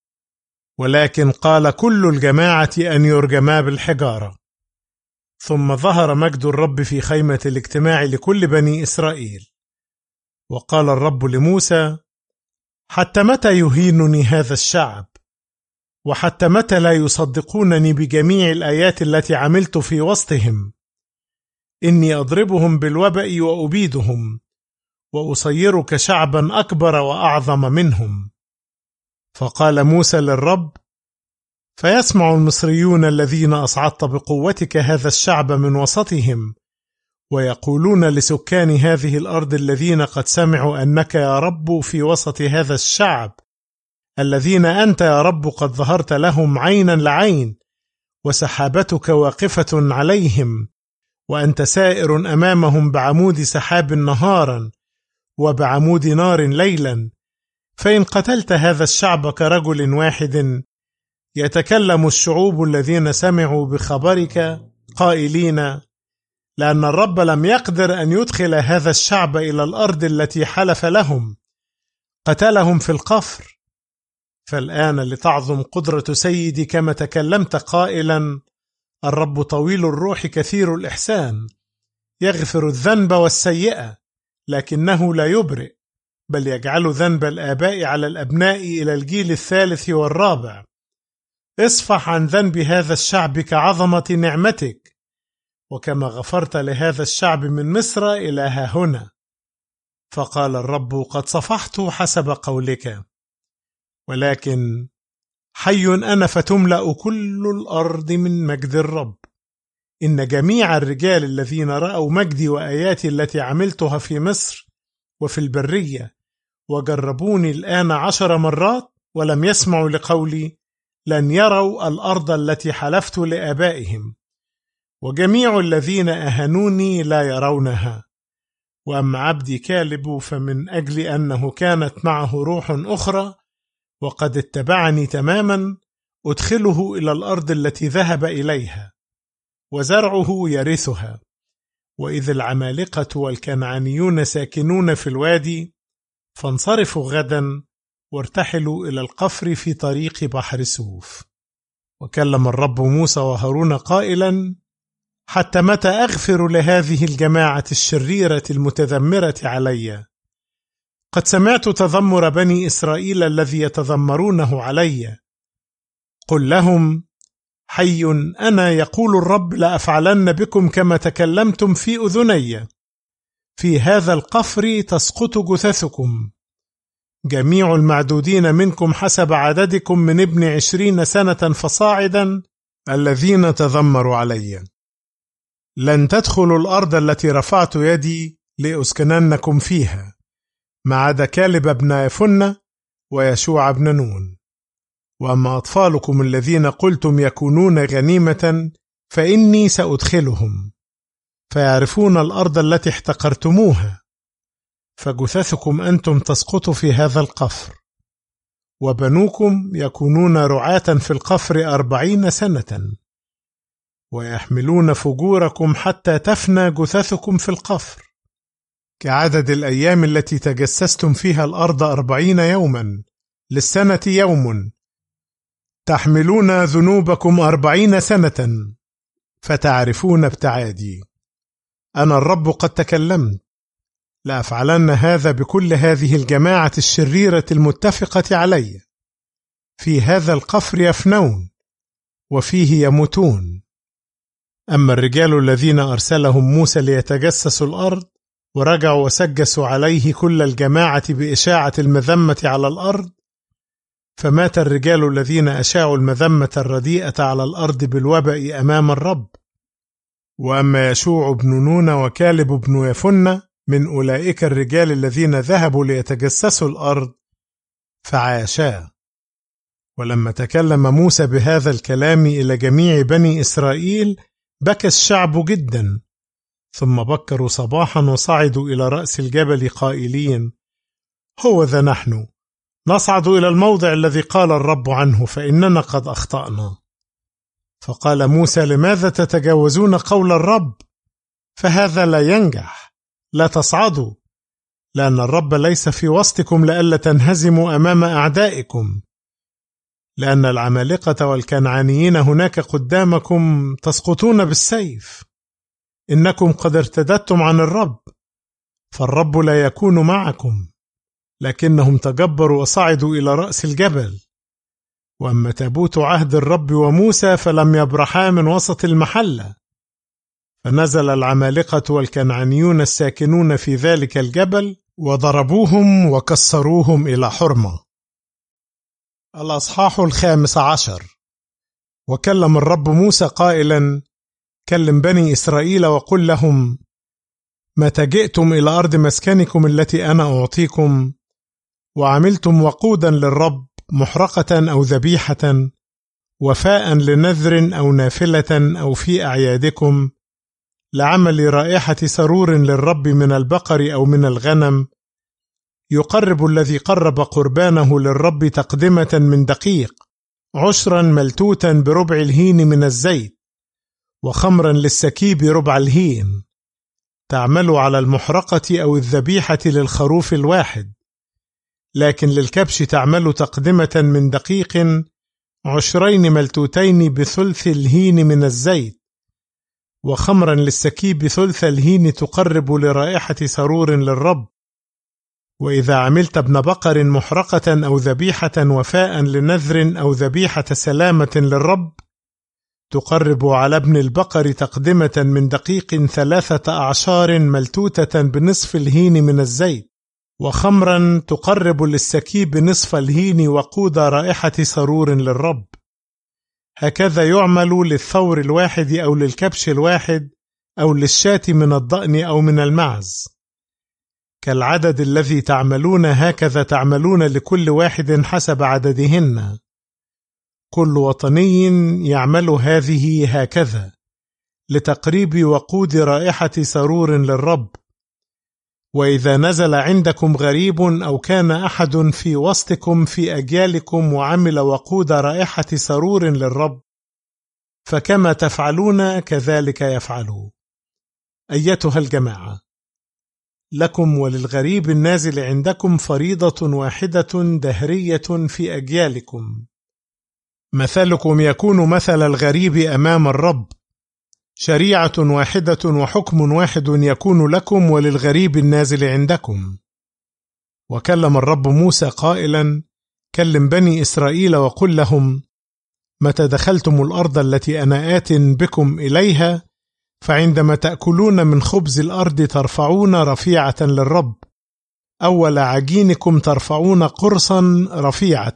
ولكن قال كل الجماعة أن يرجما بالحجارة. ثم ظهر مجد الرب في خيمة الاجتماع لكل بني إسرائيل، وقال الرب لموسى: حتى متى يهينني هذا الشعب؟ وحتى متى لا يصدقونني بجميع الآيات التي عملت في وسطهم؟ إني أضربهم بالوبأ وأبيدهم، وأصيرك شعبا أكبر وأعظم منهم. فقال موسى للرب: فيسمع المصريون الذين أصعدت بقوتك هذا الشعب من وسطهم، ويقولون لسكان هذه الأرض الذين قد سمعوا أنك يا رب في وسط هذا الشعب، الذين أنت يا رب قد ظهرت لهم عينا لعين، وسحابتك واقفة عليهم، وأنت سائر أمامهم بعمود سحاب نهارا وبعمود نار ليلا. فإن قتلت هذا الشعب كرجل واحد، يتكلم الشعوب الذين سمعوا بخبرك قائلين: لأن الرب لم يقدر أن يدخل هذا الشعب إلى الأرض التي حلف لهم، قتلهم في القفر. فالآن لتعظم قدرة سيدي كما تكلمت قائلا: الرب طويل الروح كثير الإحسان، يغفر الذنب والسيئة، لكنه لا يبرئ، بل يجعل ذنب الآباء على الأبناء إلى الجيل الثالث والرابع. اصفح عن ذنب هذا الشعب كعظمة نعمتك، وكما غفرت لهذا الشعب من مصر إلى هاهنا. فقال الرب: قد صفحت حسب قولك، ولكن حي أنا فتملأ كل الأرض من مجد الرب. إن جميع الرجال الذين رأوا مجدي وآياتي التي عملتها في مصر وفي البرية وجربوني الآن 10 مرات ولم يسمعوا لقولي، لن يروا الأرض التي حلفت لآبائهم، وجميع الذين أهنوني لا يرونها. وأما عبدي كالب فمن أجل أنه كانت معه روح أخرى وقد اتبعني تماما أدخله إلى الأرض التي ذهب إليها، وزرعه يرثها. وإذ العمالقة والكنعانيون ساكنون في الوادي، فانصرفوا غدا وارتحلوا إلى القفر في طريق بحر سوف. وكلم الرب موسى وهارون قائلا: حتى متى أغفر لهذه الجماعة الشريرة المتذمرة علي؟ قد سمعت تذمر بني إسرائيل الذي يتذمرونه علي. قل لهم: حي أنا يقول الرب لأفعلن بكم كما تكلمتم في أذني. في هذا القفر تسقط جثثكم، جميع المعدودين منكم حسب عددكم من ابن 20 سنة فصاعدا الذين تذمروا علي. لن تدخلوا الأرض التي رفعت يدي لأسكننكم فيها، ما عدا كالب بن يفنة ويشوع بن نون. وأما أطفالكم الذين قلتم يكونون غنيمة فإني سأدخلهم، فيعرفون الأرض التي احتقرتموها، فجثثكم أنتم تسقط في هذا القفر، وبنوكم يكونون رعاة في القفر 40 سنة، ويحملون فجوركم حتى تفنى جثثكم في القفر، كعدد الأيام التي تجسستم فيها الأرض 40 يوما، للسنة يوم. تحملون ذنوبكم 40 سنة، فتعرفون ابتعادي. أنا الرب قد تكلمت، لأفعلن هذا بكل هذه الجماعة الشريرة المتفقة علي. في هذا القفر يفنون، وفيه يموتون. أما الرجال الذين أرسلهم موسى ليتجسسوا الأرض ورجعوا وسجسوا عليه كل الجماعة بإشاعة المذمة على الأرض، فمات الرجال الذين أشاعوا المذمة الرديئة على الأرض بالوباء أمام الرب. وأما يشوع بن نون وكالب بن يفنة من أولئك الرجال الذين ذهبوا ليتجسسوا الأرض فعاشا. ولما تكلم موسى بهذا الكلام إلى جميع بني إسرائيل بكى الشعب جدا، ثم بكروا صباحا وصعدوا إلى رأس الجبل قائلين: هو ذا نحن نصعد إلى الموضع الذي قال الرب عنه، فإننا قد أخطأنا. فقال موسى: لماذا تتجاوزون قول الرب؟ فهذا لا ينجح، لا تصعدوا، لأن الرب ليس في وسطكم لئلا تنهزموا أمام أعدائكم، لأن العمالقة والكنعانيين هناك قدامكم تسقطون بالسيف. إنكم قد ارتدتم عن الرب، فالرب لا يكون معكم، لكنهم تجبروا وصعدوا إلى رأس الجبل. وأما تابوت عهد الرب وموسى فلم يبرحا من وسط المحلة، فنزل العمالقة والكنعانيون الساكنون في ذلك الجبل وضربوهم وكسروهم إلى حرمة. الأصحاح 15. وكلم الرب موسى قائلا: كلم بني إسرائيل وقل لهم: متى جئتم إلى أرض مسكنكم التي أنا أعطيكم، وعملتم وقودا للرب محرقة أو ذبيحة، وفاء لنذر أو نافلة أو في أعيادكم، لعمل رائحة سرور للرب من البقر أو من الغنم، يقرب الذي قرب قربانه للرب تقدمة من دقيق، عشرا ملتوتا بربع الهين من الزيت، وخمرا للسكيب ربع الهين. تعمل على المحرقة أو الذبيحة للخروف الواحد، لكن للكبش تعمل تقدمة من دقيق، 20 ملتوتين بثلث الهين من الزيت، وخمرا للسكيب ثلث الهين تقرب لرائحة سرور للرب. وإذا عملت ابن بقر محرقة أو ذبيحة وفاء لنذر أو ذبيحة سلامة للرب، تقرب على ابن البقر تقدمة من دقيق 3 أعشار ملتوتة بنصف الهين من الزيت، وخمرا تقرب للسكيب نصف الهين وقود رائحة سرور للرب. هكذا يعمل للثور الواحد أو للكبش الواحد أو للشاة من الضأن أو من المعز. كالعدد الذي تعملون هكذا تعملون لكل واحد حسب عددهن. كل وطني يعمل هذه هكذا لتقريب وقود رائحة سرور للرب. وإذا نزل عندكم غريب أو كان أحد في وسطكم في أجيالكم وعمل وقود رائحة سرور للرب، فكما تفعلون كذلك يفعلوا. أيتها الجماعة، لكم وللغريب النازل عندكم فريضة واحدة دهرية في أجيالكم، مثلكم يكون مثل الغريب أمام الرب، شريعة واحدة وحكم واحد يكون لكم وللغريب النازل عندكم. وكلم الرب موسى قائلا: كلم بني إسرائيل وقل لهم: متى دخلتم الأرض التي أنا آت بكم إليها، فعندما تأكلون من خبز الأرض ترفعون رفيعة للرب، أول عجينكم ترفعون قرصا رفيعة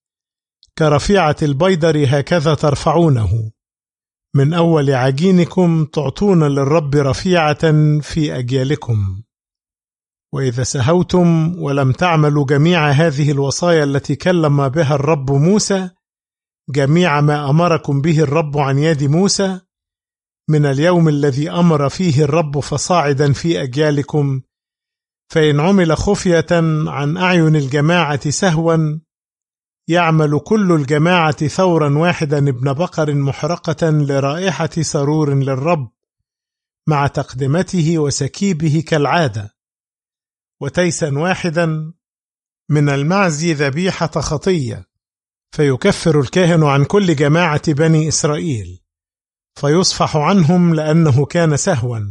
كرفيعة البيدر، هكذا ترفعونه. من أول عجينكم تعطون للرب رفيعة في أجيالكم. وإذا سهوتم ولم تعملوا جميع هذه الوصايا التي كلم بها الرب موسى، جميع ما أمركم به الرب عن يد موسى من اليوم الذي أمر فيه الرب فصاعدا في أجيالكم، فإن عمل خفية عن أعين الجماعة سهوا، يعمل كل الجماعة ثورا واحدا ابن بقر محرقة لرائحة سرور للرب، مع تقدمته وسكيبه كالعادة، وتيسا واحدا من المعز ذبيحة خطية، فيكفر الكاهن عن كل جماعة بني إسرائيل، فيصفح عنهم لأنه كان سهوا.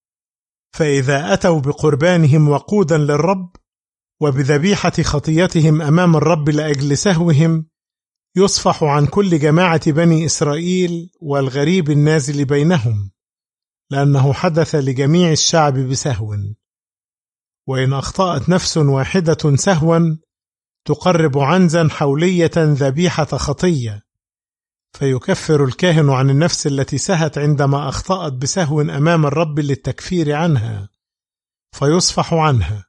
فإذا أتوا بقربانهم وقودا للرب وبذبيحة خطيتهم أمام الرب لأجل سهوهم، يصفح عن كل جماعة بني إسرائيل والغريب النازل بينهم، لأنه حدث لجميع الشعب بسهو. وإن أخطأت نفس واحدة سهوا، تقرب عنزا حولية ذبيحة خطية، فيكفر الكاهن عن النفس التي سهت عندما أخطأت بسهو أمام الرب للتكفير عنها، فيصفح عنها.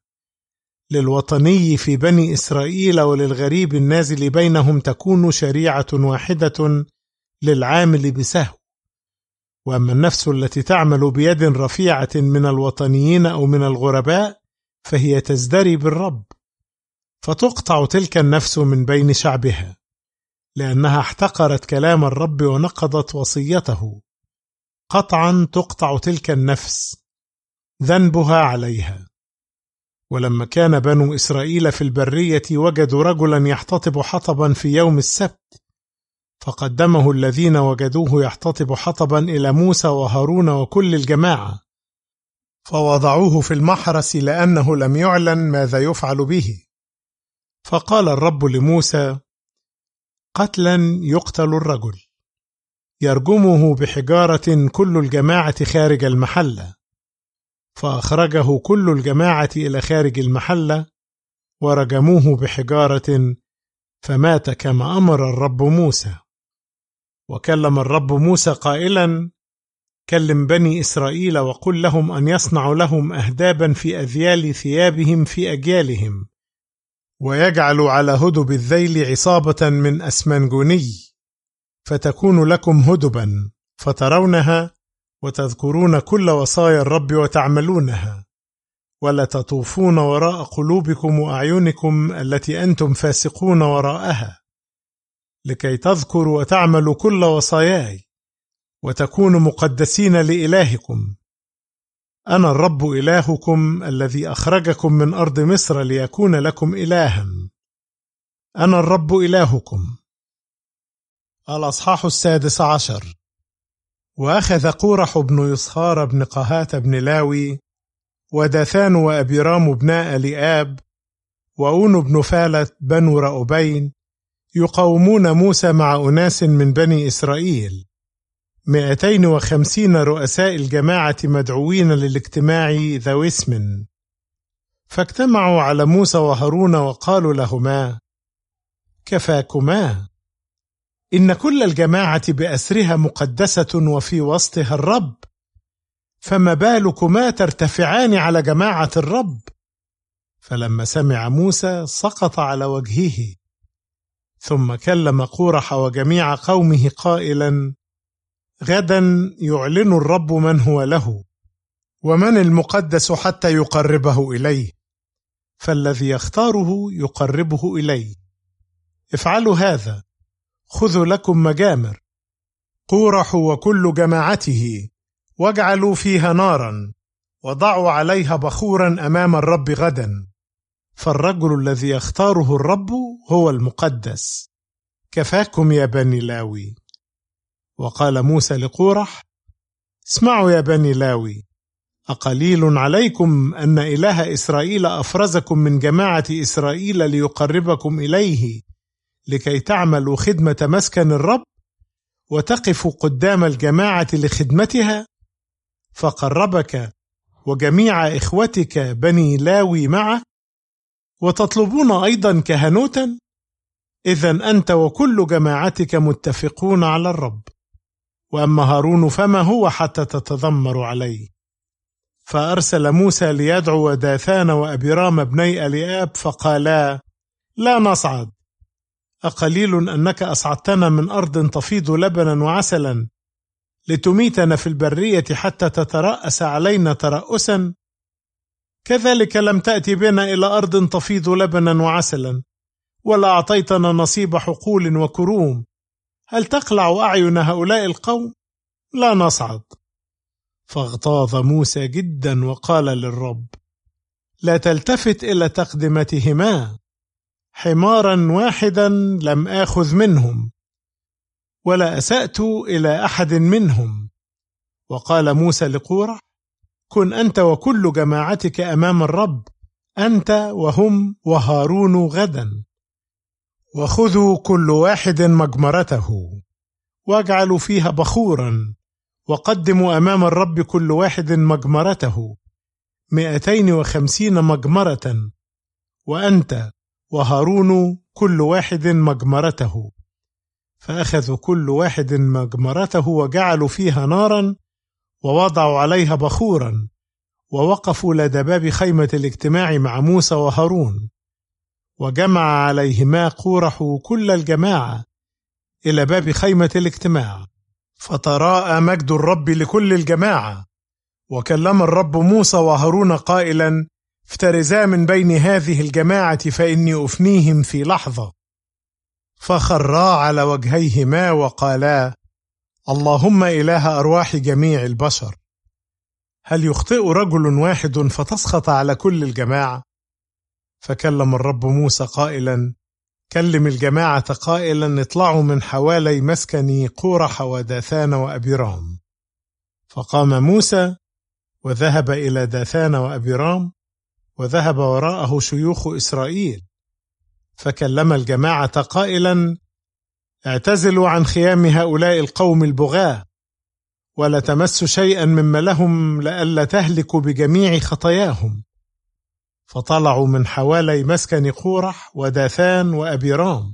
للوطني في بني إسرائيل وللغريب النازل بينهم تكون شريعة واحدة للعامل بسهو. وأما النفس التي تعمل بيد رفيعة من الوطنيين أو من الغرباء، فهي تزدري بالرب، فتقطع تلك النفس من بين شعبها، لأنها احتقرت كلام الرب ونقضت وصيته. قطعا تقطع تلك النفس، ذنبها عليها. ولما كان بنو إسرائيل في البرية، وجدوا رجلا يحتطب حطبا في يوم السبت، فقدمه الذين وجدوه يحتطب حطبا إلى موسى وهارون وكل الجماعة، فوضعوه في المحرس لأنه لم يعلن ماذا يفعل به. فقال الرب لموسى: قتلا يقتل الرجل، يرجمه بحجارة كل الجماعة خارج المحلة. فأخرجه كل الجماعة إلى خارج المحلة ورجموه بحجارة، فمات كما أمر الرب موسى. وكلم الرب موسى قائلا: كلم بني إسرائيل وقل لهم أن يصنعوا لهم أهدابا في أذيال ثيابهم في أجيالهم، ويجعلوا على هدب الذيل عصابة من أسمنجوني، فتكون لكم هدبا فترونها وتذكرون كل وصايا الرب وتعملونها، ولا تطوفون وراء قلوبكم وأعينكم التي أنتم فاسقون وراءها، لكي تذكروا وتعملوا كل وصاياي وتكونوا مقدسين لإلهكم. أنا الرب إلهكم الذي أخرجكم من أرض مصر ليكون لكم إلها. أنا الرب إلهكم. الأصحاح 16. وأخذ قورح بن يصهار بن قهات بن لاوي وداثان وأبيرام بناء لآب وأون بن فالت بنو رأوبين يقاومون موسى مع أناس من بني إسرائيل، 250 رؤساء الجماعة مدعوين للاجتماع ذوي اسم. فاجتمعوا على موسى وهارون وقالوا لهما: كفاكما، إن كل الجماعة بأسرها مقدسة وفي وسطها الرب، فما بالكما ترتفعان على جماعة الرب؟ فلما سمع موسى سقط على وجهه، ثم كلم قورح وجميع قومه قائلا: غدا يعلن الرب من هو له ومن المقدس حتى يقربه إليه، فالذي يختاره يقربه إليه. افعلوا هذا، خذوا لكم مجامر قورح وكل جماعته واجعلوا فيها نارا وضعوا عليها بخورا أمام الرب غدا، فالرجل الذي يختاره الرب هو المقدس. كفاكم يا بني لاوي. وقال موسى لقورح: اسمعوا يا بني لاوي، أقليل عليكم أن إله إسرائيل أفرزكم من جماعة إسرائيل ليقربكم إليه لكي تعملوا خدمة مسكن الرب وتقفوا قدام الجماعة لخدمتها، فقربك وجميع إخوتك بني لاوي معك، وتطلبون أيضا كهنوتا؟ إذن أنت وكل جماعتك متفقون على الرب. وأما هارون فما هو حتى تتذمر عليه. فأرسل موسى ليدعو داثان وأبيرام ابني أليآب فقالا: لا نصعد، أقليل أنك أصعدتنا من أرض تفيض لبنا وعسلا لتميتنا في البرية حتى تترأس علينا ترأسا؟ كذلك لم تأتي بنا إلى أرض تفيض لبنا وعسلا ولا أعطيتنا نصيب حقول وكروم. هل تقلع أعين هؤلاء القوم؟ لا نصعد. فاغتاظ موسى جدا وقال للرب: لا تلتفت إلى تقدمتهما، حمارا واحدا لم آخذ منهم ولا أسأت إلى أحد منهم. وقال موسى لقورح: كن أنت وكل جماعتك أمام الرب، أنت وهم وهارون غدا، وخذوا كل واحد مجمرته واجعلوا فيها بخورا، وقدموا أمام الرب كل واحد مجمرته 250 مجمرة، وأنت وهارون كل واحد مجمرته. فأخذوا كل واحد مجمرته وجعلوا فيها نارا ووضعوا عليها بخورا، ووقفوا لدى باب خيمة الاجتماع مع موسى وهارون، وجمع عليهما قورح كل الجماعة إلى باب خيمة الاجتماع. فتراءى مجد الرب لكل الجماعة، وكلم الرب موسى وهارون قائلا: افترزا من بين هذه الجماعة فإني أفنيهم في لحظة. فخرا على وجهيهما وقالا: اللهم إله أرواح جميع البشر، هل يخطئ رجل واحد فتسخط على كل الجماعة؟ فكلم الرب موسى قائلا: كلم الجماعة قائلا: اطلعوا من حوالي مسكن قورح وداثان وأبيرام. فقام موسى وذهب إلى داثان وأبيرام، وذهب وراءه شيوخ إسرائيل، فكلم الجماعة قائلا: اعتزلوا عن خيام هؤلاء القوم البغاة، ولا تمسوا شيئا مما لهم لئلا تهلكوا بجميع خطاياهم. فطلعوا من حوالي مسكن قورح وداثان وأبيرام،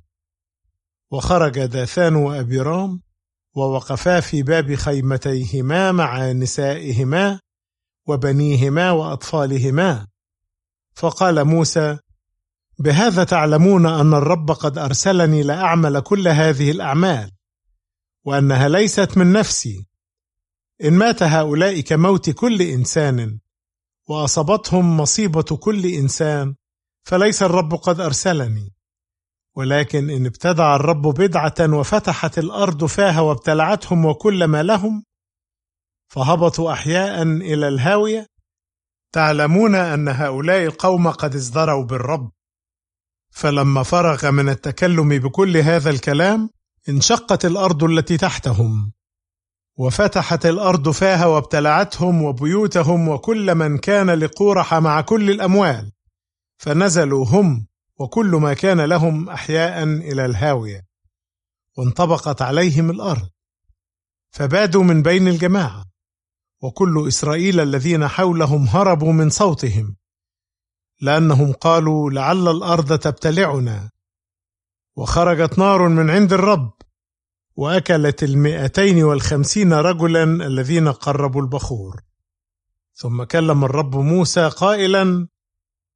وخرج داثان وأبيرام ووقفا في باب خيمتيهما مع نسائهما وبنيهما وأطفالهما. فقال موسى: بهذا تعلمون أن الرب قد أرسلني لأعمل كل هذه الأعمال، وأنها ليست من نفسي. إن مات هؤلاء كموت كل إنسان وأصابتهم مصيبة كل إنسان، فليس الرب قد أرسلني. ولكن إن ابتدع الرب بدعة وفتحت الأرض فاها وابتلعتهم وكل ما لهم، فهبطوا أحياء إلى الهاوية، تعلمون أن هؤلاء القوم قد ازدروا بالرب. فلما فرغ من التكلم بكل هذا الكلام، انشقت الأرض التي تحتهم، وفتحت الأرض فاها وابتلعتهم وبيوتهم وكل من كان لقورح مع كل الأموال، فنزلوا هم وكل ما كان لهم أحياء إلى الهاوية، وانطبقت عليهم الأرض، فبادوا من بين الجماعة، وكل إسرائيل الذين حولهم هربوا من صوتهم، لأنهم قالوا: لعل الأرض تبتلعنا. وخرجت نار من عند الرب وأكلت 250 رجلا الذين قربوا البخور. ثم كلم الرب موسى قائلا: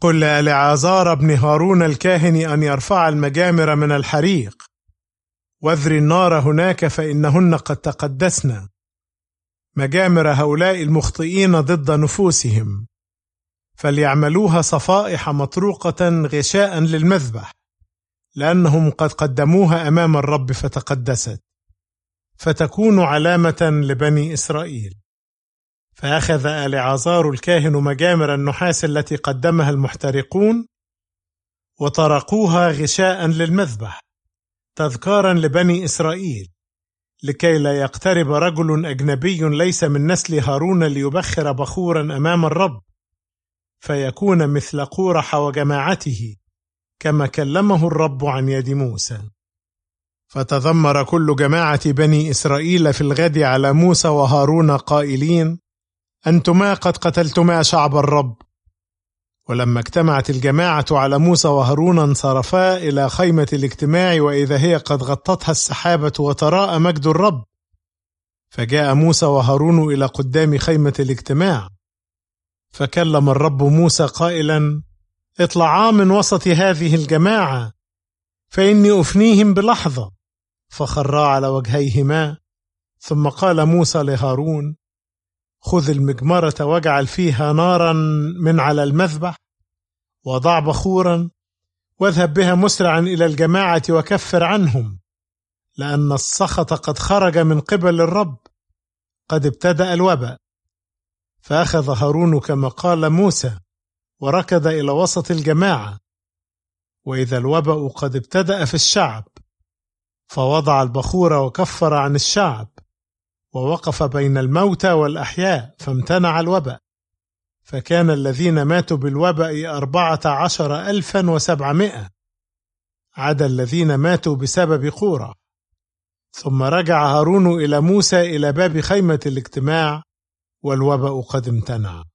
قل لإلعازار بن هارون الكاهن أن يرفع المجامر من الحريق، واذر النار هناك فإنهن قد تقدسن، مجامر هؤلاء المخطئين ضد نفوسهم، فليعملوها صفائح مطروقة غشاء للمذبح، لأنهم قد قدموها أمام الرب فتقدست، فتكون علامة لبني إسرائيل. فأخذ إلعازار الكاهن مجامر النحاس التي قدمها المحترقون وطرقوها غشاء للمذبح تذكارا لبني إسرائيل، لكي لا يقترب رجل أجنبي ليس من نسل هارون ليبخر بخورا أمام الرب، فيكون مثل قورح وجماعته، كما كلمه الرب عن يد موسى. فتذمر كل جماعة بني إسرائيل في الغد على موسى وهارون قائلين: أنتما قد قتلتما شعب الرب. ولما اجتمعت الجماعة على موسى وهارون انصرفا إلى خيمة الاجتماع، وإذا هي قد غطتها السحابة وتراءى مجد الرب. فجاء موسى وهارون إلى قدام خيمة الاجتماع، فكلم الرب موسى قائلا: اطلعا من وسط هذه الجماعة، فإني أفنيهم بلحظة. فخرا على وجهيهما. ثم قال موسى لهارون: خذ المجمرة واجعل فيها نارا من على المذبح، وضع بخورا، واذهب بها مسرعا إلى الجماعة وكفر عنهم، لأن السخط قد خرج من قبل الرب، قد ابتدأ الوباء. فأخذ هارون كما قال موسى، وركض إلى وسط الجماعة، وإذا الوباء قد ابتدأ في الشعب، فوضع البخور وكفر عن الشعب، ووقف بين الموتى والأحياء، فامتنع الوباء. فكان الذين ماتوا بالوباء 14,700 عدا الذين ماتوا بسبب قورح. ثم رجع هارون إلى موسى إلى باب خيمة الاجتماع، والوباء قد امتنع.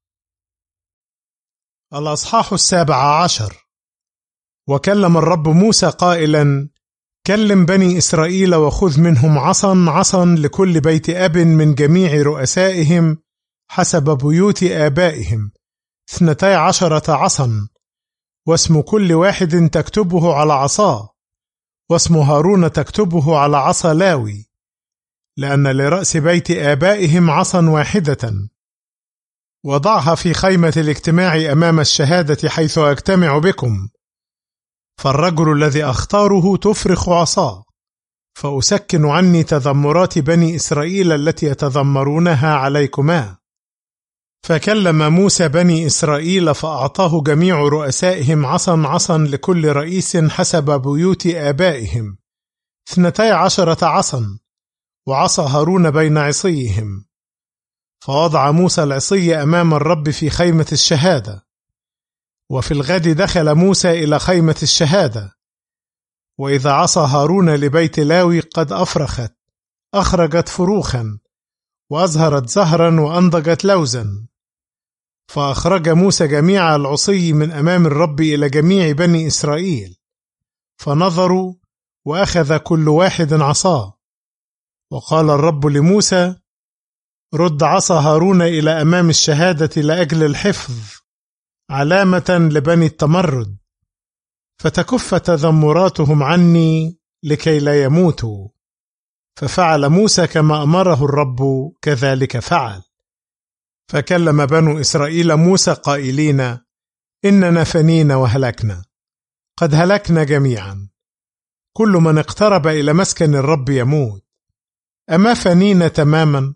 الأصحاح 17. وكلم الرب موسى قائلا: كلم بني إسرائيل وخذ منهم عصا لكل بيت أب من جميع رؤسائهم حسب بيوت آبائهم 12 عصا، واسم كل واحد تكتبه على عصاه، واسم هارون تكتبه على عصا لاوي، لأن لرأس بيت آبائهم عصا واحدة. وضعها في خيمة الاجتماع أمام الشهادة حيث أجتمع بكم، فالرجل الذي أختاره تفرخ عصاه، فأسكن عني تذمرات بني إسرائيل التي يتذمرونها عليكما. فكلم موسى بني إسرائيل فأعطاه جميع رؤسائهم عصا لكل رئيس حسب بيوت آبائهم 12 عصا، وعصا هارون بين عصيهم. فوضع موسى العصي أمام الرب في خيمة الشهادة. وفي الغد دخل موسى إلى خيمة الشهادة، وإذا عصا هارون لبيت لاوي قد أفرخت، أخرجت فروخا، وأزهرت زهرا، وأنضجت لوزا. فأخرج موسى جميع العصي من أمام الرب إلى جميع بني إسرائيل، فنظروا، وأخذ كل واحد عصاه. وقال الرب لموسى: رد عصا هارون إلى أمام الشهادة لأجل الحفظ، علامة لبني التمرد، فتكف تذمراتهم عني لكي لا يموتوا. ففعل موسى كما أمره الرب، كذلك فعل. فكلم بنو إسرائيل موسى قائلين: إننا فنينا وهلكنا، قد هلكنا جميعا، كل من اقترب إلى مسكن الرب يموت، أما فنينا تماما؟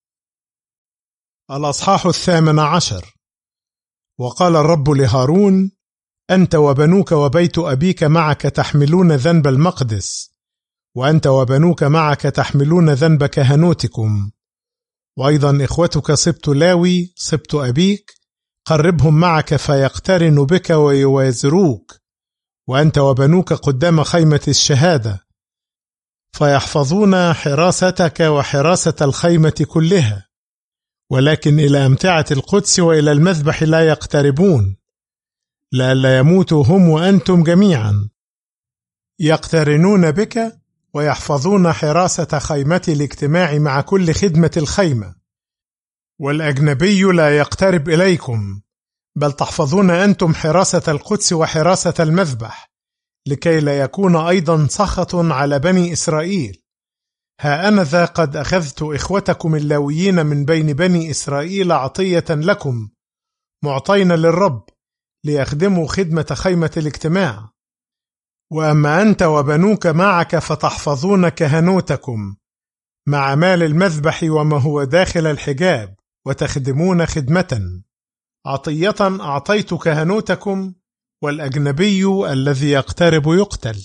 الأصحاح 18. وقال الرب لهارون: أنت وبنوك وبيت أبيك معك تحملون ذنب المقدس، وأنت وبنوك معك تحملون ذنب كهنوتكم، وأيضا إخوتك سبط لاوي سبط أبيك، قربهم معك فيقترنوا بك ويوازروك، وأنت وبنوك قدام خيمة الشهادة، فيحفظون حراستك وحراسة الخيمة كلها، ولكن إلى أمتعة القدس وإلى المذبح لا يقتربون، لئلا يموتوا هم وأنتم جميعا. يقترنون بك ويحفظون حراسة خيمة الاجتماع مع كل خدمة الخيمة، والأجنبي لا يقترب إليكم، بل تحفظون أنتم حراسة القدس وحراسة المذبح، لكي لا يكون أيضا سخط على بني إسرائيل. ها أنا ذا قد أخذت إخوتكم اللاويين من بين بني إسرائيل عطية لكم معطين للرب ليخدموا خدمة خيمة الاجتماع. وأما أنت وبنوك معك فتحفظون كهنوتكم مع مال المذبح وما هو داخل الحجاب، وتخدمون خدمة. عطية أعطيت كهنوتكم، والأجنبي الذي يقترب يقتل.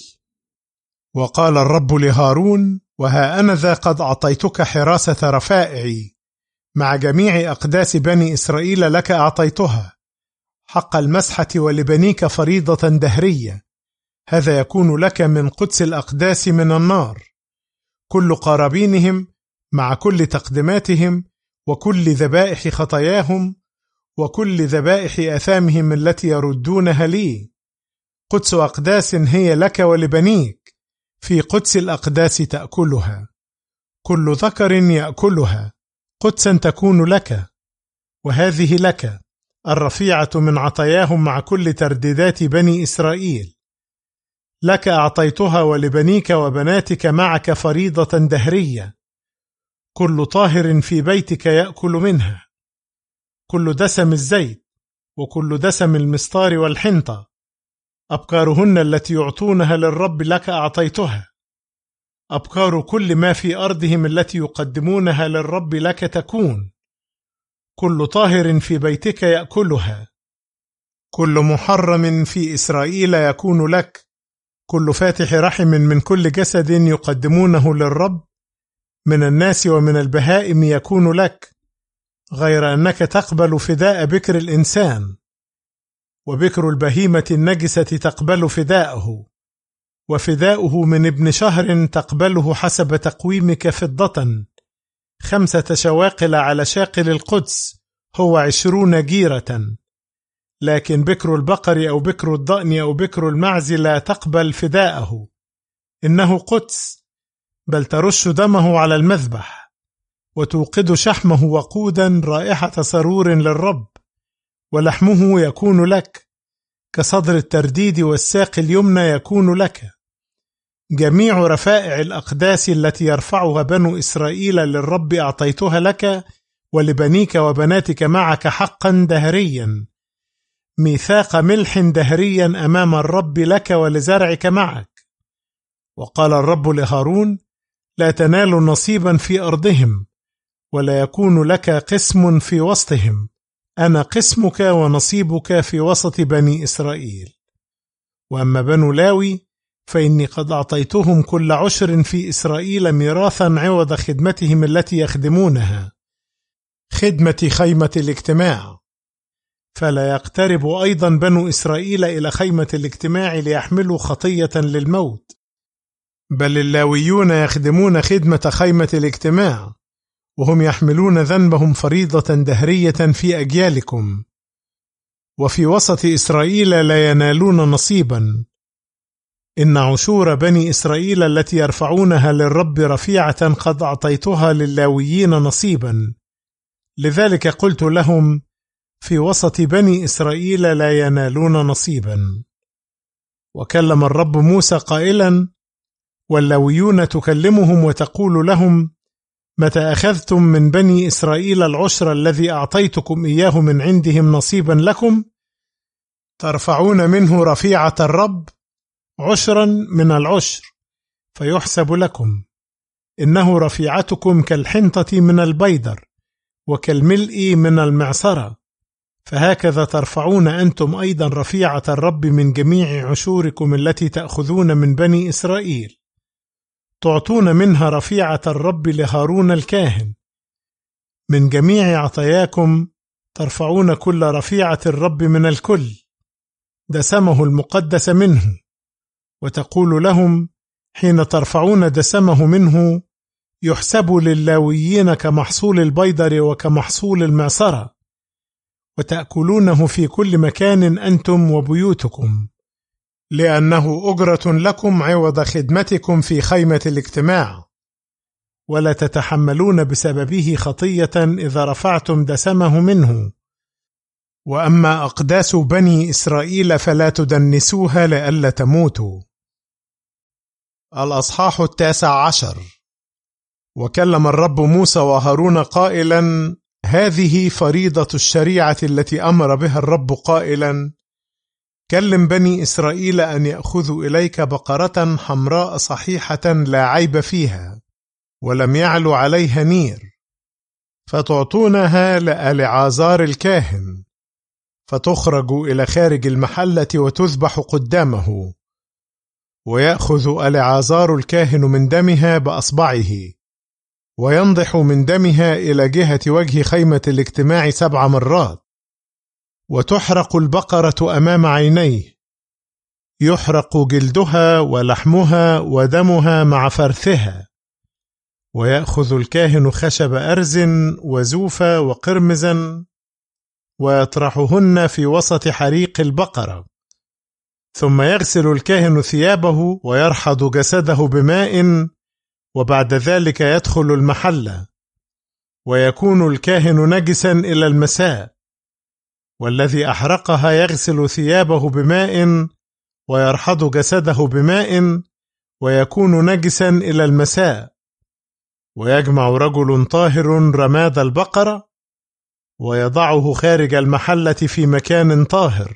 وقال الرب لهارون: وها أنا ذا قد أعطيتك حراسة رفائعي مع جميع أقداس بني إسرائيل، لك أعطيتها حق المسحة، ولبنيك فريضة دهرية. هذا يكون لك من قدس الأقداس من النار، كل قرابينهم مع كل تقدماتهم، وكل ذبائح خطاياهم، وكل ذبائح آثامهم التي يردونها لي. قدس أقداس هي لك ولبنيك، في قدس الأقداس تأكلها، كل ذكر يأكلها قدسا تكون لك. وهذه لك الرفيعة من عطاياهم مع كل ترديدات بني إسرائيل، لك أعطيتها ولبنيك وبناتك معك فريضة دهرية. كل طاهر في بيتك يأكل منها، كل دسم الزيت وكل دسم المستار والحنطة، أبكارهن التي يعطونها للرب لك أعطيتها. أبكار كل ما في أرضهم التي يقدمونها للرب لك تكون، كل طاهر في بيتك يأكلها. كل محرم في إسرائيل يكون لك، كل فاتح رحم من كل جسد يقدمونه للرب من الناس ومن البهائم يكون لك، غير أنك تقبل فداء بكر الإنسان، وبكر البهيمة النجسة تقبل فداءه، وفداؤه من ابن شهر تقبله حسب تقويمك فضة 5 شواقل على شاقل القدس، هو 20 جيرة. لكن بكر البقر أو بكر الضأن أو بكر المعز لا تقبل فداءه، إنه قدس، بل ترش دمه على المذبح، وتوقد شحمه وقودا رائحة سرور للرب، ولحمه يكون لك كصدر الترديد، والساق اليمنى يكون لك. جميع رفائع الأقداس التي يرفعها بنو إسرائيل للرب أعطيتها لك ولبنيك وبناتك معك حقا دهريا، ميثاق ملح دهريا أمام الرب لك ولزرعك معك. وقال الرب لهارون: لا تنال نصيبا في أرضهم، ولا يكون لك قسم في وسطهم، أنا قسمك ونصيبك في وسط بني إسرائيل. وأما بنو لاوي فإني قد أعطيتهم كل عشر في إسرائيل ميراثا عوض خدمتهم التي يخدمونها، خدمة خيمة الاجتماع. فلا يقترب أيضا بنو إسرائيل إلى خيمة الاجتماع ليحملوا خطية للموت، بل اللاويون يخدمون خدمة خيمة الاجتماع، وهم يحملون ذنبهم فريضة دهرية في أجيالكم. وفي وسط إسرائيل لا ينالون نصيبا، إن عشور بني إسرائيل التي يرفعونها للرب رفيعة قد أعطيتها للاويين نصيبا. لذلك قلت لهم: في وسط بني إسرائيل لا ينالون نصيبا. وكلم الرب موسى قائلا: واللاويون تكلمهم وتقول لهم: متى أخذتم من بني إسرائيل العشر الذي أعطيتكم إياه من عندهم نصيبا لكم، ترفعون منه رفيعة الرب عشرا من العشر فيحسب لكم، إنه رفيعتكم كالحنطة من البيدر وكالملء من المعصرة، فهكذا ترفعون أنتم أيضا رفيعة الرب من جميع عشوركم التي تأخذون من بني إسرائيل، تعطون منها رفيعة الرب لهارون الكاهن. من جميع عطاياكم ترفعون كل رفيعة الرب من الكل دسمه المقدس منه، وتقول لهم: حين ترفعون دسمه منه يحسب للاويين كمحصول البيدر وكمحصول المعصرة، وتأكلونه في كل مكان أنتم وبيوتكم، لأنه أجرة لكم عوض خدمتكم في خيمة الاجتماع، ولا تتحملون بسببه خطية إذا رفعتم دسمه منه. وأما أقداس بني إسرائيل فلا تدنسوها لئلا تموتوا. الأصحاح 19. وكلم الرب موسى وهارون قائلا: هذه فريضة الشريعة التي أمر بها الرب قائلا: كلم بني إسرائيل أن يأخذوا إليك بقرة حمراء صحيحة لا عيب فيها ولم يعلو عليها نير، فتعطونها لألعازار الكاهن، فتخرج إلى خارج المحلة وتذبح قدامه، ويأخذ ألعازار الكاهن من دمها بأصبعه، وينضح من دمها إلى جهة وجه خيمة الاجتماع 7 مرات، وتحرق البقرة أمام عينيه، يحرق جلدها ولحمها ودمها مع فرثها. ويأخذ الكاهن خشب أرز وزوفا وقرمزا ويطرحهن في وسط حريق البقرة، ثم يغسل الكاهن ثيابه ويرحض جسده بماء، وبعد ذلك يدخل المحلة، ويكون الكاهن نجسا إلى المساء. والذي أحرقها يغسل ثيابه بماء ويرحض جسده بماء، ويكون نجسا إلى المساء. ويجمع رجل طاهر رماد البقرة ويضعه خارج المحلة في مكان طاهر،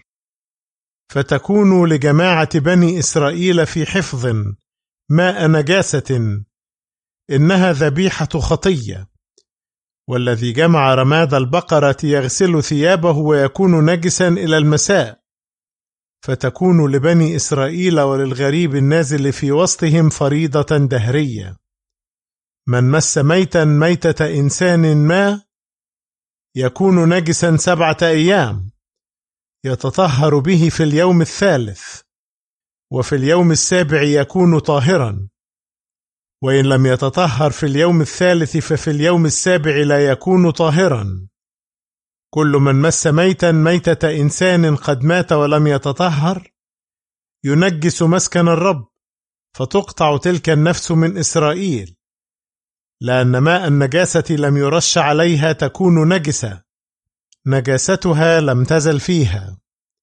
فتكون لجماعة بني إسرائيل في حفظ ماء نجاسة، إنها ذبيحة خطية. والذي جمع رماد البقرة يغسل ثيابه ويكون نجسا إلى المساء، فتكون لبني إسرائيل وللغريب النازل في وسطهم فريضة دهرية. من مس ميتا ميتة إنسان ما يكون نجسا 7 أيام، يتطهر به في اليوم 3، وفي اليوم 7 يكون طاهرا. وإن لم يتطهر في اليوم 3 ففي اليوم 7 لا يكون طاهرا. كل من مس ميتا ميتة إنسان قد مات ولم يتطهر ينجس مسكن الرب، فتقطع تلك النفس من إسرائيل، لأن ماء النجاسة لم يرش عليها تكون نجسة، نجاستها لم تزل فيها.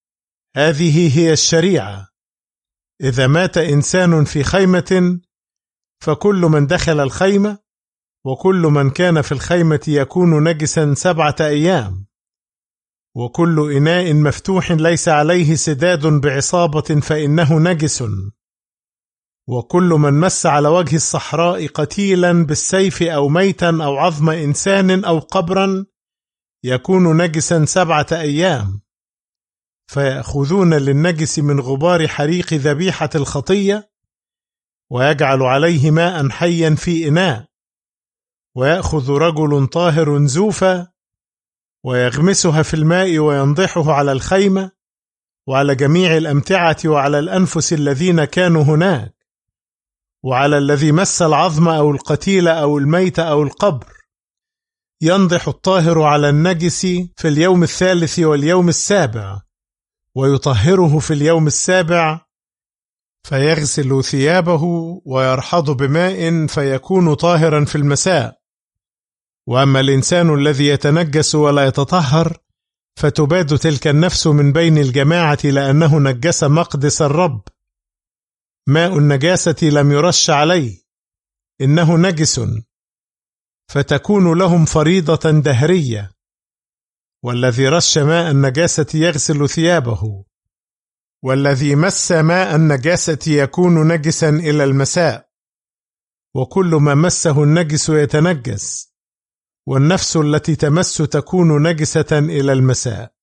هذه هي الشريعة. إذا مات إنسان في خيمة فكل من دخل الخيمة وكل من كان في الخيمة يكون نجسا 7 أيام. وكل إناء مفتوح ليس عليه سداد بعصابة فإنه نجس. وكل من مس على وجه الصحراء قتيلا بالسيف أو ميتا أو عظم إنسان أو قبرا يكون نجسا 7 أيام. فيأخذون للنجس من غبار حريق ذبيحة الخطية ويجعل عليه ماء حيا في إناء، ويأخذ رجل طاهر زوفا ويغمسها في الماء وينضحه على الخيمة وعلى جميع الأمتعة وعلى الأنفس الذين كانوا هناك، وعلى الذي مس العظم أو القتيل أو الميت أو القبر. ينضح الطاهر على النجس في اليوم 3 واليوم 7، ويطهره في اليوم 7، فيغسل ثيابه ويرحض بماء فيكون طاهرا في المساء. وأما الإنسان الذي يتنجس ولا يتطهر فتباد تلك النفس من بين الجماعة، لأنه نجس مقدس الرب. ماء النجاسة لم يرش عليه، إنه نجس، فتكون لهم فريضة دهرية. والذي رش ماء النجاسة يغسل ثيابه، والذي مس ماء النجاسة يكون نجسا إلى المساء. وكل ما مسه النجس يتنجس، والنفس التي تمس تكون نجسة إلى المساء.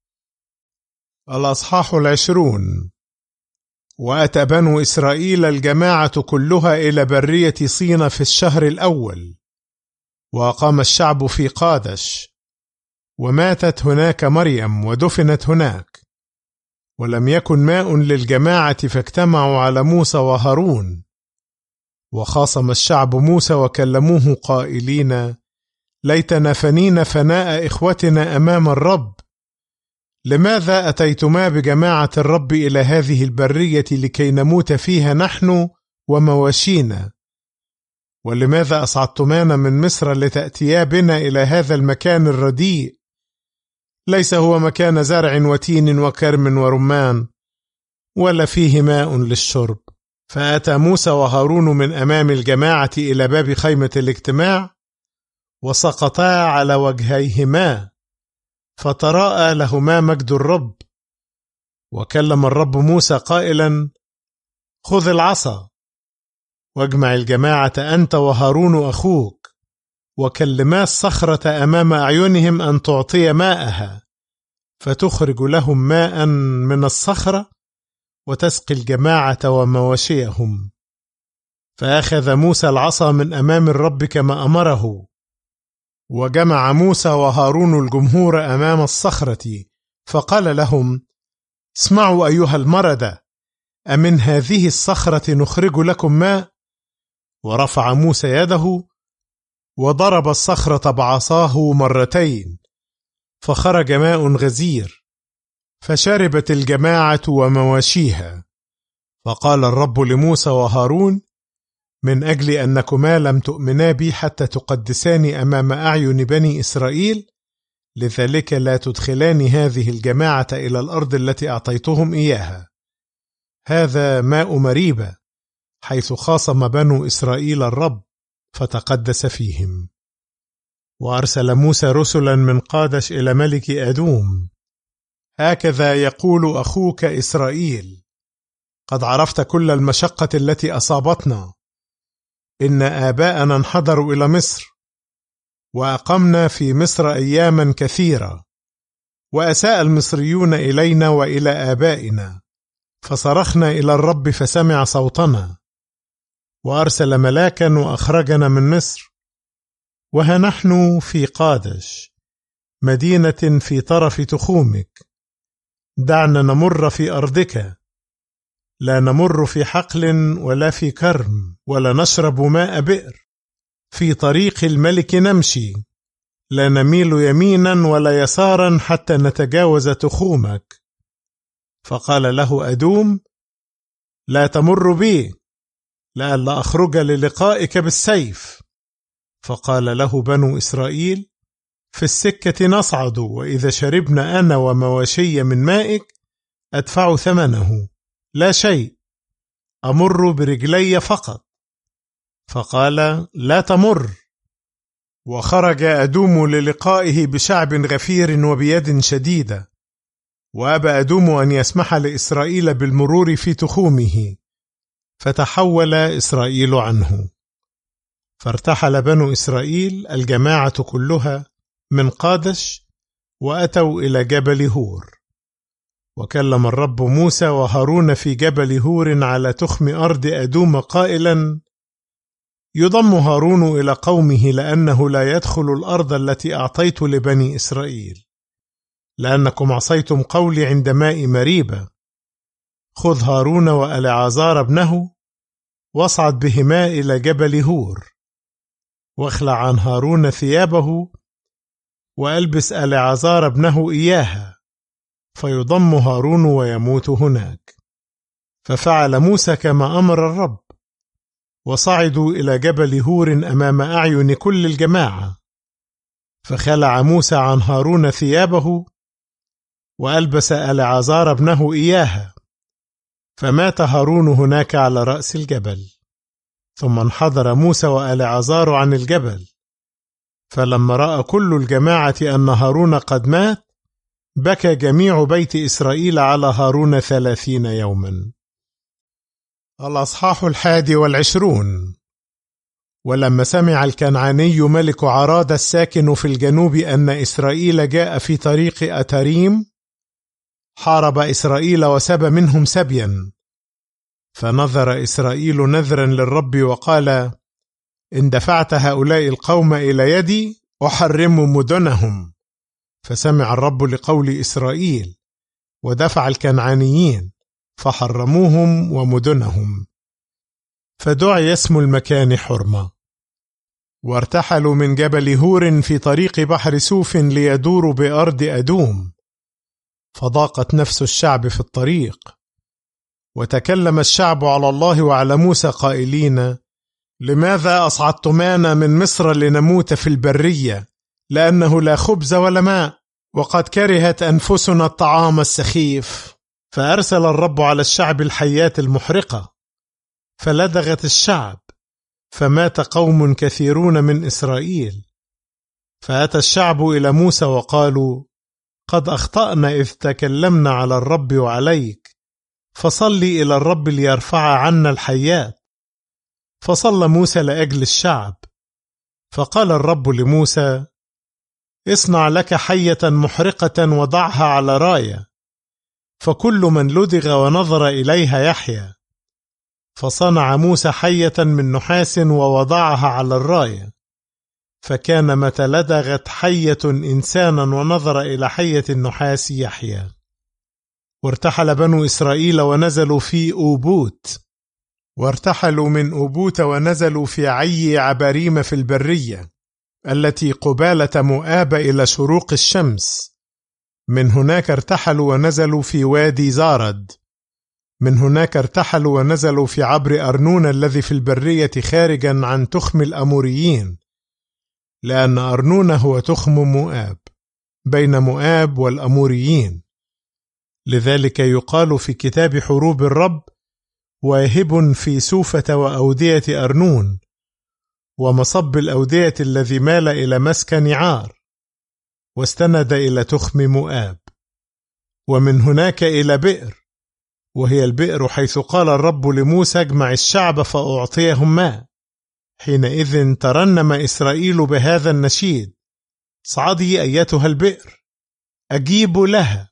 الأصحاح 20. وأتى بنو إسرائيل الجماعة كلها إلى برية صين في الشهر الأول، وأقام الشعب في قادش، وماتت هناك مريم ودفنت هناك. ولم يكن ماء للجماعة فاجتمعوا على موسى وهارون، وخاصم الشعب موسى وكلموه قائلين: ليتنا فنينا فناء إخوتنا أمام الرب. لماذا أتيتما بجماعة الرب إلى هذه البرية لكي نموت فيها نحن ومواشينا؟ ولماذا أصعدتمانا من مصر لتأتيا بنا إلى هذا المكان الرديء ليس هو مكان زرع وتين وكرم ورمان، ولا فيه ماء للشرب. فأتى موسى وهارون من أمام الجماعة إلى باب خيمة الاجتماع، وسقطا على وجهيهما، فتراءى لهما مجد الرب. وكلم الرب موسى قائلا: خذ العصا، واجمع الجماعة أنت وهارون أخوك، وكلما الصخرة أمام أعينهم أن تعطي ماءها، فتخرج لهم ماء من الصخرة، وتسقي الجماعة ومواشيهم. فأخذ موسى العصا من أمام الرب كما أمره، وجمع موسى وهارون الجمهور أمام الصخرة، فقال لهم: اسمعوا أيها المردة، أمن هذه الصخرة نخرج لكم ماء؟ ورفع موسى يده وضرب الصخرة بعصاه مرتين، فخرج ماء غزير، فشربت الجماعة ومواشيها. فقال الرب لموسى وهارون: من أجل أنكما لم تؤمنا بي حتى تقدساني أمام أعين بني إسرائيل، لذلك لا تدخلان هذه الجماعة إلى الأرض التي أعطيتهم إياها. هذا ماء مريبة، حيث خاصم بنو إسرائيل الرب فتقدس فيهم. وأرسل موسى رسلا من قادش إلى ملك أدوم: هكذا يقول أخوك إسرائيل: قد عرفت كل المشقة التي أصابتنا. إن آباءنا انحدروا إلى مصر، وأقمنا في مصر أياما كثيرة، وأساء المصريون إلينا وإلى آبائنا، فصرخنا إلى الرب فسمع صوتنا، وأرسل ملاكا وأخرجنا من مصر. وها نحن في قادش، مدينة في طرف تخومك. دعنا نمر في أرضك، لا نمر في حقل ولا في كرم، ولا نشرب ماء بئر. في طريق الملك نمشي، لا نميل يمينا ولا يسارا حتى نتجاوز تخومك. فقال له أدوم: لا تمر بي، لئلا أخرج للقائك بالسيف. فقال له بنو إسرائيل: في السكة نصعد، وإذا شربنا أنا ومواشي من مائك أدفع ثمنه، لا شيء، أمر برجلي فقط. فقال: لا تمر. وخرج أدوم للقائه بشعب غفير وبيد شديدة، وأبى أدوم أن يسمح لإسرائيل بالمرور في تخومه، فتحول إسرائيل عنه. فارتحل بنو إسرائيل الجماعة كلها من قادش، وأتوا إلى جبل هور. وكلم الرب موسى وهارون في جبل هور على تخم أرض أدوم قائلا: يضم هارون إلى قومه، لأنه لا يدخل الأرض التي أعطيت لبني إسرائيل، لأنكم عصيتم قولي عند ماء مريبة. خذ هارون وألعازار ابنه، واصعد بهما إلى جبل هور، واخلع عن هارون ثيابه، وألبس ألعازار ابنه إياها، فيضم هارون ويموت هناك. ففعل موسى كما أمر الرب، وصعدوا إلى جبل هور أمام أعين كل الجماعة. فخلع موسى عن هارون ثيابه، وألبس ألعازار ابنه إياها، فمات هارون هناك على رأس الجبل. ثم انحدر موسى وألعازار عن الجبل. فلما رأى كل الجماعة أن هارون قد مات، بكى جميع بيت إسرائيل على هارون 30 يوما. الأصحاح 21. ولما سمع الكنعاني ملك عراد الساكن في الجنوب أن إسرائيل جاء في طريق أتريم، حارب إسرائيل وسبى منهم سبيا. فنظر إسرائيل نذرا للرب وقال: إن دفعت هؤلاء القوم إلى يدي أحرم مدنهم. فسمع الرب لقول إسرائيل، ودفع الكنعانيين فحرموهم ومدنهم، فدعي اسم المكان حرمة. وارتحلوا من جبل هور في طريق بحر سوف ليدوروا بأرض أدوم. فضاقت نفس الشعب في الطريق، وتكلم الشعب على الله وعلى موسى قائلين: لماذا أصعدتمانا من مصر لنموت في البرية، لأنه لا خبز ولا ماء؟ وقد كرهت أنفسنا الطعام السخيف، فأرسل الرب على الشعب الحيات المحرقة، فلدغت الشعب، فمات قوم كثيرون من إسرائيل. فأتى الشعب إلى موسى وقالوا: قد أخطأنا إذ تكلمنا على الرب وعليك، فصلي إلى الرب ليرفع عنا الحيات. فصلى موسى لأجل الشعب. فقال الرب لموسى: اصنع لك حية محرقة وضعها على راية، فكل من لدغ ونظر إليها يحيا. فصنع موسى حية من نحاس ووضعها على الراية، فكان متى لدغت حية إنسانا ونظر إلى حية النحاس يحيا. وارتحل بنو إسرائيل ونزلوا في أوبوت، وارتحلوا من أوبوت ونزلوا في عي عبريم في البرية التي قبالة مؤاب إلى شروق الشمس. من هناك ارتحلوا ونزلوا في وادي زارد. من هناك ارتحلوا ونزلوا في عبر أرنون الذي في البرية خارجا عن تخم الأموريين، لأن أرنون هو تخم مؤاب بين مؤاب والأموريين. لذلك يقال في كتاب حروب الرب: واهب في سوفة وأودية أرنون، ومصب الأودية الذي مال إلى مسكن عار، واستند إلى تخم مؤاب. ومن هناك إلى بئر، وهي البئر حيث قال الرب لموسى: اجمع الشعب فأعطيهم ماء. حينئذ ترنم إسرائيل بهذا النشيد: اصعدي أيتها البئر، أجيبوا لها.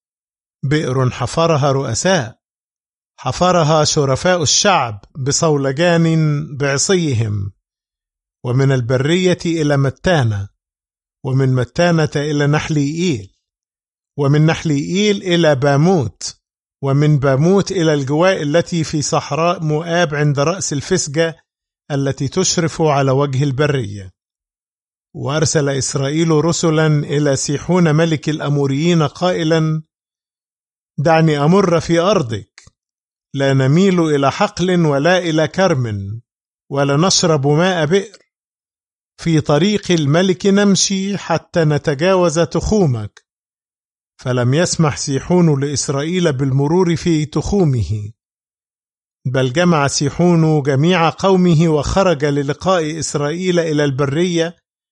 بئر حفرها رؤساء، حفرها شرفاء الشعب بصولجان بعصيهم. ومن البرية إلى متانة، ومن متانة إلى نحليئيل، ومن نحليئيل إلى باموت، ومن باموت إلى الجواء التي في صحراء مؤاب عند رأس الفسجة التي تشرف على وجه البرية. وأرسل إسرائيل رسلا إلى سيحون ملك الأموريين قائلا: دعني أمر في أرضك، لا نميل إلى حقل ولا إلى كرم، ولا نشرب ماء بئر. في طريق الملك نمشي حتى نتجاوز تخومك. فلم يسمح سيحون لإسرائيل بالمرور في تخومه، بل جمع سيحون جميع قومه وخرج للقاء إسرائيل إلى البرية،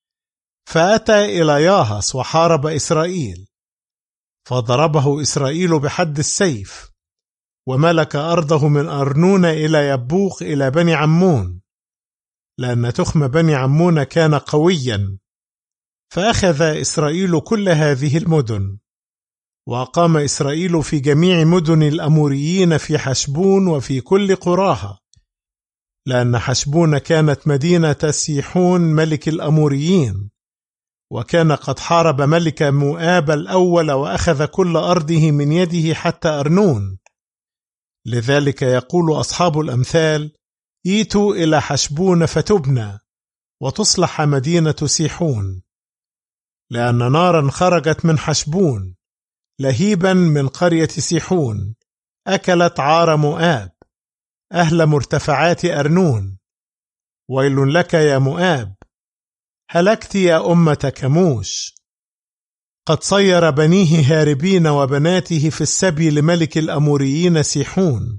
فأتى إلى ياهص وحارب إسرائيل، فضربه إسرائيل بحد السيف، وملك أرضه من أرنون إلى يبوق إلى بني عمون، لأن تخم بني عمون كان قويا. فأخذ إسرائيل كل هذه المدن، وأقام إسرائيل في جميع مدن الأموريين في حشبون وفي كل قراها، لأن حشبون كانت مدينة سيحون ملك الأموريين، وكان قد حارب ملك مؤاب الأول وأخذ كل أرضه من يده حتى أرنون. لذلك يقول أصحاب الأمثال: ايتوا إلى حشبون فتبنى وتصلح مدينة سيحون، لأن نارا خرجت من حشبون لهيبا من قرية سيحون، أكلت عار مؤاب أهل مرتفعات أرنون. ويل لك يا مؤاب، هلكت يا أمة كموش. قد صير بنيه هاربين وبناته في السبي لملك الأموريين سيحون،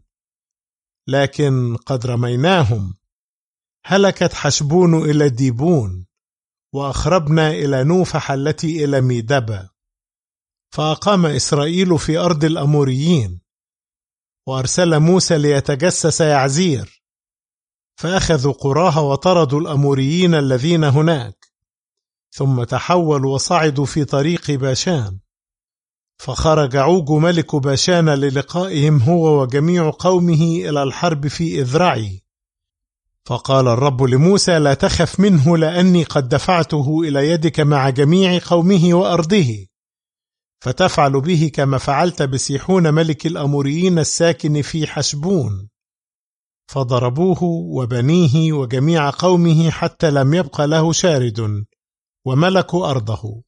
لكن قد رميناهم. هلكت حشبون إلى ديبون، وأخربنا إلى نوفح التي إلى ميدبا. فأقام إسرائيل في أرض الأموريين، وأرسل موسى ليتجسس يعزير، فأخذوا قراها وطردوا الأموريين الذين هناك، ثم تحولوا وصعدوا في طريق باشان. فخرج عوج ملك باشان للقائهم هو وجميع قومه إلى الحرب في إذرعي. فقال الرب لموسى: لا تخف منه، لأني قد دفعته إلى يدك مع جميع قومه وأرضه، فتفعل به كما فعلت بسيحون ملك الأموريين الساكن في حشبون. فضربوه وبنيه وجميع قومه حتى لم يبق له شارد، وملكوا أرضه.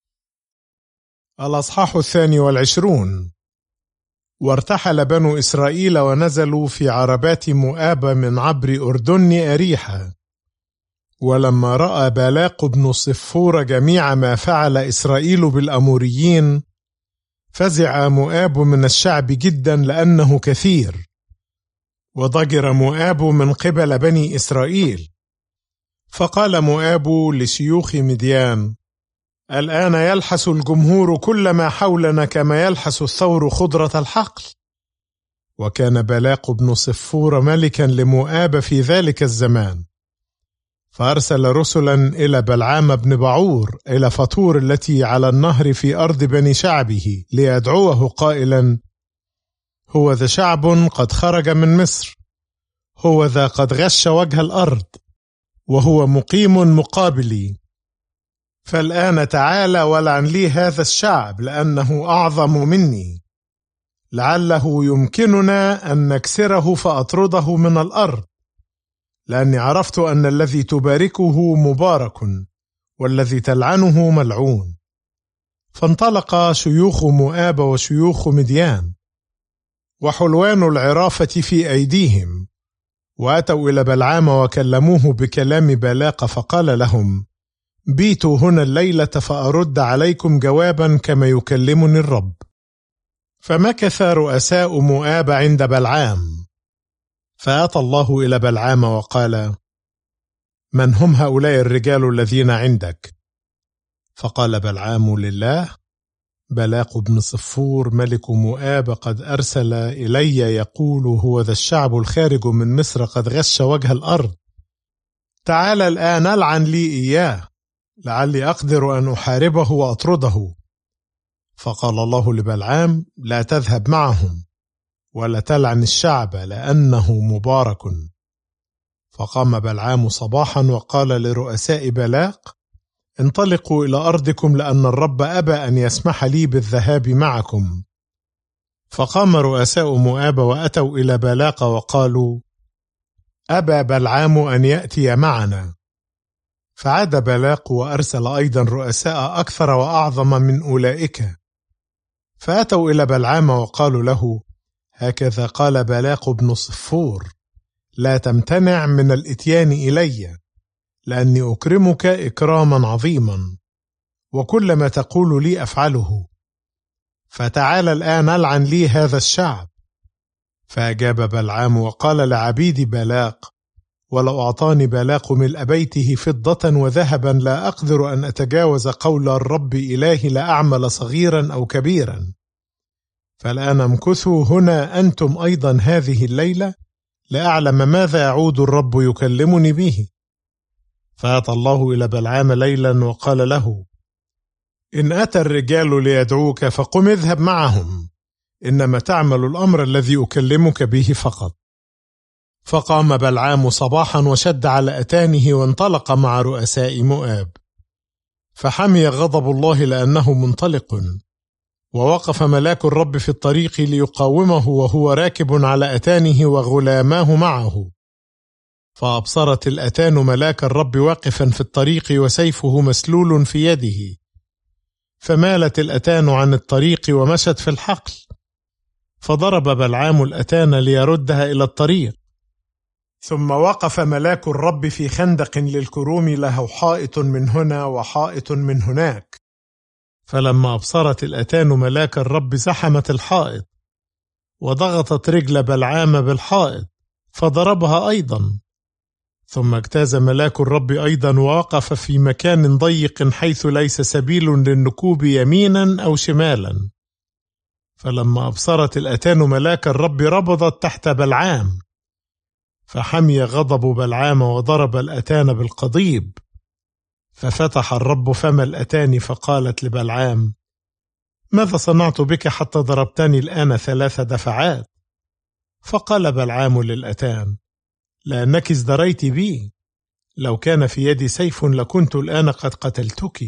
الأصحاح 22. وارتحل بنو إسرائيل ونزلوا في عربات مؤاب من عبر أردن أريحة، ولما رأى بالاق بن صفور جميع ما فعل إسرائيل بالأموريين، فزع مؤاب من الشعب جدا لأنه كثير، وضجر مؤاب من قبل بني إسرائيل. فقال مؤاب لشيوخ مديان: الآن يلحس الجمهور كل ما حولنا كما يلحس الثور خضرة الحقل. وكان بالاق بن صفور ملكا لمؤاب في ذلك الزمان، فأرسل رسلا إلى بلعام بن بعور إلى فطور التي على النهر في أرض بني شعبه ليدعوه قائلا: هو ذا شعب قد خرج من مصر، هو ذا قد غش وجه الأرض، وهو مقيم مقابلي. فالآن تعالى ولعن لي هذا الشعب لأنه أعظم مني، لعله يمكننا أن نكسره فأطرده من الأرض، لأني عرفت أن الذي تباركه مبارك والذي تلعنه ملعون. فانطلق شيوخ مؤاب وشيوخ مديان وحلوان العرافة في أيديهم، وأتوا إلى بلعام وكلموه بكلام بالاق، فقال لهم: بيتوا هنا الليلة فأرد عليكم جوابا كما يكلمني الرب. فمكث رؤساء مؤاب عند بلعام، فأتى الله إلى بلعام وقال: من هم هؤلاء الرجال الذين عندك؟ فقال بلعام لله: بالاق بن صفور ملك مؤاب قد أرسل إلي يقول: هو ذا الشعب الخارج من مصر قد غش وجه الأرض، تعال الآن ألعن لي إياه، لعلي أقدر أن أحاربه وأطرده. فقال الله لبلعام: لا تذهب معهم ولا تلعن الشعب لأنه مبارك. فقام بلعام صباحا وقال لرؤساء بالاق: انطلقوا إلى أرضكم، لأن الرب أبى أن يسمح لي بالذهاب معكم. فقام رؤساء مؤاب وأتوا إلى بالاق وقالوا: أبى بلعام أن يأتي معنا. فعاد بالاق وأرسل أيضا رؤساء أكثر وأعظم من أولئك، فأتوا إلى بلعام وقالوا له: هكذا قال بالاق بن صفور: لا تمتنع من الإتيان إلي، لأني أكرمك إكراما عظيما، وكل ما تقول لي أفعله، فتعال الآن ألعن لي هذا الشعب. فأجاب بلعام وقال لعبيد بالاق: ولو أعطاني بالاق ملء بيته فضة وذهبا لا أقدر أن أتجاوز قول الرب إلهي لأعمل صغيرا أو كبيرا. فالآن امكثوا هنا أنتم أيضا هذه الليلة لأعلم ماذا يعود الرب يكلمني به. فأتى الله إلى بلعام ليلا وقال له: إن أتى الرجال ليدعوك فقم اذهب معهم، إنما تعمل الأمر الذي أكلمك به فقط. فقام بلعام صباحا وشد على أتانه وانطلق مع رؤساء مؤاب، فحمي غضب الله لأنه منطلق، ووقف ملاك الرب في الطريق ليقاومه وهو راكب على أتانه وغلاماه معه. فأبصرت الأتان ملاك الرب واقفا في الطريق وسيفه مسلول في يده، فمالت الأتان عن الطريق ومشت في الحقل، فضرب بلعام الأتان ليردها إلى الطريق. ثم وقف ملاك الرب في خندق للكروم له حائط من هنا وحائط من هناك، فلما أبصرت الأتان ملاك الرب زحمت الحائط وضغطت رجل بلعام بالحائط فضربها أيضا. ثم اجتاز ملاك الرب أيضا ووقف في مكان ضيق حيث ليس سبيل للنكوب يمينا أو شمالا. فلما أبصرت الأتان ملاك الرب ربضت تحت بلعام، فحمي غضب بلعام وضرب الأتان بالقضيب. ففتح الرب فم الأتان فقالت لبلعام: ماذا صنعت بك حتى ضربتني الآن 3 دفعات؟ فقال بلعام للأتان: لأنك ازدريت بي، لو كان في يدي سيف لكنت الآن قد قتلتك.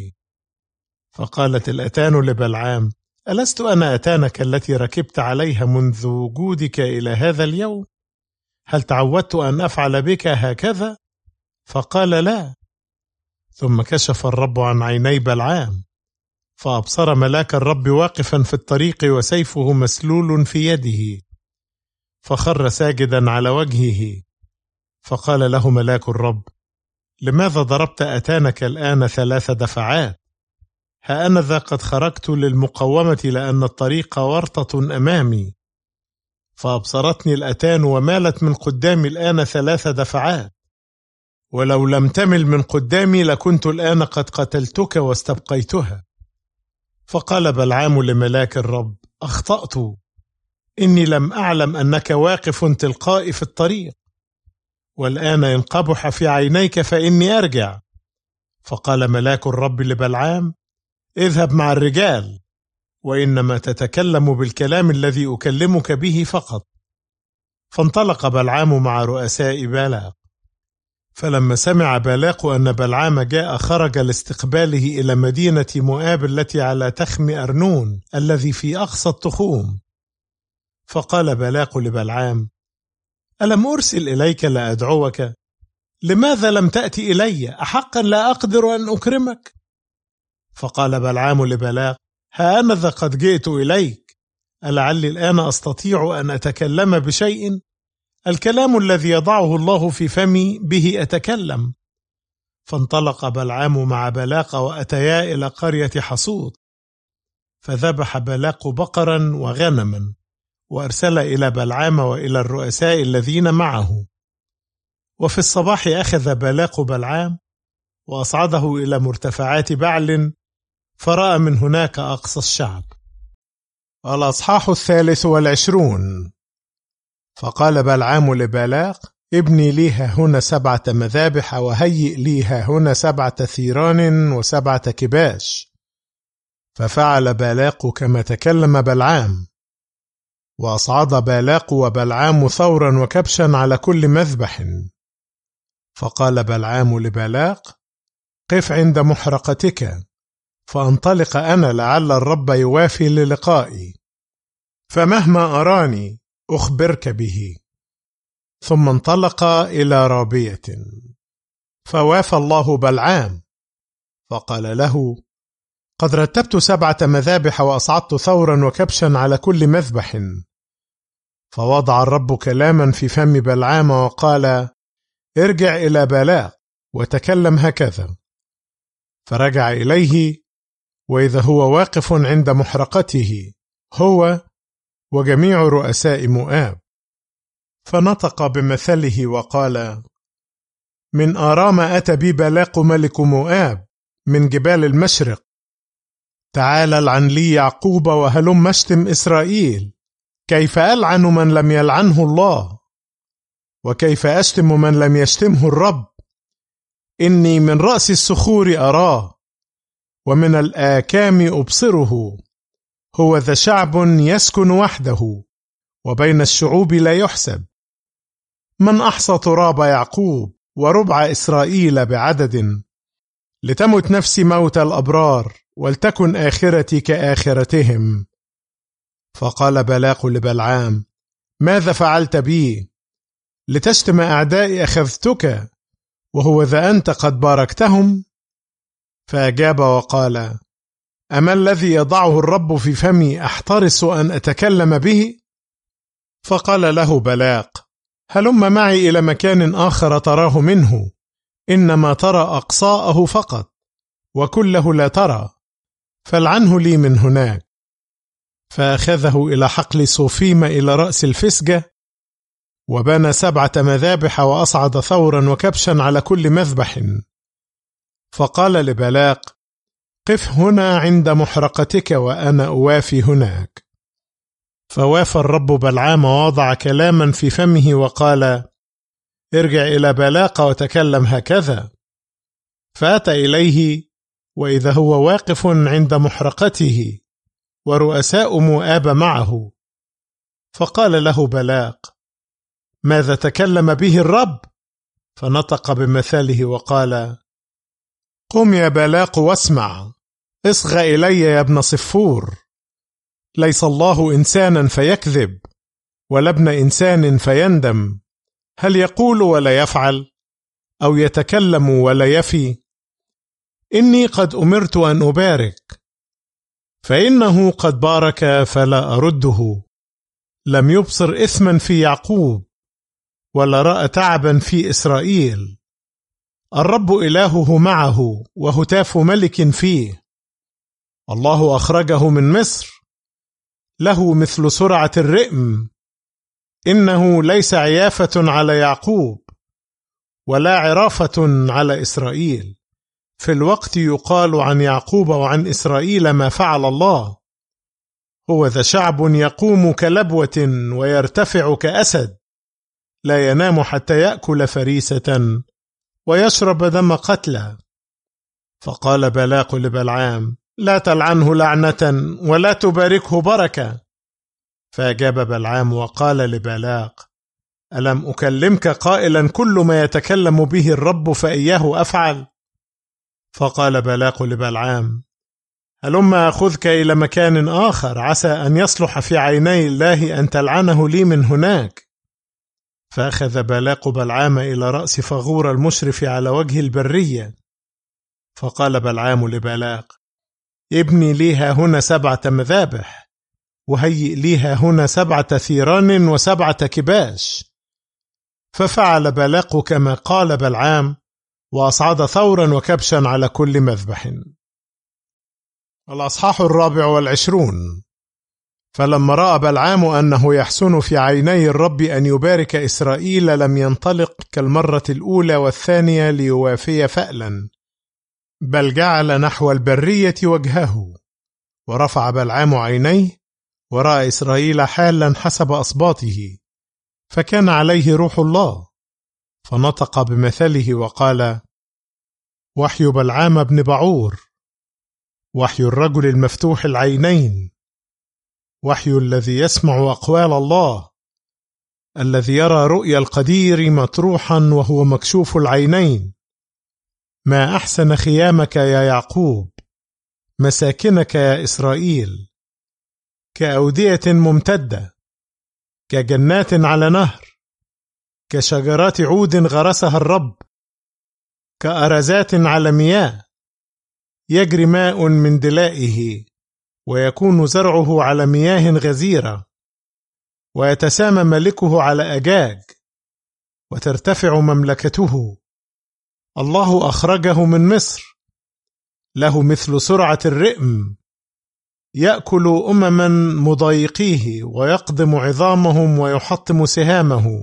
فقالت الأتان لبلعام: ألست أنا أتانك التي ركبت عليها منذ وجودك إلى هذا اليوم؟ هل تعودت أن أفعل بك هكذا؟ فقال: لا. ثم كشف الرب عن عيني بلعام، فأبصر ملاك الرب واقفا في الطريق وسيفه مسلول في يده، فخر ساجدا على وجهه. فقال له ملاك الرب: لماذا ضربت أتانك الآن 3 دفعات؟ ها أنا ذا قد خرجت للمقاومة لأن الطريق ورطة أمامي، فأبصرتني الأتان ومالت من قدامي الآن 3 دفعات، ولو لم تمل من قدامي لكنت الآن قد قتلتك واستبقيتها. فقال بلعام لملاك الرب: أخطأت، إني لم أعلم أنك واقف تلقائي في الطريق، والآن إن قبح في عينيك فإني أرجع. فقال ملاك الرب لبلعام: اذهب مع الرجال، وإنما تتكلم بالكلام الذي أكلمك به فقط. فانطلق بلعام مع رؤساء بالاق. فلما سمع بالاق أن بلعام جاء خرج لاستقباله إلى مدينة مؤاب التي على تخم أرنون الذي في أقصى التخوم. فقال بالاق لبلعام: ألم أرسل إليك لأدعوك؟ لماذا لم تأتي إلي؟ أحقا لا أقدر أن أكرمك؟ فقال بلعام لبلاق: ها أنا ذا قد جئت إليك، ألعلي الآن أستطيع أن أتكلم بشيء؟ الكلام الذي يضعه الله في فمي به أتكلم. فانطلق بلعام مع بلاق وأتيا إلى قرية حصود، فذبح بلاق بقرا وغنما، وأرسل إلى بلعام وإلى الرؤساء الذين معه. وفي الصباح أخذ بالاق بلعام وأصعده إلى مرتفعات بعل، فرأى من هناك أقصى الشعب. الأصحاح 23. فقال بلعام لبالاق: ابني لي هنا 7 مذابح، وهيئ لي هنا 7 ثيران و7 كباش. ففعل بالاق كما تكلم بلعام، وأصعد بالاق وبلعام ثورا وكبشا على كل مذبح. فقال بلعام لبالاق: قف عند محرقتك، فأنطلق أنا لعل الرب يوافي للقائي، فمهما أراني أخبرك به. ثم انطلق إلى رابية، فوافى الله بلعام، فقال له: قد رتبت 7 مذابح وأصعدت ثورا وكبشا على كل مذبح. فوضع الرب كلاما في فم بلعام وقال: ارجع إلى بالاق وتكلم هكذا. فرجع إليه، وإذا هو واقف عند محرقته هو وجميع رؤساء مؤاب. فنطق بمثله وقال: من آرام أتى بي بالاق ملك مؤاب من جبال المشرق، تعال العن لي يعقوب وهلم اشتم إسرائيل. كيف ألعن من لم يلعنه الله؟ وكيف أشتم من لم يشتمه الرب؟ إني من رأس الصخور أراه، ومن الآكام أبصره. هو ذا شعب يسكن وحده، وبين الشعوب لا يحسب. من أحصى تراب يعقوب وربع إسرائيل بعدد؟ لتمت نفسي موت الأبرار، ولتكن آخرتي كآخرتهم. فقال بالاق لبلعام: ماذا فعلت بي؟ لتشتم أعدائي أخذتك، وهو ذا أنت قد باركتهم؟ فأجاب وقال: أما الذي يضعه الرب في فمي أحترس أن أتكلم به؟ فقال له بالاق: هلم معي إلى مكان آخر تراه منه، إنما ترى أقصاءه فقط، وكله لا ترى، فالعنه لي من هناك. فأخذه إلى حقل صوفيم إلى رأس الفسجة، وبنى 7 مذابح وأصعد ثورا وكبشا على كل مذبح. فقال لبالاق: قف هنا عند محرقتك وأنا أوافي هناك. فوافى الرب بلعام ووضع كلاما في فمه وقال: ارجع إلى بالاق وتكلم هكذا. فأتى إليه، وإذا هو واقف عند محرقته ورؤساء مؤاب معه. فقال له بالاق: ماذا تكلم به الرب؟ فنطق بمثاله وقال: قم يا بالاق واسمع، اصغ إلي يا ابن صفور. ليس الله إنسانا فيكذب، ولا ابن إنسان فيندم. هل يقول ولا يفعل، أو يتكلم ولا يفي؟ إني قد أمرت أن أبارك، فإنه قد بارك فلا أرده. لم يبصر إثما في يعقوب، ولا رأى تعبا في إسرائيل. الرب إلهه معه وهتاف ملك فيه. الله أخرجه من مصر، له مثل سرعة الرئم. إنه ليس عيافة على يعقوب ولا عرافة على إسرائيل. في الوقت يقال عن يعقوب وعن إسرائيل ما فعل الله. هو ذا شعب يقوم كلبوة ويرتفع كأسد، لا ينام حتى يأكل فريسة ويشرب دم قتلى. فقال بلاق لبلعام: لا تلعنه لعنة ولا تباركه بركة. فأجاب بلعام وقال لبلاق: ألم أكلمك قائلا كل ما يتكلم به الرب فإياه أفعل؟ فقال بلاق لبلعام: هلما أخذك إلى مكان آخر، عسى أن يصلح في عيني الله أن تلعنه لي من هناك. فأخذ بلاق بلعام إلى رأس فغور المشرف على وجه البرية. فقال بلعام لبلاق: ابني ليها هنا 7 مذابح، وهيئ ليها هنا 7 ثيران و7 كباش. ففعل بلاق كما قال بلعام، وأصعد ثورا وكبشا على كل مذبح. الأصحاح 24. فلما رأى بلعام أنه يحسن في عيني الرب أن يبارك إسرائيل، لم ينطلق كالمرة الأولى والثانية ليوافي فألا، بل جعل نحو البرية وجهه. ورفع بلعام عينيه ورأى إسرائيل حالا حسب أصباطه، فكان عليه روح الله، فنطق بمثله وقال: وحي بلعام بن بعور، وحي الرجل المفتوح العينين، وحي الذي يسمع أقوال الله، الذي يرى رؤيا القدير مطروحا وهو مكشوف العينين. ما أحسن خيامك يا يعقوب، مساكنك يا إسرائيل، كأودية ممتدة، كجنات على نهر، كشجرات عود غرسها الرب، كأرزات على مياه، يجري ماء من دلائه، ويكون زرعه على مياه غزيرة، ويتسامى ملكه على أجاج، وترتفع مملكته. الله أخرجه من مصر، له مثل سرعة الرئم، يأكل أمما مضايقيه، ويقضم عظامهم ويحطم سهامه.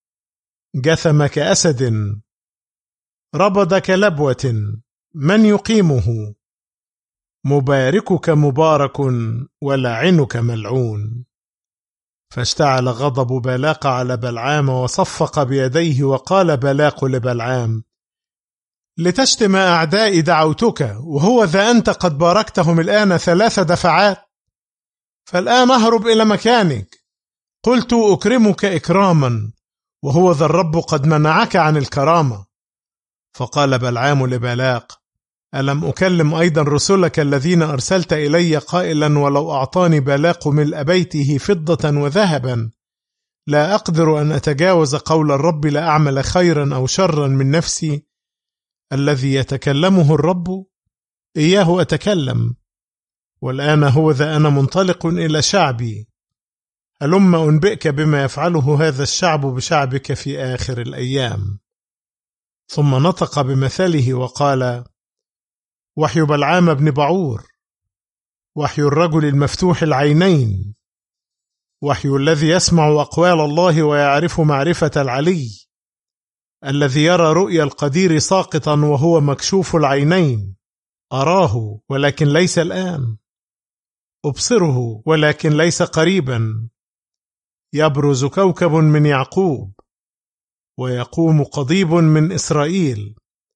جثم كأسد، ربض كلبوة، من يقيمه؟ مباركك مبارك ولعنك ملعون. فاشتعل غضب بلاق على بلعام وصفق بيديه، وقال بلاق لبلعام: لتشتم أعدائي دعوتك، وهو ذا أنت قد باركتهم الآن 3 دفعات. فالآن أهرب إلى مكانك. قلت أكرمك إكراما، وهو ذا الرب قد منعك عن الكرامة. فقال بلعام لبلاق: ألم أكلم أيضا رسلك الذين أرسلت إلي قائلا ولو أعطاني بلاق ملء بيته فضة وذهبا لا أقدر أن أتجاوز قول الرب لأعمل خيرا أو شرا من نفسي؟ الذي يتكلمه الرب إياه أتكلم. والآن هو ذا أنا منطلق إلى شعبي، هلما أنبئك بما يفعله هذا الشعب بشعبك في آخر الأيام. ثم نطق بمثله وقال: وحي بلعام بن بعور، وحي الرجل المفتوح العينين، وحي الذي يسمع أقوال الله ويعرف معرفة العلي، الذي يرى رؤيا القدير ساقطا وهو مكشوف العينين. أراه ولكن ليس الآن، أبصره ولكن ليس قريبا. يبرز كوكب من يعقوب، ويقوم قضيب من إسرائيل،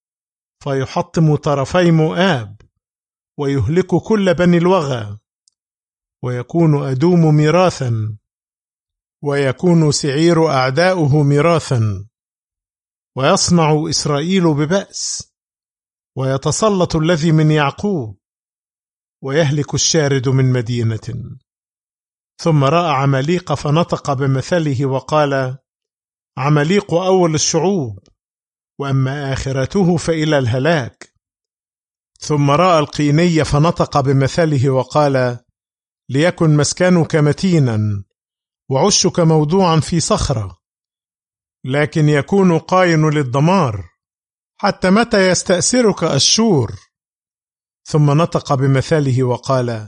فيحطم طرفي مؤاب، ويهلك كل بني الوغى، ويكون أدوم ميراثا، ويكون سعير أعداؤه ميراثا. ويصنع إسرائيل ببأس، ويتسلط الذي من يعقوب، ويهلك الشارد من مدينة. ثم رأى عماليق فنطق بمثله وقال: عماليق أول الشعوب، وأما آخرته فإلى الهلاك. ثم رأى القيني فنطق بمثله وقال: ليكن مسكنك متينا، وعشك موضوعا في صخرة، لكن يكون قاين للدمار، حتى متى يستأسرك أشور؟ ثم نطق بمثاله وقال: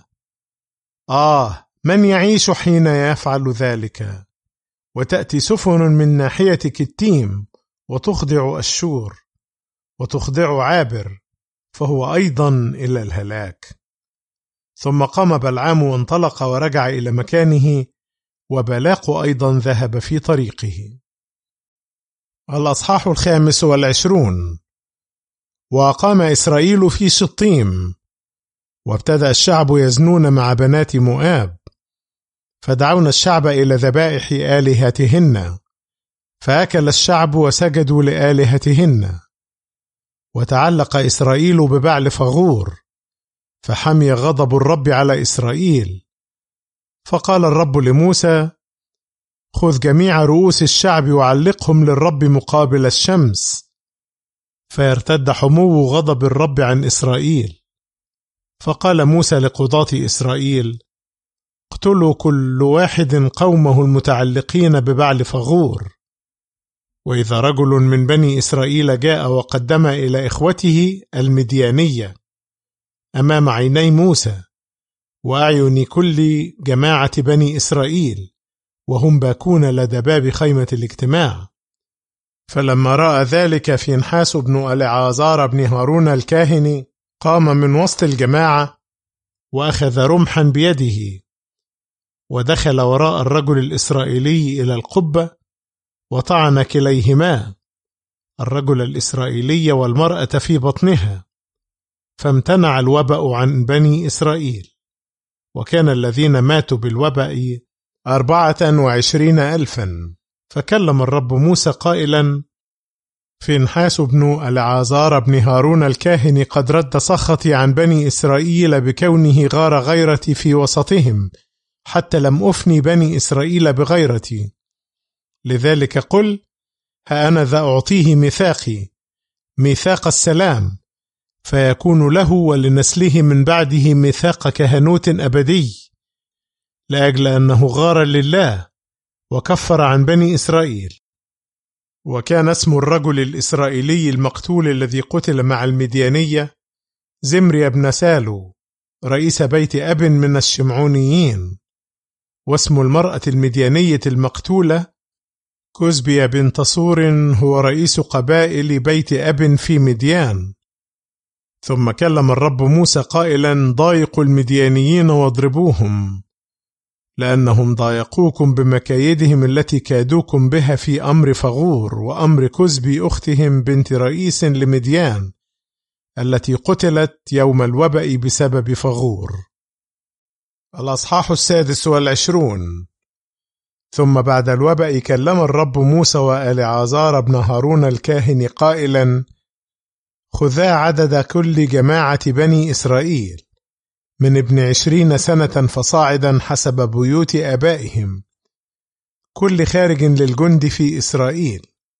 من يعيش حين يفعل ذلك؟ وتأتي سفن من ناحية كتيم وتخضع أشور وتخضع عابر، فهو أيضا إلى الهلاك. ثم قام بلعام وانطلق ورجع إلى مكانه، وبلاق أيضا ذهب في طريقه. الأصحاح 25. وقام إسرائيل في شطيم، وابتدأ الشعب يزنون مع بنات مؤاب، فدعونا الشعب إلى ذبائح آلهتهن، فأكل الشعب وسجدوا لآلهتهن. وتعلق إسرائيل ببعل فغور، فحمي غضب الرب على إسرائيل. فقال الرب لموسى: خذ جميع رؤوس الشعب وعلقهم للرب مقابل الشمس، فيرتد حمو غضب الرب عن إسرائيل. فقال موسى لقضاة إسرائيل: اقتلوا كل واحد قومه المتعلقين ببعل فغور. وإذا رجل من بني إسرائيل جاء وقدم إلى إخوته المديانية أمام عيني موسى وأعين كل جماعة بني إسرائيل، وهم باكون لدى باب خيمة الاجتماع. فلما رأى ذلك فينحاس بن ألعازار بن هارون الكاهن قام من وسط الجماعة وأخذ رمحا بيده، ودخل وراء الرجل الإسرائيلي إلى القبة وطعن كليهما، الرجل الإسرائيلي والمرأة في بطنها، فامتنع الوباء عن بني إسرائيل. وكان الذين ماتوا بالوباء 24,000. فكلم الرب موسى قائلا: فينحاس بن ألعازار بن هارون الكاهن قد رد سخطي عن بني إسرائيل بكونه غار غيرتي في وسطهم، حتى لم أفني بني إسرائيل بغيرتي. لذلك قل: ها أنا ذا أعطيه ميثاقي، ميثاق السلام، فيكون له ولنسله من بعده ميثاق كهنوت أبدي، لأجل أنه غار لله وكفر عن بني إسرائيل. وكان اسم الرجل الإسرائيلي المقتول الذي قتل مع المديانية زمري بن سالو، رئيس بيت أب من الشمعونيين. واسم المرأة المديانية المقتولة كزبيا بنت صور، هو رئيس قبائل بيت أب في مديان. ثم كلم الرب موسى قائلا: ضايقوا المديانيين واضربوهم، لأنهم ضايقوكم بمكايدهم التي كادوكم بها في أمر فغور وأمر كزبي أختهم بنت رئيس لمديان، التي قتلت يوم الوباء بسبب فغور. الأصحاح 26. ثم بعد الوباء كلم الرب موسى وألعازار بن هارون الكاهن قائلا: خذا عدد كل جماعة بني إسرائيل من ابن 20 سنة فصاعدا حسب بيوت آبائهم، كل خارج للجند في إسرائيل.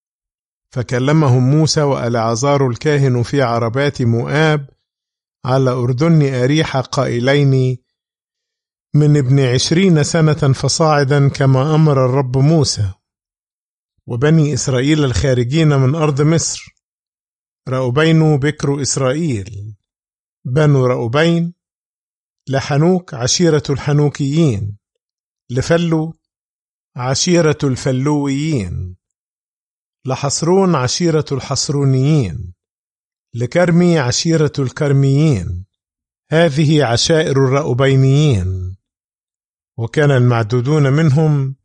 فكلمهم موسى وألعازار الكاهن في عربات مؤاب على أردن أريحة قائلين: من ابن 20 سنة فصاعدا كما أمر الرب موسى. وبني إسرائيل الخارجين من أرض مصر: رأوبين بكر إسرائيل، بنو رأوبين، لحنوك عشيرة الحنوكيين، لفلو عشيرة الفلويين، لحصرون عشيرة الحصرونيين، لكرمي عشيرة الكرميين. هذه عشائر الرأوبينيين. وكان المعدودون منهم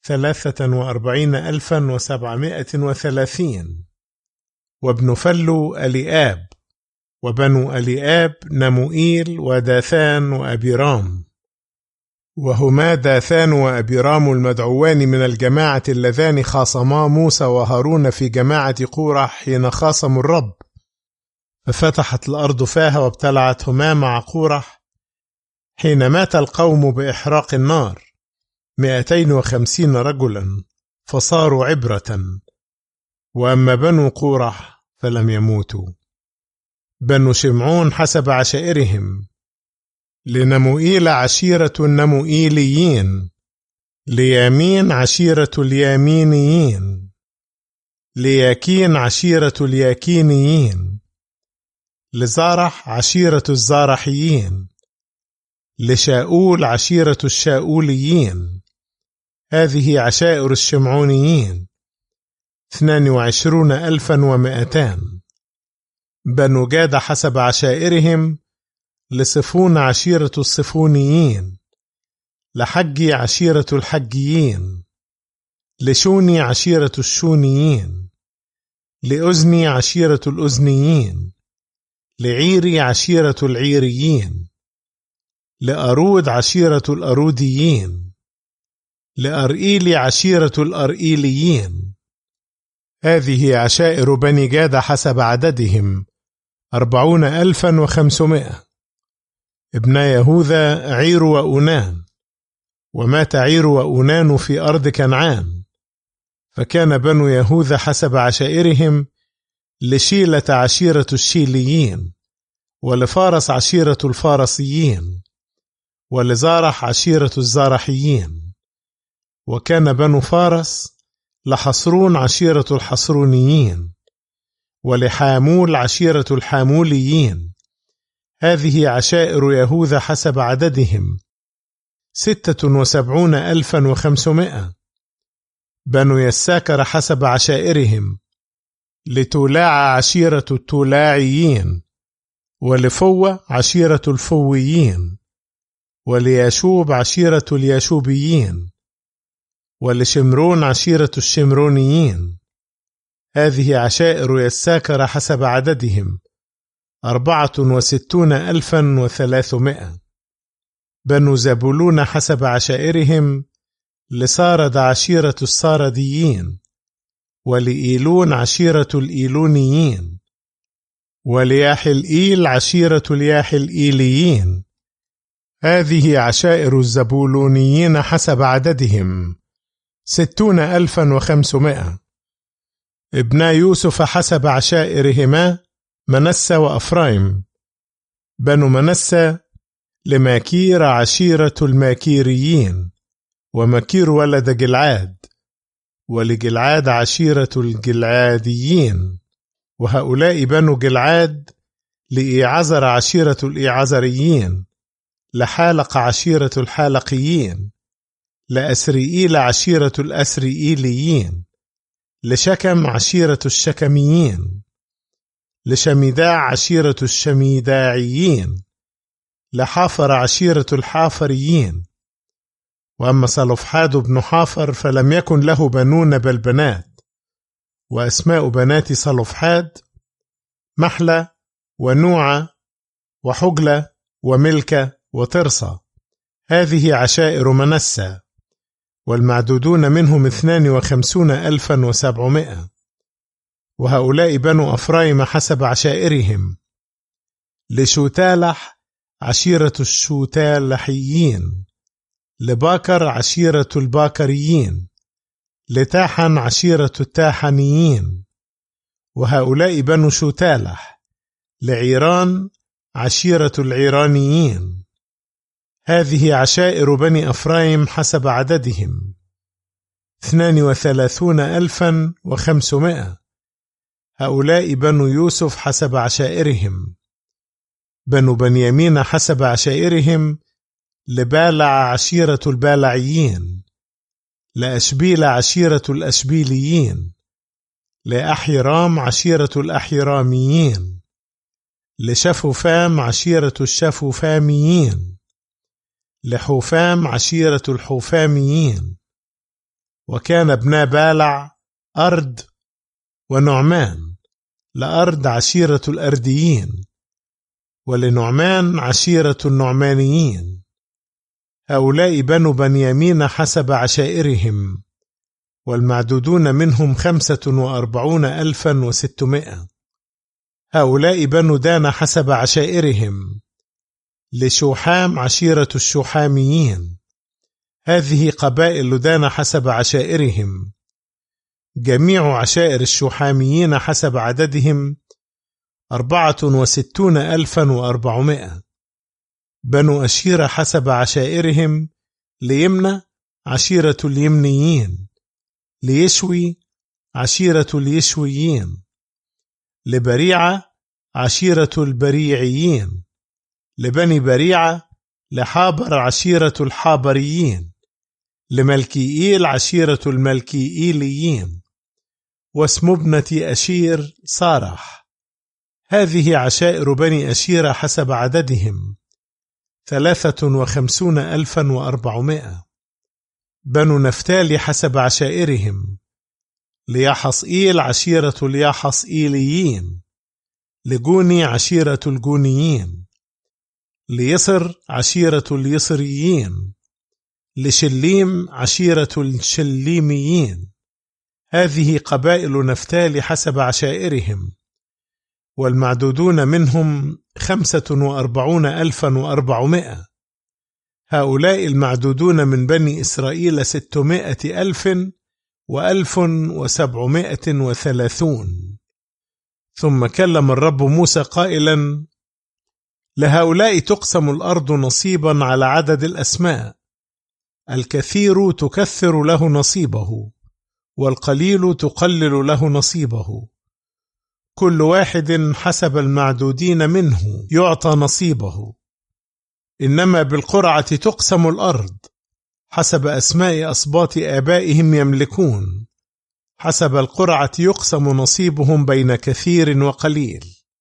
43,730. وابن فلو أليآب، وبنو أليآب نموئيل وداثان وأبيرام. وهما داثان وأبيرام المدعوان من الجماعة اللذان خاصما موسى وهارون في جماعة قورح حين خاصموا الرب، ففتحت الأرض فاها وابتلعتهما مع قورح حين مات القوم بإحراق النار 250 رجلا، فصاروا عبرة. وأما بنو قورح فلم يموتوا. بنو شمعون حسب عشائرهم: لنموئيل عشيرة النموئيليين، ليامين عشيرة اليامينيين، لياكين عشيرة الياكينيين، لزارح عشيرة الزارحيين، لشاؤول عشيرة الشاؤوليين. هذه عشائر الشمعونيين 22,200. بنو جاد حسب عشائرهم، لصفون عشيرة الصفونيين، لحجي عشيرة الحجيين، لشوني عشيرة الشونيين، لأزني عشيرة الأزنيين، لعيري عشيرة العيريين، لأرود عشيرة الأروديين، لأرئيلي عشيرة الأرئيليين. هذه عشائر بني جاد حسب عددهم 40,500. ابن يهوذا عير وأونان. ومات عير وأونان في أرض كنعان. فكان بنو يهوذا حسب عشائرهم، لشيلة عشيرة الشيليين، ولفارس عشيرة الفارسيين، ولزارح عشيرة الزارحيين. وكان بنو فارس لحصرون عشيرة الحصرونيين، ولحامول عشيرة الحاموليين. هذه عشائر يهوذا حسب عددهم 76,500. بنو يساكر حسب عشائرهم، لتولاع عشيرة التولاعيين، ولفوة عشيرة الفويين، ولياشوب عشيرة الياشوبيين، ولشمرون عشيرة الشمرونيين. هذه عشائر يساكر حسب عددهم 64,300. بنو زبولون حسب عشائرهم، لسارد عشيرة السارديين، ولإيلون عشيرة الإيلونيين، ولياحلئيل عشيرة الياحلئيليين. هذه عشائر الزبولونيين حسب عددهم 60,500. ابنا يوسف حسب عشائرهما، منسى وأفرايم. بنو منسى لماكير عشيرة الماكيريين، ومكير ولد جلعاد، ولجلعاد عشيرة الجلعاديين. وهؤلاء بنو جلعاد لإيعزر عشيرة الإيعزريين، لحالق عشيرة الحالقيين، لأسرئيل عشيرة الأسرئيليين، لشكم عشيرة الشكميين، لشميداع عشيرة الشميداعيين، لحافر عشيرة الحافريين. وأما صلفحاد بن حافر فلم يكن له بنون بل بنات. وأسماء بنات صلفحاد محلة ونوعة وحجلة وملكة وترصة. هذه عشائر منسى، والمعدودون منهم 52,700. وهؤلاء بنو أفرايم حسب عشائرهم، لشوتالح عشيرة الشوتالحيين، لباكر عشيرة الباكريين، لتاحن عشيرة التاحنيين. وهؤلاء بنو شوتالح، لعيران عشيرة العيرانيين. هذه عشائر بني أفرايم حسب عددهم 32,500. هؤلاء بنو يوسف حسب عشائرهم. بنو بنيامين حسب عشائرهم، لبالع عشيرة البالعيين، لأشبيل عشيرة الأشبيليين، لأحيرام عشيرة الأحيراميين، لشفوفام عشيرة الشفوفاميين، لحوفام عشيرة الحوفاميين. وكان ابنا بالع أرد ونعمان، لأرد عشيرة الأرديين، ولنعمان عشيرة النعمانيين. هؤلاء بنو بنيامين حسب عشائرهم، والمعدودون منهم 45,600. هؤلاء بنو دان حسب عشائرهم، لشوحام عشيرة الشوحاميين. هذه قبائل دان حسب عشائرهم. جميع عشائر الشوحاميين حسب عددهم 64,400. بنو أشير حسب عشائرهم، ليمنى عشيرة اليمنيين، ليشوي عشيرة اليشويين. لبريعة عشيرة البريعيين. لبني بريعة لحابر عشيرة الحابريين. لملكيئيل عشيرة الملكيئيليين. واسم ابنة أشير صارح. هذه عشائر بني أشير حسب عددهم 53,400. بنو نفتالي حسب عشائرهم: ليحصئيل عشيرة اليحصئيليين. لجوني عشيرة الجونيين. ليصر عشيرة اليصريين. لشليم عشيرة الشليميين. هذه قبائل نفتالي حسب عشائرهم، والمعدودون منهم 45,400. هؤلاء المعدودون من بني إسرائيل 600,000,730. ثم كلم الرب موسى قائلا: لهؤلاء تقسم الأرض نصيبا على عدد الأسماء، الكثير تكثر له نصيبه، والقليل تقلل له نصيبه. كل واحد حسب المعدودين منه يعطى نصيبه. إنما بالقرعة تقسم الأرض، حسب أسماء أصباط آبائهم يملكون. حسب القرعة يقسم نصيبهم بين كثير وقليل.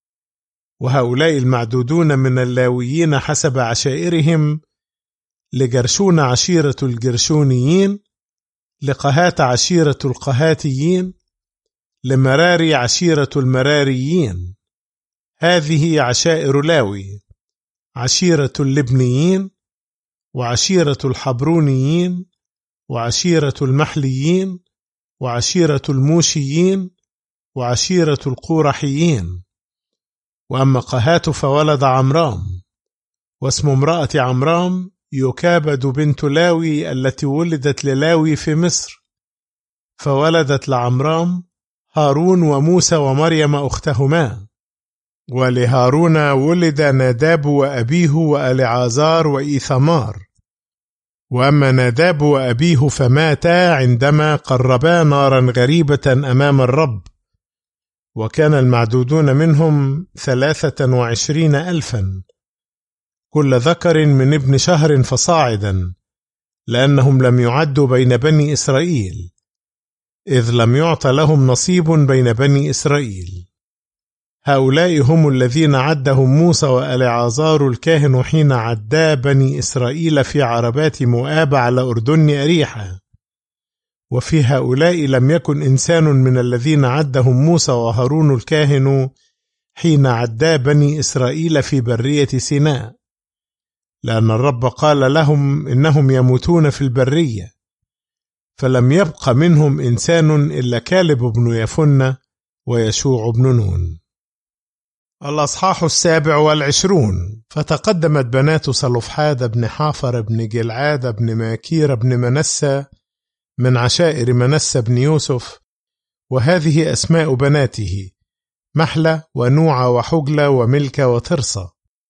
وهؤلاء المعدودون من اللاويين حسب عشائرهم: لجرشون عشيرة الجرشونيين. لقهات عشيرة القهاتيين. لمراري عشيرة المراريين. هذه عشائر لاوي: عشيرة اللبنيين، وعشيرة الحبرونيين، وعشيرة المحليين، وعشيرة الموشيين، وعشيرة القورحيين. وأما قهات فولد عمرام. واسم امرأة عمرام يكابد بنت لاوي التي ولدت للاوي في مصر، فولدت لعمرام هارون وموسى ومريم أختهما. ولهارون ولد ناداب وأبيه وألعازار وإيثمار. وأما ناداب وأبيه فماتا عندما قربا نارا غريبة أمام الرب، وكان المعدودون منهم 23,000، كل ذكر من ابن شهر فصاعدا، لأنهم لم يعدوا بين بني إسرائيل، إذ لم يعط لهم نصيب بين بني إسرائيل. هؤلاء هم الذين عدهم موسى وألعازار الكاهن حين عدا بني إسرائيل في عربات مؤاب على أردن أريحة. وفي هؤلاء لم يكن إنسان من الذين عدهم موسى وهارون الكاهن حين عدا بني إسرائيل في برية سيناء، لأن الرب قال لهم إنهم يموتون في البرية، فلم يبق منهم إنسان إلا كالب بن يفنة ويشوع بن نون. الأصحاح 27. فتقدمت بنات صلفحاد بن حافر بن جلعاد بن ماكير بن منسى من عشائر منسى بن يوسف، وهذه أسماء بناته: محلة ونوعة وحجلة وملكة وترصة.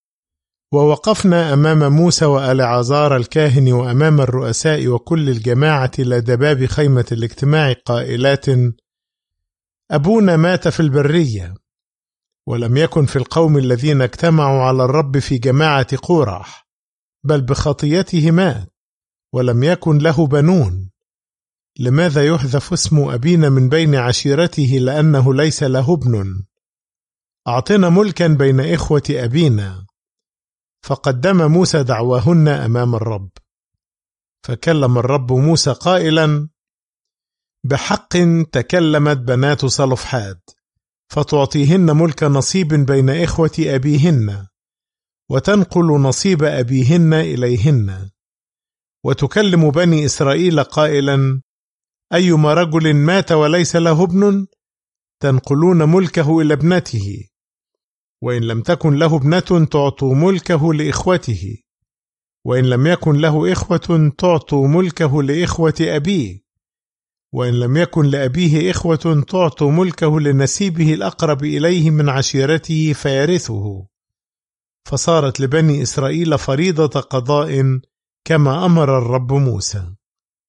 ووقفنا أمام موسى وألعازار الكاهن وأمام الرؤساء وكل الجماعة لدى باب خيمة الاجتماع قائلات: أبونا مات في البرية، ولم يكن في القوم الذين اجتمعوا على الرب في جماعة قورح، بل بخطيته مات، ولم يكن له بنون. لماذا يحذف اسم أبينا من بين عشيرته لأنه ليس له ابن؟ أعطنا ملكا بين إخوة أبينا. فقدم موسى دعواهن أمام الرب. فكلم الرب موسى قائلا: بحق تكلمت بنات صلفحاد، فتعطيهن ملك نصيب بين إخوة أبيهن، وتنقل نصيب أبيهن إليهن. وتكلم بني إسرائيل قائلا: أيما رجل مات وليس له ابن تنقلون ملكه إلى ابنته، وإن لم تكن له ابنة تعطوا ملكه لإخوته، وإن لم يكن له إخوة تعطوا ملكه لإخوة أبيه، وإن لم يكن لأبيه إخوة تعطوا ملكه لنسيبه الأقرب إليه من عشيرته فيرثه. فصارت لبني إسرائيل فريضة قضاء كما أمر الرب موسى.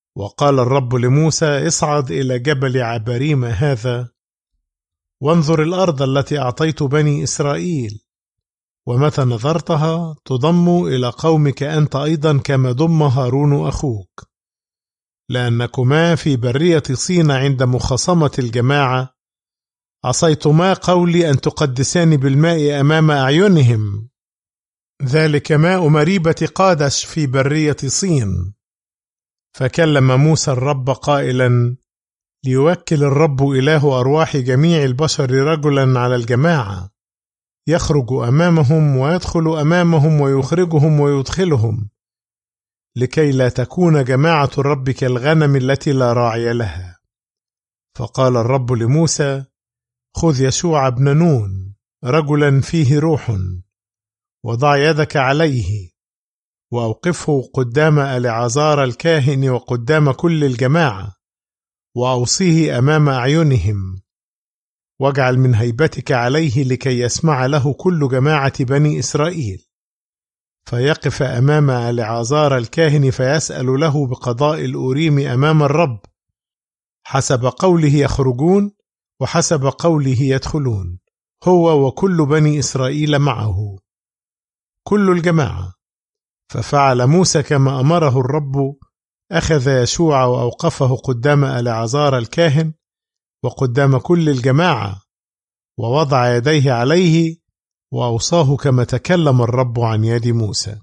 وقال الرب لموسى: اصعد إلى جبل عبريم هذا، وانظر الأرض التي أعطيت بني إسرائيل، ومتى نظرتها تضم إلى قومك أنت أيضا كما ضم هارون أخوك، لأنكما في برية صين عند مخاصمة الجماعة عصيتما قولي أن تقدسان بالماء أمام أعينهم، ذلك ماء مريبة قادش في برية صين. فكلم موسى الرب قائلا: ليوكل الرب إله أرواح جميع البشر رجلا على الجماعة، يخرج أمامهم ويدخل أمامهم ويخرجهم ويدخلهم، لكي لا تكون جماعة الرب كالغنم التي لا راعي لها. فقال الرب لموسى: خذ يشوع بن نون رجلا فيه روح، وضع يدك عليه، وأوقفه قدام العازار الكاهن وقدام كل الجماعة، وأوصيه أمام أعينهم، واجعل من هيبتك عليه لكي يسمع له كل جماعة بني إسرائيل. فيقف أمام العازار الكاهن فيسأل له بقضاء الأوريم أمام الرب، حسب قوله يخرجون وحسب قوله يدخلون، هو وكل بني إسرائيل معه كل الجماعة. ففعل موسى كما أمره الرب، أخذ يشوع وأوقفه قدام العازار الكاهن وقدام كل الجماعة، ووضع يديه عليه، وأوصاه كما تكلم الرب عن يد موسى.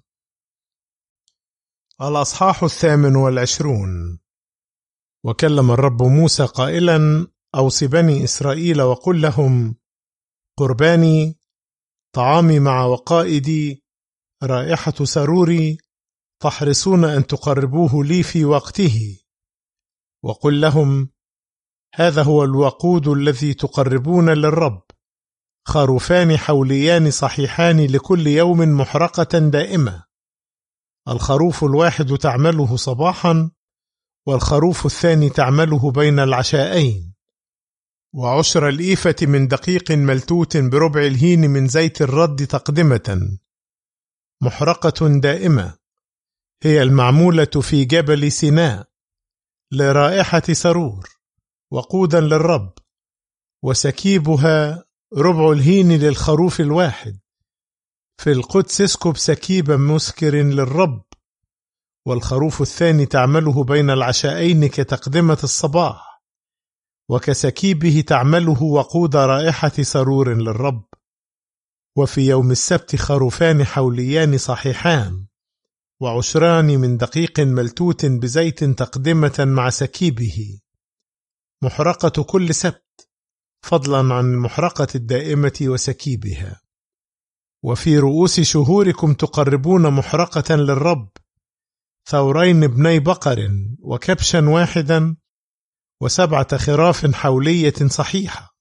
الأصحاح 28. وكلم الرب موسى قائلا: أوص بني إسرائيل وقل لهم: قرباني، طعامي مع وقائدي، رائحة سروري، تحرصون أن تقربوه لي في وقته. وقل لهم: هذا هو الوقود الذي تقربون للرب، خروفان حوليان صحيحان لكل يوم محرقة دائمة، الخروف الواحد تعمله صباحا، والخروف الثاني تعمله بين العشاءين، وعشر الإيفة من دقيق ملتوت بربع الهين من زيت الرد تقدمة، محرقة دائمة، هي المعمولة في جبل سيناء، لرائحة سرور، وقودا للرب. وسكيبها ربع الهين للخروف الواحد، في القدس اسكب سكيبا مسكر للرب، والخروف الثاني تعمله بين العشاءين كتقدمة الصباح، وكسكيبه تعمله وقود رائحة سرور للرب. وفي يوم السبت خروفان حوليان صحيحان، وعشران من دقيق ملتوت بزيت تقدمة مع سكيبه، محرقة كل سبت، فضلا عن المحرقة الدائمة وسكيبها. وفي رؤوس شهوركم تقربون محرقة للرب، ثورين بني بقر، وكبشا واحدا، و7 خراف حولية صحيحة،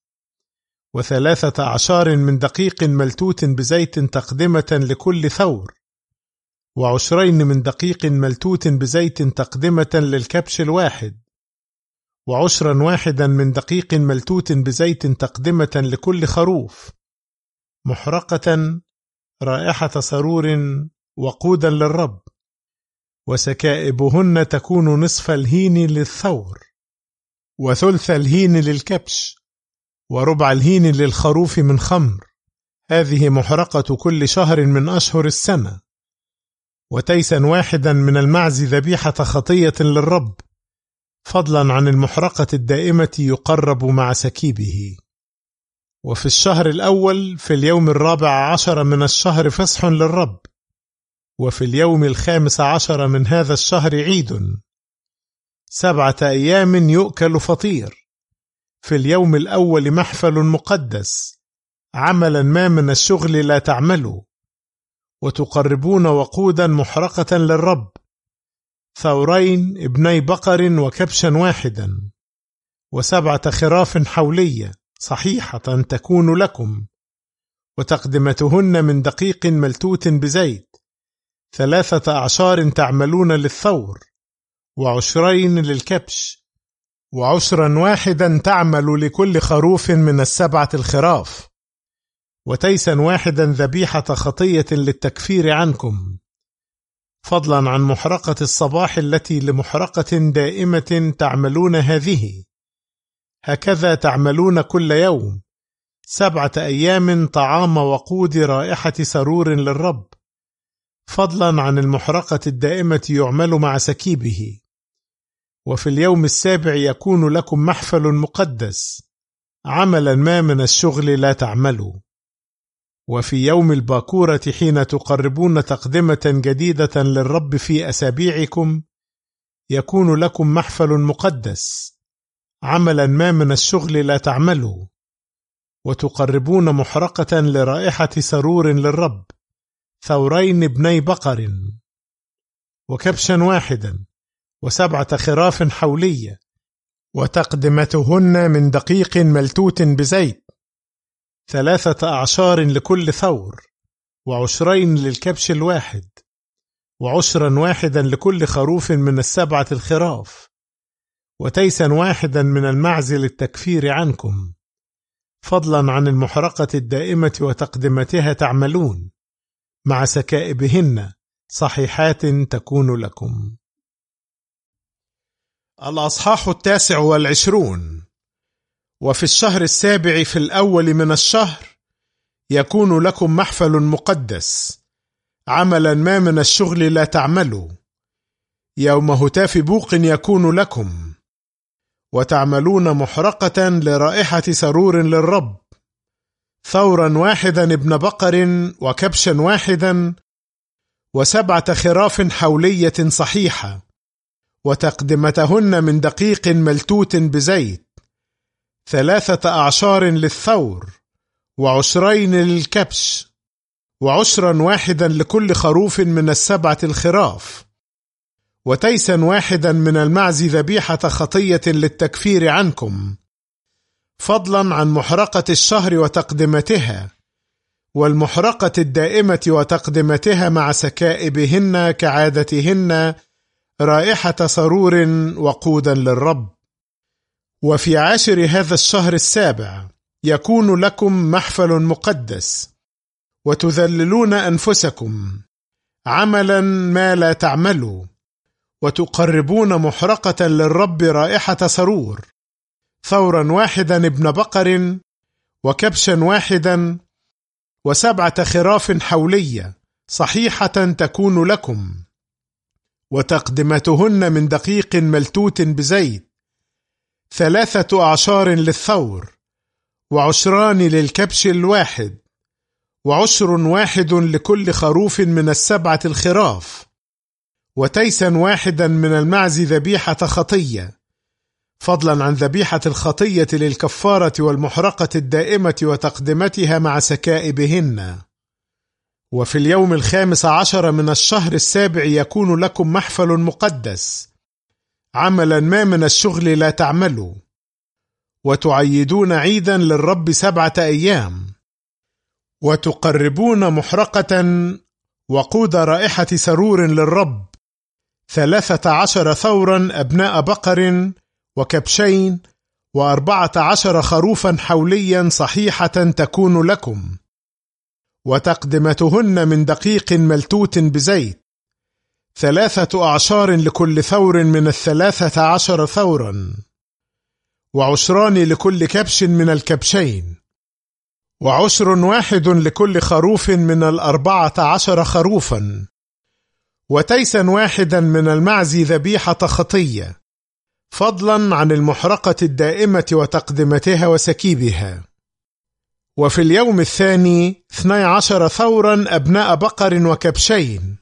و13 من دقيق ملتوت بزيت تقدمة لكل ثور، و20 من دقيق ملتوت بزيت تقدمة للكبش الواحد، و10 واحدا من دقيق ملتوت بزيت تقدمة لكل خروف، محرقة رائحة سرور، وقودا للرب. وسكائبهن تكون نصف الهين للثور، وثلث الهين للكبش، وربع الهين للخروف من خمر، هذه محرقة كل شهر من أشهر السنة. وتيسا واحدا من المعز ذبيحة خطية للرب، فضلا عن المحرقة الدائمة يقرب مع سكيبه. وفي الشهر الأول في اليوم 14 من الشهر فصح للرب، وفي اليوم 15 من هذا الشهر عيد، 7 أيام يؤكل فطير. في اليوم الأول محفل مقدس، عملا ما من الشغل لا تعملوا. وتقربون وقودا محرقة للرب، ثورين ابني بقر وكبشا واحدا، و7 خراف حولية صحيحة تكون لكم، وتقدمتهن من دقيق ملتوت بزيت، 13 تعملون للثور، و20 للكبش، و10 واحدا تعمل لكل خروف من 7 الخراف، وتيسا واحدا ذبيحة خطية للتكفير عنكم. فضلا عن محرقة الصباح التي لمحرقة دائمة تعملون هذه، هكذا تعملون كل يوم 7 أيام طعام وقود رائحة سرور للرب، فضلا عن المحرقة الدائمة يعمل مع سكيبه. وفي اليوم السابع يكون لكم محفل مقدس، عملا ما من الشغل لا تعملوا. وفي يوم الباكورة حين تقربون تقدمة جديدة للرب في أسابيعكم يكون لكم محفل مقدس، عملا ما من الشغل لا تعملوا، وتقربون محرقة لرائحة سرور للرب 2 بني بقر، وكبشا واحدا، و7 خراف حولية، وتقدمتهن من دقيق ملتوت بزيت، 3 أعشار لكل ثور، و2 للكبش الواحد، و10 واحدا لكل خروف من 7 الخراف، وتيسا واحدا من المعز للتكفير عنكم، فضلا عن المحرقة الدائمة وتقدمتها تعملون مع سكائبهن صحيحات تكون لكم. الأصحاح 29. وفي الشهر السابع في الأول من الشهر يكون لكم محفل مقدس، عملا ما من الشغل لا تعملوا، يوم هتاف بوق يكون لكم، وتعملون محرقة لرائحة سرور للرب 2 واحدا ابن بقر، وكبشا واحدا، و7 خراف حولية صحيحة، وتقدمتهن من دقيق ملتوت بزيت، 3 أعشار للثور، و2 للكبش، و10 واحدا لكل خروف من 7 الخراف، وتيسا واحدا من المعز ذبيحة خطية للتكفير عنكم، فضلا عن محرقة الشهر وتقدمتها، والمحرقة الدائمة وتقدمتها مع سكائبهن كعادتهن رائحة سرور وقودا للرب. وفي 10 هذا الشهر السابع يكون لكم محفل مقدس، وتذللون أنفسكم عملا ما لا تعملوا، وتقربون محرقة للرب رائحة سرور 2 واحدا ابن بقر، وكبشا واحدا، و7 خراف حولية صحيحة تكون لكم، وتقدمتهن من دقيق ملتوت بزيت، 3 أعشار للثور، و2 للكبش الواحد، و10 واحد لكل خروف من 7 الخراف، وتيسا واحدا من المعز ذبيحة خطية، فضلا عن ذبيحة الخطية للكفارة والمحرقة الدائمة وتقدمتها مع سكائبهن. وفي اليوم 15 من الشهر السابع يكون لكم محفل مقدس، عملا ما من الشغل لا تعملوا، وتعيدون عيدا للرب 7 أيام، وتقربون محرقة وقود رائحة سرور للرب 13 ثورا أبناء بقر، وكبشين، و14 خروفا حوليا صحيحة تكون لكم، وتقدمتهن من دقيق ملتوت بزيت، 3 أعشار لكل ثور من 13 ثورا، و20 لكل كبش من الكبشين، و10 واحد لكل خروف من 14 خروفا، وتيسا واحدا من المعز ذبيحة خطية، فضلا عن المحرقة الدائمة وتقدمتها وسكيبها. وفي اليوم الثاني 12 ثورا أبناء بقر وكبشين،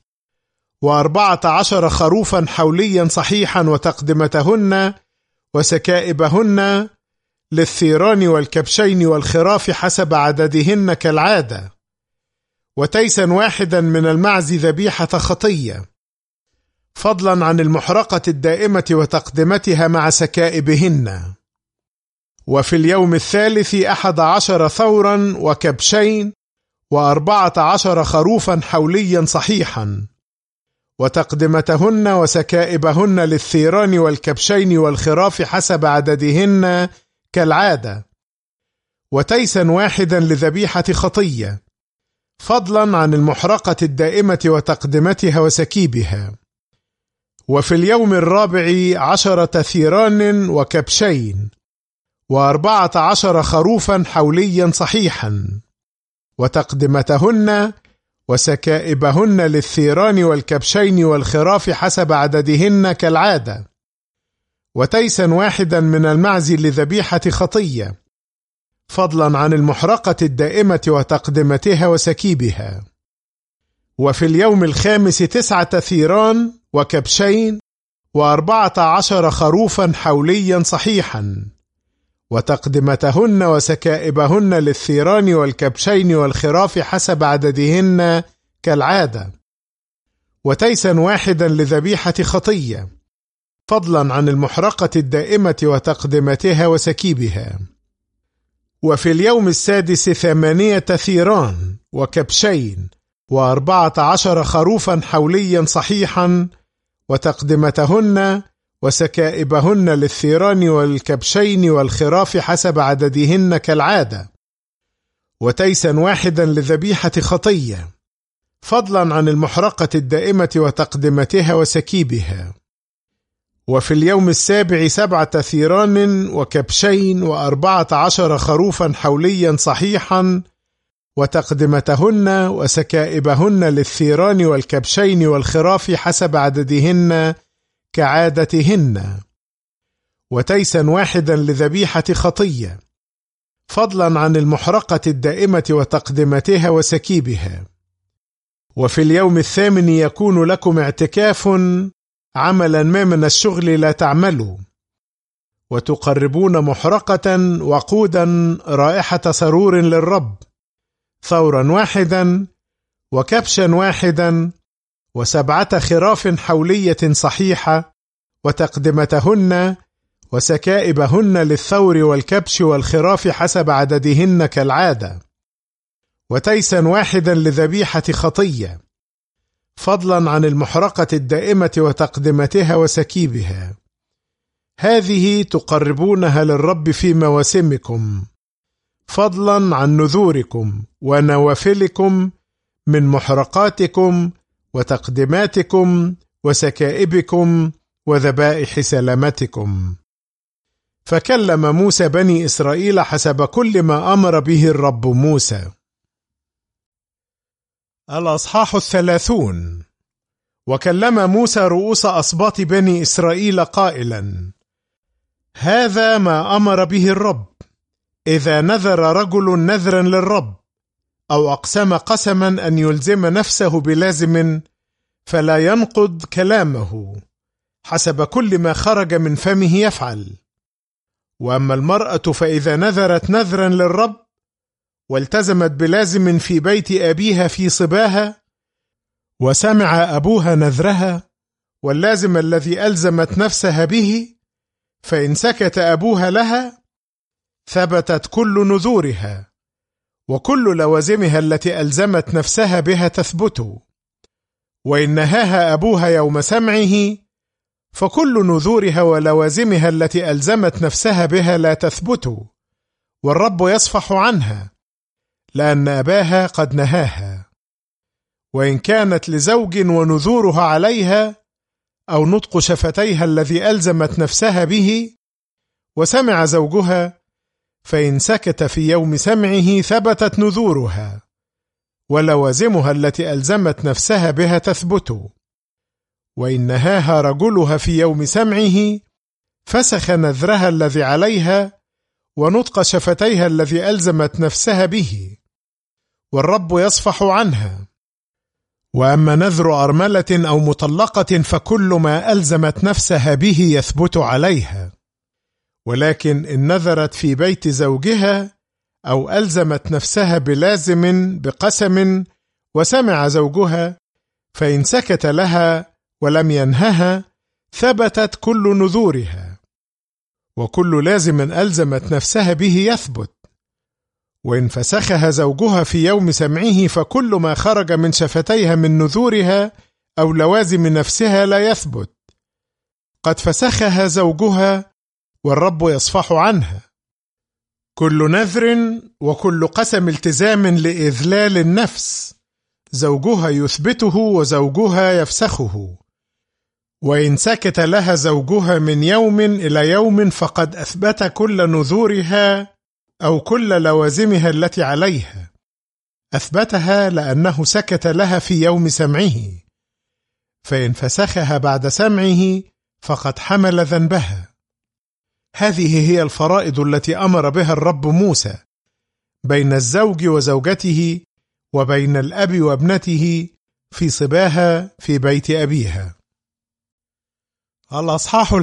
و14 خروفا حوليا صحيحا وتقدمتهن وسكائبهن للثيران والكبشين والخراف حسب عددهن كالعادة، وتيسا واحدا من المعز ذبيحة خطية، فضلا عن المحرقة الدائمة وتقدمتها مع سكائبهن. وفي اليوم الثالث 11 ثورا وكبشين، و14 خروفا حوليا صحيحا، وتقدمتهن وسكائبهن للثيران والكبشين والخراف حسب عددهن كالعادة، وتيسا واحدا لذبيحة خطية، فضلا عن المحرقة الدائمة وتقدمتها وسكيبها. وفي اليوم 14 ثيران وكبشين 14 خروفا حوليا صحيحا، وتقدمتهن وسكائبهن للثيران والكبشين والخراف حسب عددهن كالعادة، وتيسا واحدا من المعز لذبيحة خطية، فضلا عن المحرقة الدائمة وتقدمتها وسكيبها. وفي اليوم 5 9 ثيران وكبشين 14 خروفا حوليا صحيحا، وتقدمتهن وسكائبهن للثيران والكبشين والخراف حسب عددهن كالعادة، وتيسا واحدا لذبيحة خطية، فضلا عن المحرقة الدائمة وتقدمتها وسكيبها. وفي اليوم 6 8 ثيران وكبشين 14 خروفا حوليا صحيحا، وتقدمتهن وسكائبهن للثيران والكبشين والخراف حسب عددهن كالعادة، وتيسا واحدا لذبيحة خطية، فضلا عن المحرقة الدائمة وتقدمتها وسكيبها. وفي اليوم 7 ثيران وكبشين 14 خروفا حوليا صحيحا، وتقدمتهن وسكائبهن للثيران والكبشين والخراف حسب عددهن كعادتهن، وتيسا واحدا لذبيحة خطية، فضلا عن المحرقة الدائمة وتقدمتها وسكيبها. وفي اليوم 8 يكون لكم اعتكاف، عملا ما من الشغل لا تعملوا، وتقربون محرقة وقودا رائحة سرور للرب، ثورا واحدا وكبشا واحدا 7 خراف حولية صحيحة، وتقدمتهن وسكائبهن للثور والكبش والخراف حسب عددهن كالعادة، وتيسا واحدا لذبيحة خطية، فضلا عن المحرقة الدائمة وتقدمتها وسكيبها. هذه تقربونها للرب في مواسمكم، فضلا عن نذوركم ونوافلكم من محرقاتكم وتقدماتكم وسكائبكم وذبائح سلامتكم. فكلم موسى بني إسرائيل حسب كل ما أمر به الرب موسى. الأصحاح 30. وكلم موسى رؤوس أسباط بني إسرائيل قائلا: هذا ما أمر به الرب: إذا نذر رجل نذرا للرب أو أقسم قسما أن يلزم نفسه بلازم، فلا ينقض كلامه، حسب كل ما خرج من فمه يفعل. وأما المرأة فإذا نذرت نذرا للرب والتزمت بلازم في بيت أبيها في صباها، وسمع أبوها نذرها واللازم الذي ألزمت نفسها به، فإن سكت أبوها لها ثبتت كل نذورها، وكل لوازمها التي ألزمت نفسها بها تثبت. وإن نهاها أبوها يوم سمعه، فكل نذورها ولوازمها التي ألزمت نفسها بها لا تثبت، والرب يصفح عنها، لأن أباها قد نهاها. وإن كانت لزوج ونذورها عليها، أو نطق شفتيها الذي ألزمت نفسها به، وسمع زوجها، فإن سكت في يوم سمعه ثبتت نذورها، ولوازمها التي ألزمت نفسها بها تثبت. وإن نهاها رجلها في يوم سمعه، فسخ نذرها الذي عليها ونطق شفتيها الذي ألزمت نفسها به، والرب يصفح عنها. وأما نذر أرملة أو مطلقة فكل ما ألزمت نفسها به يثبت عليها. ولكن إن نذرت في بيت زوجها أو ألزمت نفسها بلازم بقسم وسمع زوجها، فإن سكت لها ولم ينهها ثبتت كل نذورها، وكل لازم ألزمت نفسها به يثبت. وإن فسخها زوجها في يوم سمعه، فكل ما خرج من شفتيها من نذورها أو لوازم نفسها لا يثبت. قد فسخها زوجها، والرب يصفح عنها. كل نذر وكل قسم التزام لإذلال النفس زوجها يثبته وزوجها يفسخه، وإن سكت لها زوجها من يوم إلى يوم فقد أثبت كل نذورها أو كل لوازمها التي عليها، أثبتها لأنه سكت لها في يوم سمعه، فإن فسخها بعد سمعه فقد حمل ذنبها. هذه هي الفرائض التي أمر بها الرب موسى بين الزوج وزوجته وبين الأب وابنته في صباها في بيت أبيها. الأصحاح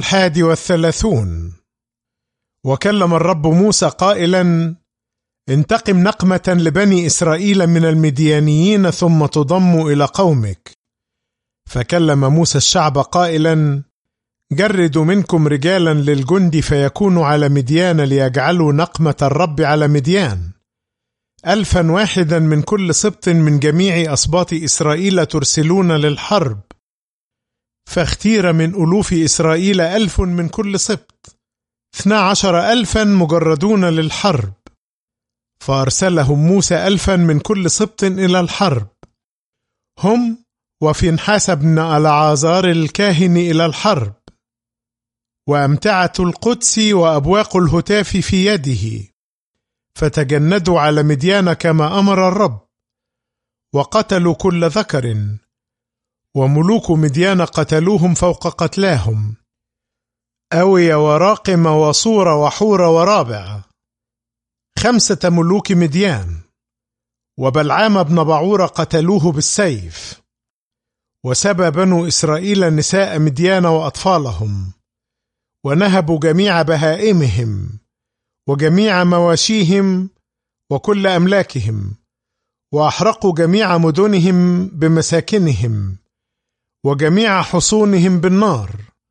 31. وكلم الرب موسى قائلا: انتقم نقمة لبني إسرائيل من المديانيين ثم تضم إلى قومك. فكلم موسى الشعب قائلا: جردوا منكم رجالا للجند فيكونوا على مديان ليجعلوا نقمة الرب على مديان 1000 واحدا من كل سبط من جميع أسباط إسرائيل ترسلون للحرب. فاختير من ألوف إسرائيل 1000 من كل سبط، 12,000 مجردون للحرب. فأرسلهم موسى 1000 من كل سبط إلى الحرب، هم وفنحاس بن العازار الكاهن إلى الحرب، وأمتعة القدس وأبواق الهتاف في يده. فتجندوا على مديان كما أمر الرب، وقتلوا كل ذكر، وملوك مديان قتلوهم فوق قتلاهم: أوي وراقم وصور وحور ورابع، 5 ملوك مديان. وبلعام بن بعور قتلوه بالسيف. وسبى بنو إسرائيل نساء مديان وأطفالهم، ونهبوا جميع بهائمهم وجميع مواشيهم وكل أملاكهم، وأحرقوا جميع مدنهم بمساكنهم وجميع حصونهم بالنار،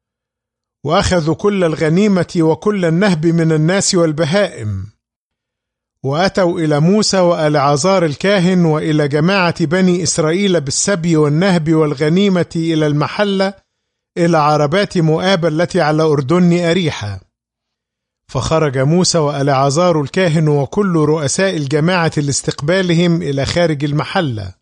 وأخذوا كل الغنيمة وكل النهب من الناس والبهائم. وأتوا إلى موسى وألعازار الكاهن وإلى جماعة بني إسرائيل بالسبي والنهب والغنيمة إلى المحلة إلى عربات مؤاب التي على أردن أريحة. فخرج موسى وألعازار الكاهن وكل رؤساء الجماعة لاستقبالهم إلى خارج المحلة.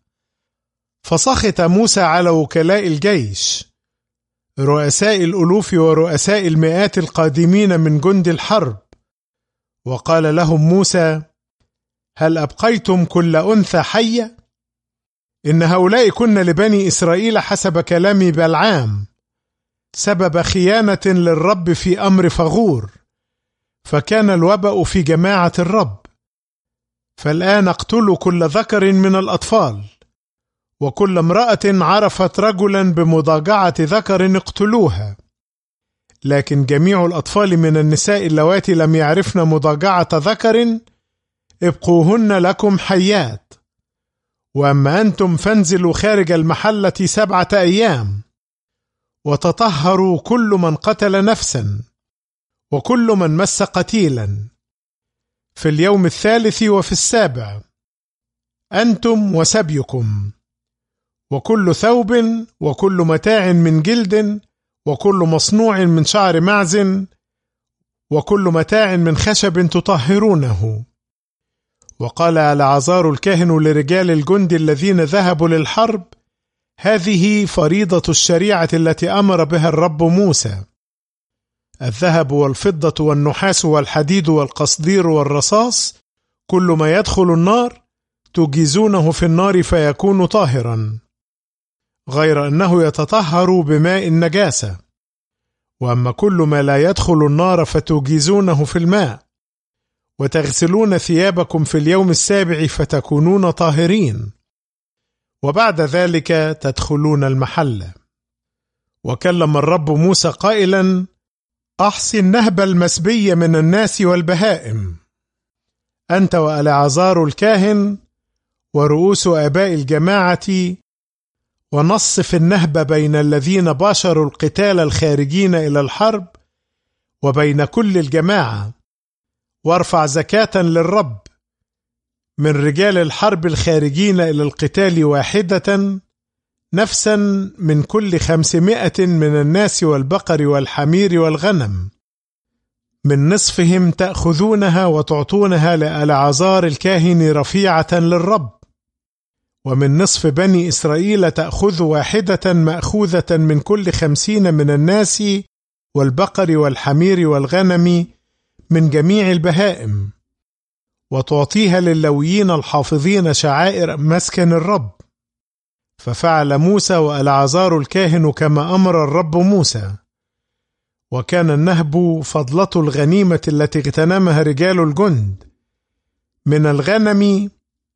فسخط موسى على وكلاء الجيش رؤساء الألوف ورؤساء المئات القادمين من جند الحرب، وقال لهم موسى: هل أبقيتم كل أنثى حية؟ إن هؤلاء كن لبني إسرائيل حسب كلام بلعام سبب خيانة للرب في أمر فغور، فكان الوباء في جماعة الرب. فالآن اقتلوا كل ذكر من الأطفال، وكل امرأة عرفت رجلا بمضاجعة ذكر اقتلوها، لكن جميع الأطفال من النساء اللواتي لم يعرفن مضاجعة ذكر ابقوهن لكم حيات. وأما أنتم فانزلوا خارج المحلة 7 أيام، وتطهروا كل من قتل نفسا وكل من مس قتيلا في اليوم 3 وفي 7، أنتم وسبيكم، وكل ثوب وكل متاع من جلد وكل مصنوع من شعر معز وكل متاع من خشب تطهرونه. وقال ألعازار الكاهن لرجال الجند الذين ذهبوا للحرب: هذه فريضة الشريعة التي أمر بها الرب موسى: الذهب والفضة والنحاس والحديد والقصدير والرصاص، كل ما يدخل النار تجيزونه في النار فيكون طاهرا، غير أنه يتطهر بماء النجاسة. وأما كل ما لا يدخل النار فتجيزونه في الماء، وتغسلون ثيابكم في اليوم 7 فتكونون طاهرين، وبعد ذلك تدخلون المحلة. وكلم الرب موسى قائلا: أحصي النهب المسبي من الناس والبهائم، أنت وألعازار الكاهن ورؤوس آباء الجماعة، ونصف النهب بين الذين باشروا القتال الخارجين إلى الحرب وبين كل الجماعة، وارفع زكاة للرب من رجال الحرب الخارجين إلى القتال 1 نفسا من كل 500 من الناس والبقر والحمير والغنم. من نصفهم تأخذونها وتعطونها لألعازار الكاهن رفيعة للرب، ومن نصف بني إسرائيل تأخذ واحدة مأخوذة من كل 50 من الناس والبقر والحمير والغنم من جميع البهائم، وتعطيها لللويين الحافظين شعائر مسكن الرب. ففعل موسى وألعازار الكاهن كما أمر الرب موسى. وكان النهب فضلة الغنيمة التي اغتنمها رجال الجند، من الغنم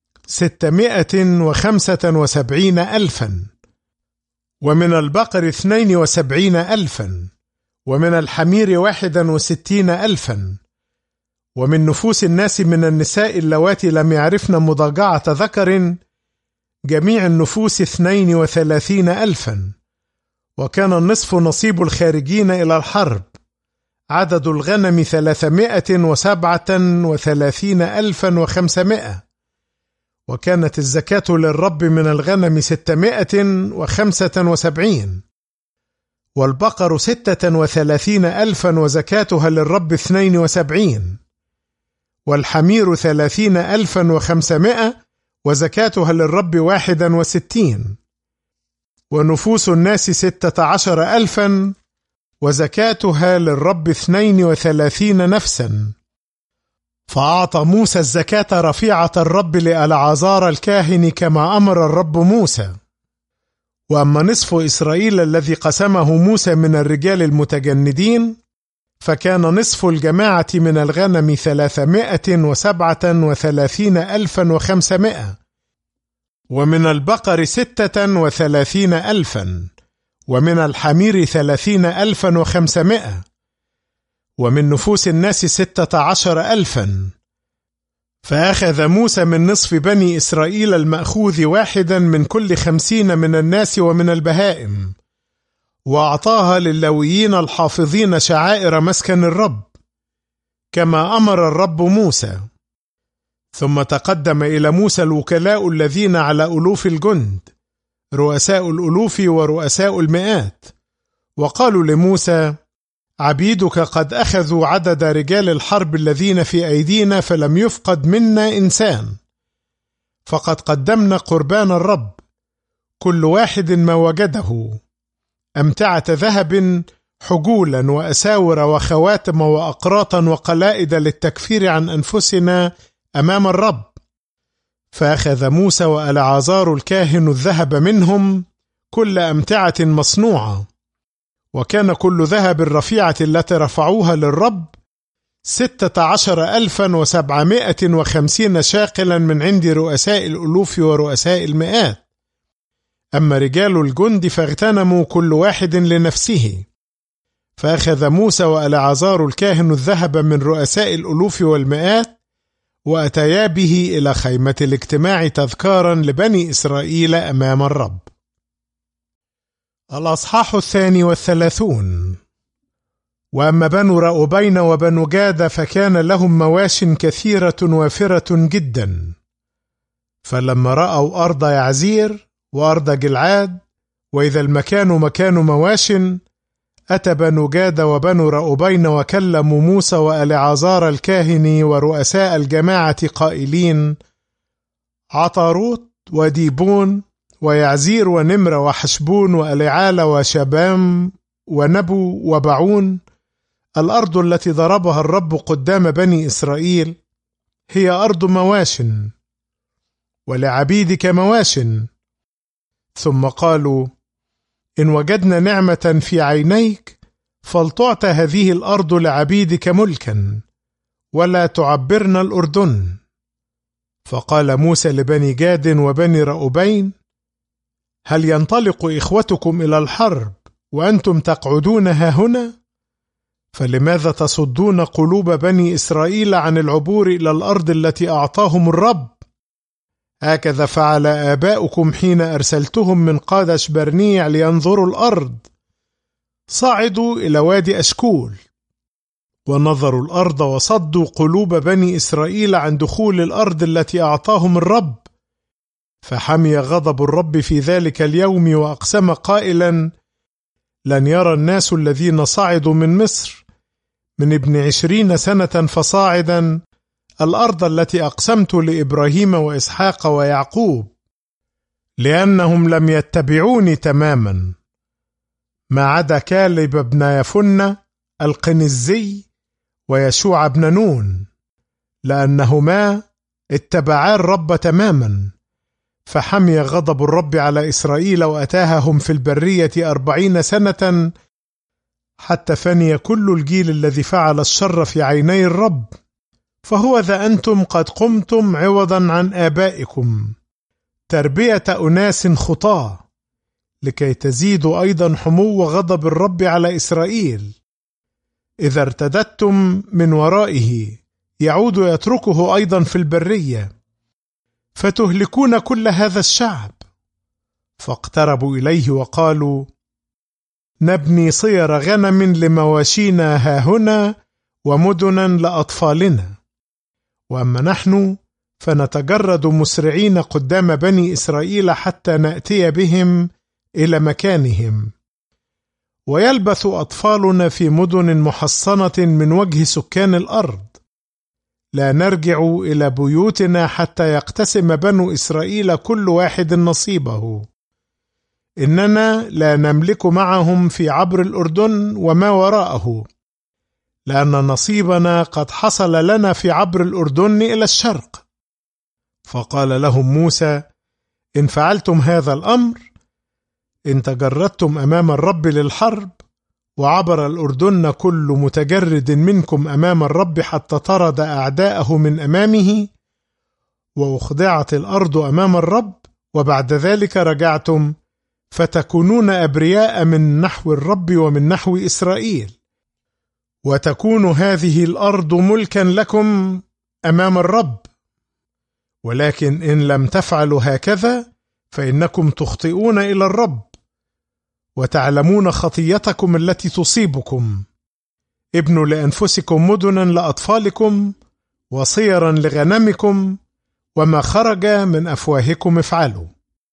675,000، ومن البقر 72,000، ومن الحمير 61,000، ومن نفوس الناس من النساء اللواتي لم يعرفن مضاجعة ذكر جميع النفوس 32,000. وكان النصف نصيب الخارجين إلى الحرب، عدد الغنم 337,500. وكانت الزكاة للرب من الغنم 675، والبقر 36,000 وزكاتها للرب 72، والحمير 30,500 وزكاتها للرب 61، ونفوس الناس 16,000 وزكاتها للرب 32 نفسا. فأعطى موسى الزكاة رفيعة الرب لألعازار الكاهن كما أمر الرب موسى. وأما نصف إسرائيل الذي قسمه موسى من الرجال المتجندين، فكان نصف الجماعة من الغنم 337,500، ومن البقر 36,000، ومن الحمير 30,500، ومن نفوس الناس 16,000. فأخذ موسى من نصف بني إسرائيل المأخوذ واحدا من كل 50 من الناس ومن البهائم، وأعطاها لللويين الحافظين شعائر مسكن الرب كما أمر الرب موسى. ثم تقدم إلى موسى الوكلاء الذين على ألوف الجند، رؤساء الألوف ورؤساء المئات، وقالوا لموسى: عبيدك قد أخذوا عدد رجال الحرب الذين في أيدينا، فلم يفقد منا إنسان، فقد قدمنا قربان الرب كل واحد ما وجده، أمتعة ذهب، حجولا وأساور وخواتم وأقراطا وقلائد للتكفير عن أنفسنا أمام الرب. فأخذ موسى وألعازار الكاهن الذهب منهم كل أمتعة مصنوعة، وكان كل ذهب الرفيعة التي رفعوها للرب 16,750 شاقلا من عند رؤساء الألوف ورؤساء المئات. أما رجال الجند فاغتنموا كل واحد لنفسه. فأخذ موسى وألعازار الكاهن الذهب من رؤساء الألوف والمئات، وأتيا به إلى خيمة الاجتماع تذكارا لبني إسرائيل أمام الرب. الأصحاح 32. وأما بنو رأوبين وبنو جاد فكان لهم مواش كثيرة وافرة جدا. فلما رأوا أرض يعزير وأرض جلعاد وإذا المكان مكان مواش، أتى بنو جاد وبنو رأوبين وكلموا موسى وألعازار الكاهن ورؤساء الجماعة قائلين: عطاروت وديبون ويعزير ونمر وحشبون وألعال وشبام ونبو وبعون، الأرض التي ضربها الرب قدام بني إسرائيل هي أرض مواش، ولعبيدك مواش. ثم قالوا: إن وجدنا نعمة في عينيك فلتعطى هذه الأرض لعبيدك ملكا، ولا تعبرنا الأردن. فقال موسى لبني جاد وبني رأوبين: هل ينطلق إخوتكم إلى الحرب وأنتم تقعدون هنا؟ فلماذا تصدون قلوب بني إسرائيل عن العبور إلى الأرض التي أعطاهم الرب؟ هكذا فعل آباؤكم حين أرسلتهم من قادش برنيع لينظروا الأرض. صعدوا إلى وادي أشكول ونظروا الأرض وصدوا قلوب بني إسرائيل عن دخول الأرض التي أعطاهم الرب. فحمي غضب الرب في ذلك اليوم وأقسم قائلا: لن يرى الناس الذين صعدوا من مصر من ابن 20 سنة فصاعدا الأرض التي أقسمت لإبراهيم وإسحاق ويعقوب، لأنهم لم يتبعوني تماما، ما عدا كالب بن يفنة القنزي ويشوع بن نون، لأنهما اتبعا الرب تماما، فحمي غضب الرب على إسرائيل وأتاههم في البرية 40 سنة حتى فني كل الجيل الذي فعل الشر في عيني الرب. فهو ذا أنتم قد قمتم عوضا عن آبائكم تربية أناس خطاة، لكي تزيدوا أيضا حمو غضب الرب على إسرائيل. إذا ارتدتم من ورائه يعود يتركه أيضا في البرية، فتهلكون كل هذا الشعب. فاقتربوا إليه وقالوا: نبني صير غنم لمواشينا هاهنا ومدنا لأطفالنا، وأما نحن فنتجرد مسرعين قدام بني إسرائيل حتى نأتي بهم إلى مكانهم، ويلبث أطفالنا في مدن محصنة من وجه سكان الأرض، لا نرجع إلى بيوتنا حتى يقتسم بنو إسرائيل كل واحد نصيبه. إننا لا نملك معهم في عبر الأردن وما وراءه، لأن نصيبنا قد حصل لنا في عبر الأردن إلى الشرق. فقال لهم موسى: إن فعلتم هذا الأمر، إن تجردتم أمام الرب للحرب، وعبر الأردن كل متجرد منكم أمام الرب حتى طرد أعداءه من أمامه، وأخضعت الأرض أمام الرب، وبعد ذلك رجعتم، فتكونون أبرياء من نحو الرب ومن نحو إسرائيل، وتكون هذه الأرض ملكا لكم أمام الرب. ولكن إن لم تفعلوا هكذا فإنكم تخطئون إلى الرب، وتعلمون خطيتكم التي تصيبكم. ابنوا لأنفسكم مدنا لأطفالكم وصيرا لغنمكم، وما خرج من أفواهكم افعلوا.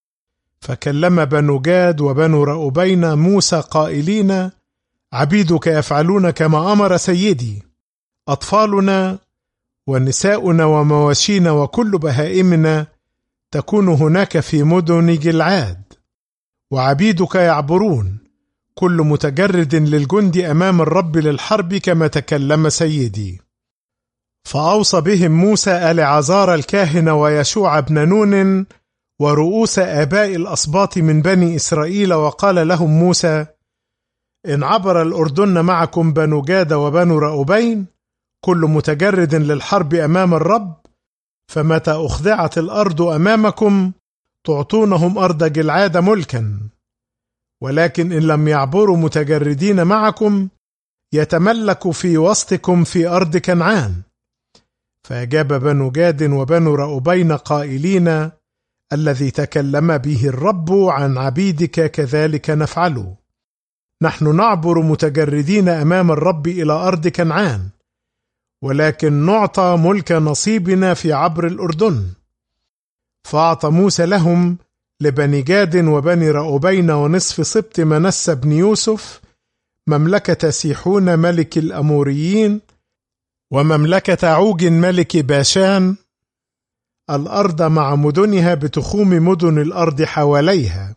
فكلم بنو جاد وبنو رأوبين موسى قائلين: عبيدك يفعلون كما أمر سيدي، أطفالنا ونساؤنا ومواشينا وكل بهائمنا تكون هناك في مدن جلعاد، وعبيدك يعبرون كل متجرد للجند أمام الرب للحرب كما تكلم سيدي. فأوصى بهم موسى العازار الكاهن ويشوع بن نون ورؤوس آباء الأسباط من بني إسرائيل، وقال لهم موسى: إن عبر الأردن معكم بنو جاد وبنو رأوبين كل متجرد للحرب أمام الرب، فمتى أخضعت الأرض أمامكم تعطونهم أرض جلعاد ملكا. ولكن إن لم يعبروا متجردين معكم يتملكوا في وسطكم في أرض كنعان. فأجاب بنو جاد وبنو رأوبين قائلين: الذي تكلم به الرب عن عبيدك كذلك نفعل، نحن نعبر متجردين أمام الرب إلى أرض كنعان، ولكن نعطى ملك نصيبنا في عبر الأردن. فأعطى موسى لهم لبني جاد وبني رأوبين ونصف سبط منسى بن يوسف مملكة سيحون ملك الأموريين، ومملكة عوج ملك باشان، الأرض مع مدنها بتخوم مدن الأرض حواليها.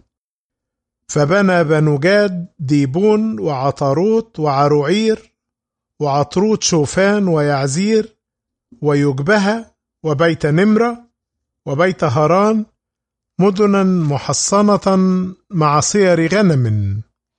فبنى بنو جاد ديبون وعطاروت وعروعير وعطروت شوفان ويعزير ويجبها وبيت نمرة وبيت هران، مدنا محصنة مع صير غنم.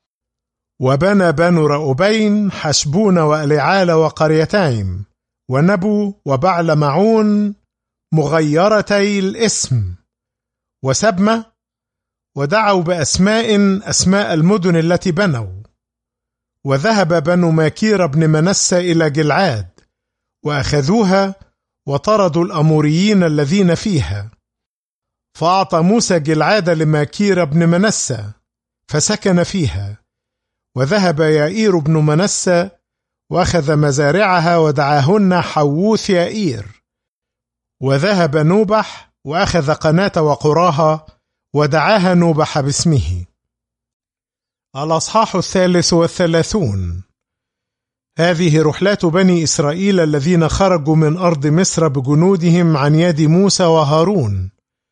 وبنى بنو رأوبين حشبون وألعال وقريتايم ونبو وبعل معون مغيرتي الاسم وسبمة، ودعوا بأسماء المدن التي بنوا. وذهب بنو ماكير بن منسى إلى جلعاد وأخذوها وطردوا الأموريين الذين فيها. فأعطى موسى جلعاد لماكير بن منسى فسكن فيها. وذهب يائير بن منسى وأخذ مزارعها ودعاهن حووث يائير. وذهب نوبح وأخذ قناة وقراها ودعاها نوبح باسمه. الأصحاح 33. هذه رحلات بني إسرائيل الذين خرجوا من أرض مصر بجنودهم عن يد موسى وهارون.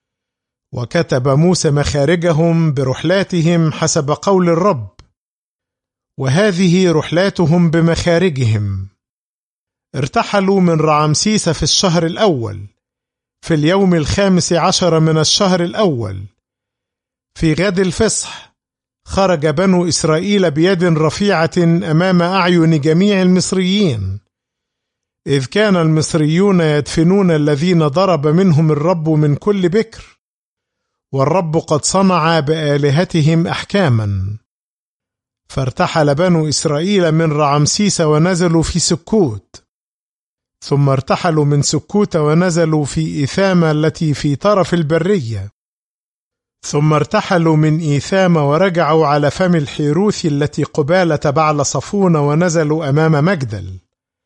وكتب موسى مخارجهم برحلاتهم حسب قول الرب، وهذه رحلاتهم بمخارجهم. ارتحلوا من رعمسيس في الشهر الأول، في اليوم 15 من الشهر الأول، في غد الفصح. خرج بنو إسرائيل بيد رفيعة أمام أعين جميع المصريين، إذ كان المصريون يدفنون الذين ضرب منهم الرب من كل بكر، والرب قد صنع بآلهتهم أحكاما. فارتحل بنو إسرائيل من رعمسيس ونزلوا في سكوت، ثم ارتحلوا من سكوت ونزلوا في إيثام التي في طرف البرية، ثم ارتحلوا من إيثام ورجعوا على فم الحيروث التي قبالة بعل صفون ونزلوا أمام مجدل،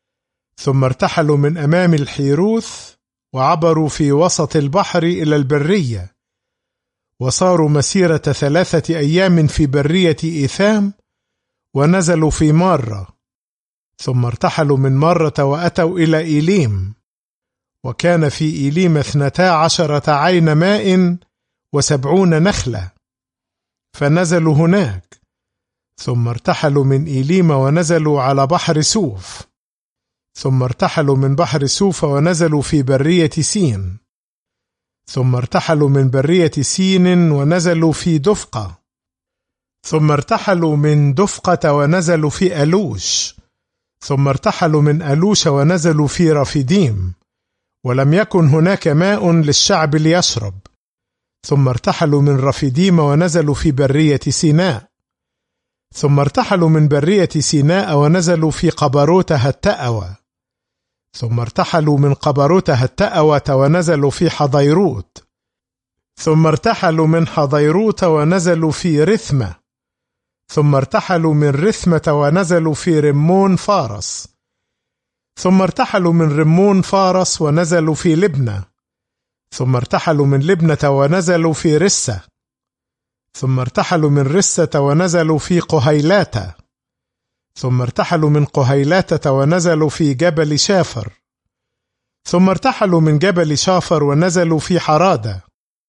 ثم ارتحلوا من أمام الحيروث وعبروا في وسط البحر إلى البرية، وصاروا مسيرة 3 أيام في برية إيثام، ونزلوا في مارة، ثم ارتحلوا من مارة وأتوا إلى إيليم، وكان في إيليم 12 عين ماء و70 نخلة، فنزلوا هناك. ثم ارتحلوا من إيليم ونزلوا على بحر سوف، ثم ارتحلوا من بحر سوف ونزلوا في برية سين، ثم ارتحلوا من برية سين ونزلوا في دفقة، ثم ارتحلوا من دفقة ونزلوا في ألوش، ثم ارتحلوا من ألوش ونزلوا في رفيديم، ولم يكن هناك ماء للشعب ليشرب. ثم ارتحلوا من رفيديم ونزلوا في برية سيناء، ثم ارتحلوا من برية سيناء ونزلوا في قبروت هتأوى، ثم ارتحلوا من قبروت هتأوى ونزلوا في حضيروت، ثم ارتحلوا من حضيروت ونزلوا في رثمة، ثم ارتحلوا من رثمة ونزلوا في رمون فارس، ثم ارتحلوا من رمون فارس ونزلوا في لبنة، ثم ارتحلوا من لبنة ونزلوا في رسة، ثم ارتحلوا من رسة ونزلوا في قهيلاتة، ثم ارتحلوا من قهيلاتة ونزلوا في جبل شافر، ثم ارتحلوا من جبل شافر ونزلوا في حرادة،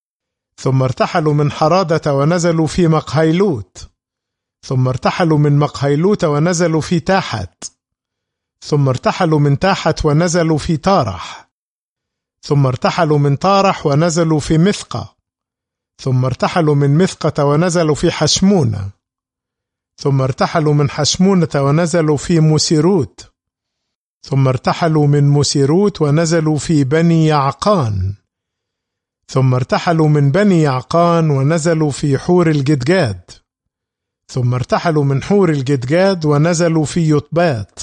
ثم ارتحلوا من حرادة ونزلوا في مقهيلوت، ثم ارتحلوا من مقهيلوت ونزلوا في تاحت، ثم ارتحلوا من تاحت ونزلوا في تارح، ثم ارتحلوا من تارح ونزلوا في مثقة، ثم ارتحلوا من مثقة ونزلوا في حشمونة، ثم ارتحلوا من حشمونة ونزلوا في موسيروت، ثم ارتحلوا من موسيروت ونزلوا في بني يعقان، ثم ارتحلوا من بني يعقان ونزلوا في حور الجدجاد، ثم ارتحلوا من حور الجدجاد ونزلوا في يطبات،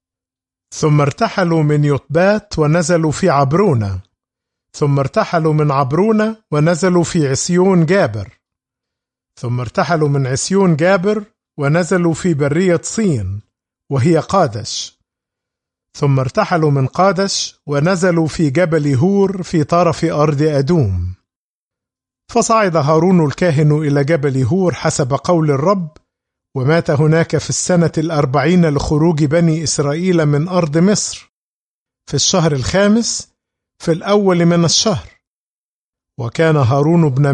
ثم ارتحلوا من يطبات ونزلوا في عبرونة، ثم ارتحلوا من عبرونة ونزلوا في عسيون جابر، ثم ارتحلوا من عسيون جابر ونزلوا في برية صين وهي قادش، ثم ارتحلوا من قادش ونزلوا في جبل هور في طرف أرض أدوم. فصعد هارون الكاهن إلى جبل هور حسب قول الرب، ومات هناك في السنة 40 لخروج بني إسرائيل من أرض مصر، في الشهر 5 في الأول من الشهر. وكان هارون ابن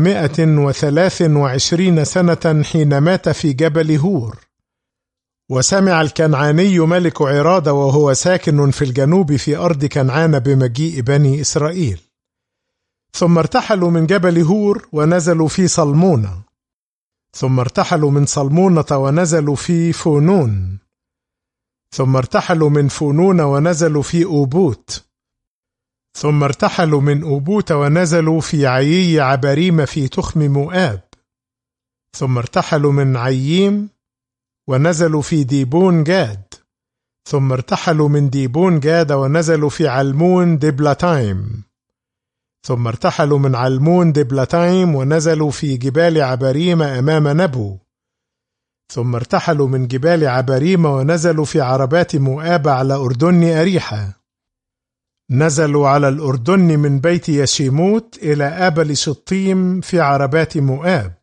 123 سنة حين مات في جبل هور. وسمع الكنعاني ملك عرادة وهو ساكن في الجنوب في أرض كنعان بمجيء بني إسرائيل، ثم ارتحلوا من جبل هور ونزلوا في صلمونة، ثم ارتحلوا من صلمونة ونزلوا في فونون، ثم ارتحلوا من فونون ونزلوا في أوبوت، ثم ارتحلوا من أوبوت ونزلوا في عيي عبريم في تخم مؤاب، ثم ارتحلوا من عييم ونزلوا في ديبون جاد، ثم ارتحلوا من ديبون جاد ونزلوا في علمون دبلتايم، ثم ارتحلوا من علمون دبلتايم ونزلوا في جبال عبريم أمام نبو، ثم ارتحلوا من جبال عبريم ونزلوا في عربات مؤاب على أردن أريحة، نزلوا على الأردن من بيت يشيموت إلى آبل شطيم في عربات مؤاب.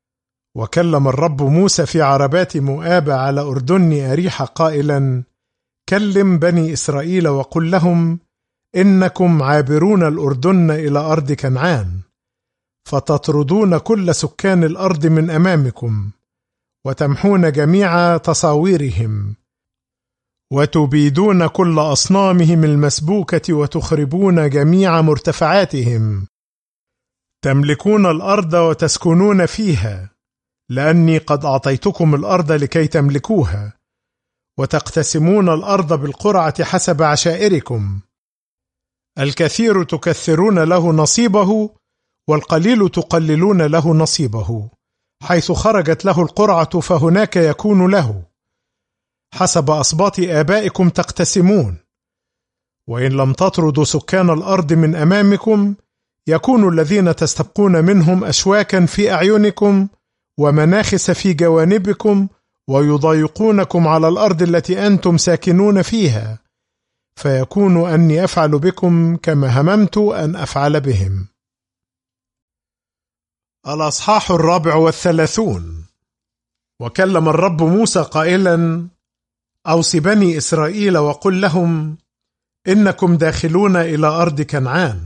وكلم الرب موسى في عربات مؤاب على أردن أريحة قائلا: كلم بني إسرائيل وقل لهم: إنكم عابرون الأردن إلى أرض كنعان، فتطردون كل سكان الأرض من أمامكم، وتمحون جميع تصاويرهم، وتبيدون كل أصنامهم المسبوكة، وتخربون جميع مرتفعاتهم. تملكون الأرض وتسكنون فيها، لأني قد أعطيتكم الأرض لكي تملكوها، وتقتسمون الأرض بالقرعة حسب عشائركم. الكثير تكثرون له نصيبه، والقليل تقللون له نصيبه. حيث خرجت له القرعة فهناك يكون له. حسب أصباط آبائكم تقتسمون. وإن لم تطردوا سكان الأرض من أمامكم، يكون الذين تستبقون منهم أشواكا في أعينكم، ومناخس في جوانبكم، ويضايقونكم على الأرض التي أنتم ساكنون فيها، فيكون أني أفعل بكم كما هممت أن أفعل بهم. الأصحاح 34. وكلم الرب موسى قائلا: أوصِ بني إسرائيل وقل لهم: إنكم داخلون إلى أرض كنعان.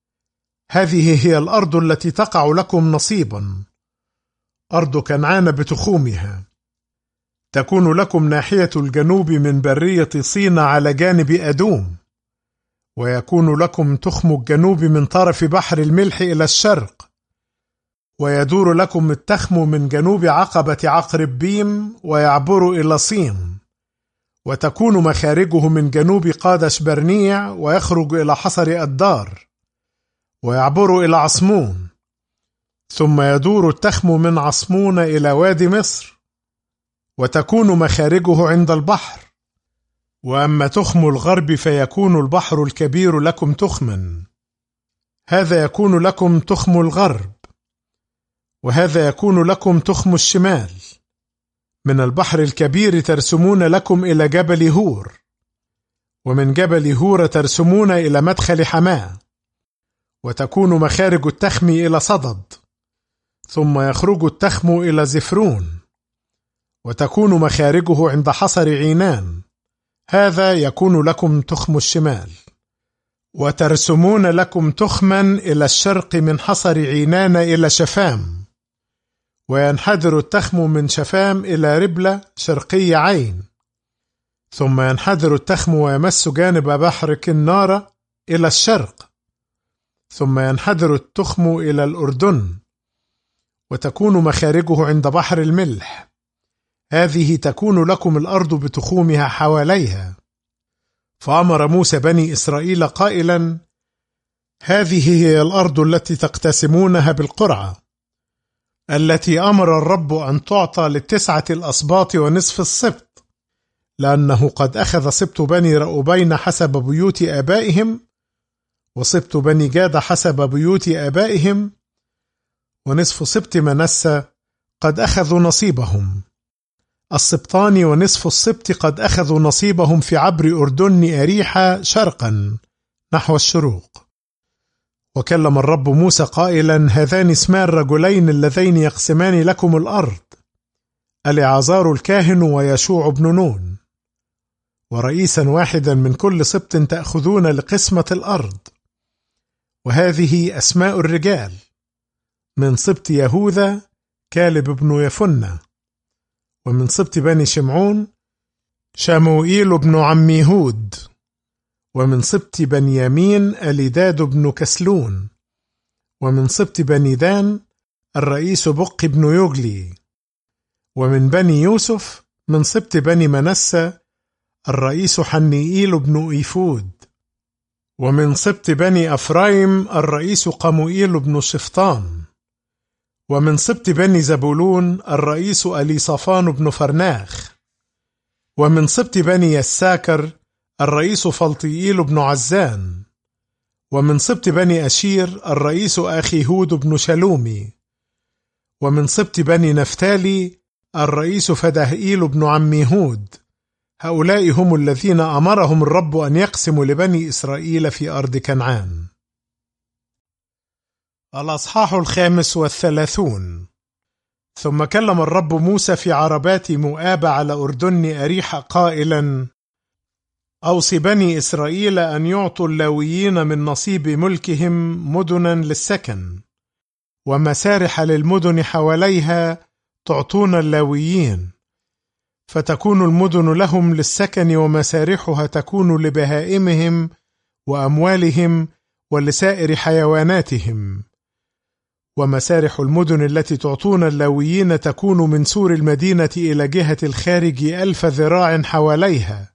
هذه هي الأرض التي تقع لكم نصيبا، أرض كنعان بتخومها. تكون لكم ناحية الجنوب من برية صين على جانب أدوم، ويكون لكم تخم الجنوب من طرف بحر الملح إلى الشرق، ويدور لكم التخم من جنوب عقبة عقرب بيم ويعبر إلى صين، وتكون مخارجه من جنوب قادش برنيع ويخرج إلى حصر أدار ويعبر إلى عصمون، ثم يدور التخم من عصمون إلى وادي مصر، وتكون مخارجه عند البحر. وأما تخم الغرب فيكون البحر الكبير لكم تخما، هذا يكون لكم تخم الغرب، وهذا يكون لكم تخم الشمال. من البحر الكبير ترسمون لكم إلى جبل هور، ومن جبل هور ترسمون إلى مدخل حماة، وتكون مخارج التخم إلى صدد، ثم يخرج التخم إلى زفرون، وتكون مخارجه عند حصر عينان، هذا يكون لكم تخم الشمال. وترسمون لكم تخما إلى الشرق من حصر عينان إلى شفام، وينحدر التخم من شفام إلى ربلة شرقي عين، ثم ينحدر التخم ويمس جانب بحر كنارة إلى الشرق، ثم ينحدر التخم إلى الأردن، وتكون مخارجه عند بحر الملح. هذه تكون لكم الأرض بتخومها حواليها. فأمر موسى بني إسرائيل قائلا: هذه هي الأرض التي تقتسمونها بالقرعة، التي أمر الرب أن تعطى ل9 الأسباط ونصف السبط، لأنه قد أخذ سبط بني رأوبين حسب بيوت آبائهم، وسبط بني جاد حسب بيوت آبائهم، ونصف سبط منسى قد أخذوا نصيبهم. السبطان ونصف السبط قد أخذوا نصيبهم في عبر أردن أريحة شرقا نحو الشروق. وكلم الرب موسى قائلا: هذان اسما الرجلين اللذين يقسمان لكم الأرض، اليعازار الكاهن ويشوع بن نون، ورئيسا واحدا من كل سبط تأخذون لقسمة الأرض. وهذه أسماء الرجال: من سبط يهوذا كالب بن يفنة، ومن سبط بني شمعون شموئيل بن عميهود، ومن سبط بنيامين أليداد بن كسلون، ومن سبط بني دان الرئيس بق بن يوغلي، ومن بني يوسف من سبط بني منسى الرئيس حنيئيل بن إيفود، ومن سبط بني أفرايم الرئيس قموئيل بن شفطان، ومن سبط بني زبولون الرئيس أليصافان بن فرناخ، ومن سبط بني يساكر الرئيس فلطيئيل بن عزان، ومن سبط بني أشير الرئيس أخيهود بن شلومي، ومن سبط بني نفتالي الرئيس فدهئيل بن عميهود. هؤلاء هم الذين أمرهم الرب أن يقسموا لبني إسرائيل في أرض كنعان. الأصحاح 35. ثم كلم الرب موسى في عربات مؤاب على أردن أريحة قائلا: أوصِ بني إسرائيل أن يعطوا اللاويين من نصيب ملكهم مدنا للسكن، ومسارح للمدن حواليها تعطون اللاويين، فتكون المدن لهم للسكن، ومسارحها تكون لبهائمهم وأموالهم ولسائر حيواناتهم. ومسارح المدن التي تعطون اللاويين تكون من سور المدينة إلى جهة الخارج 1000 ذراع حواليها،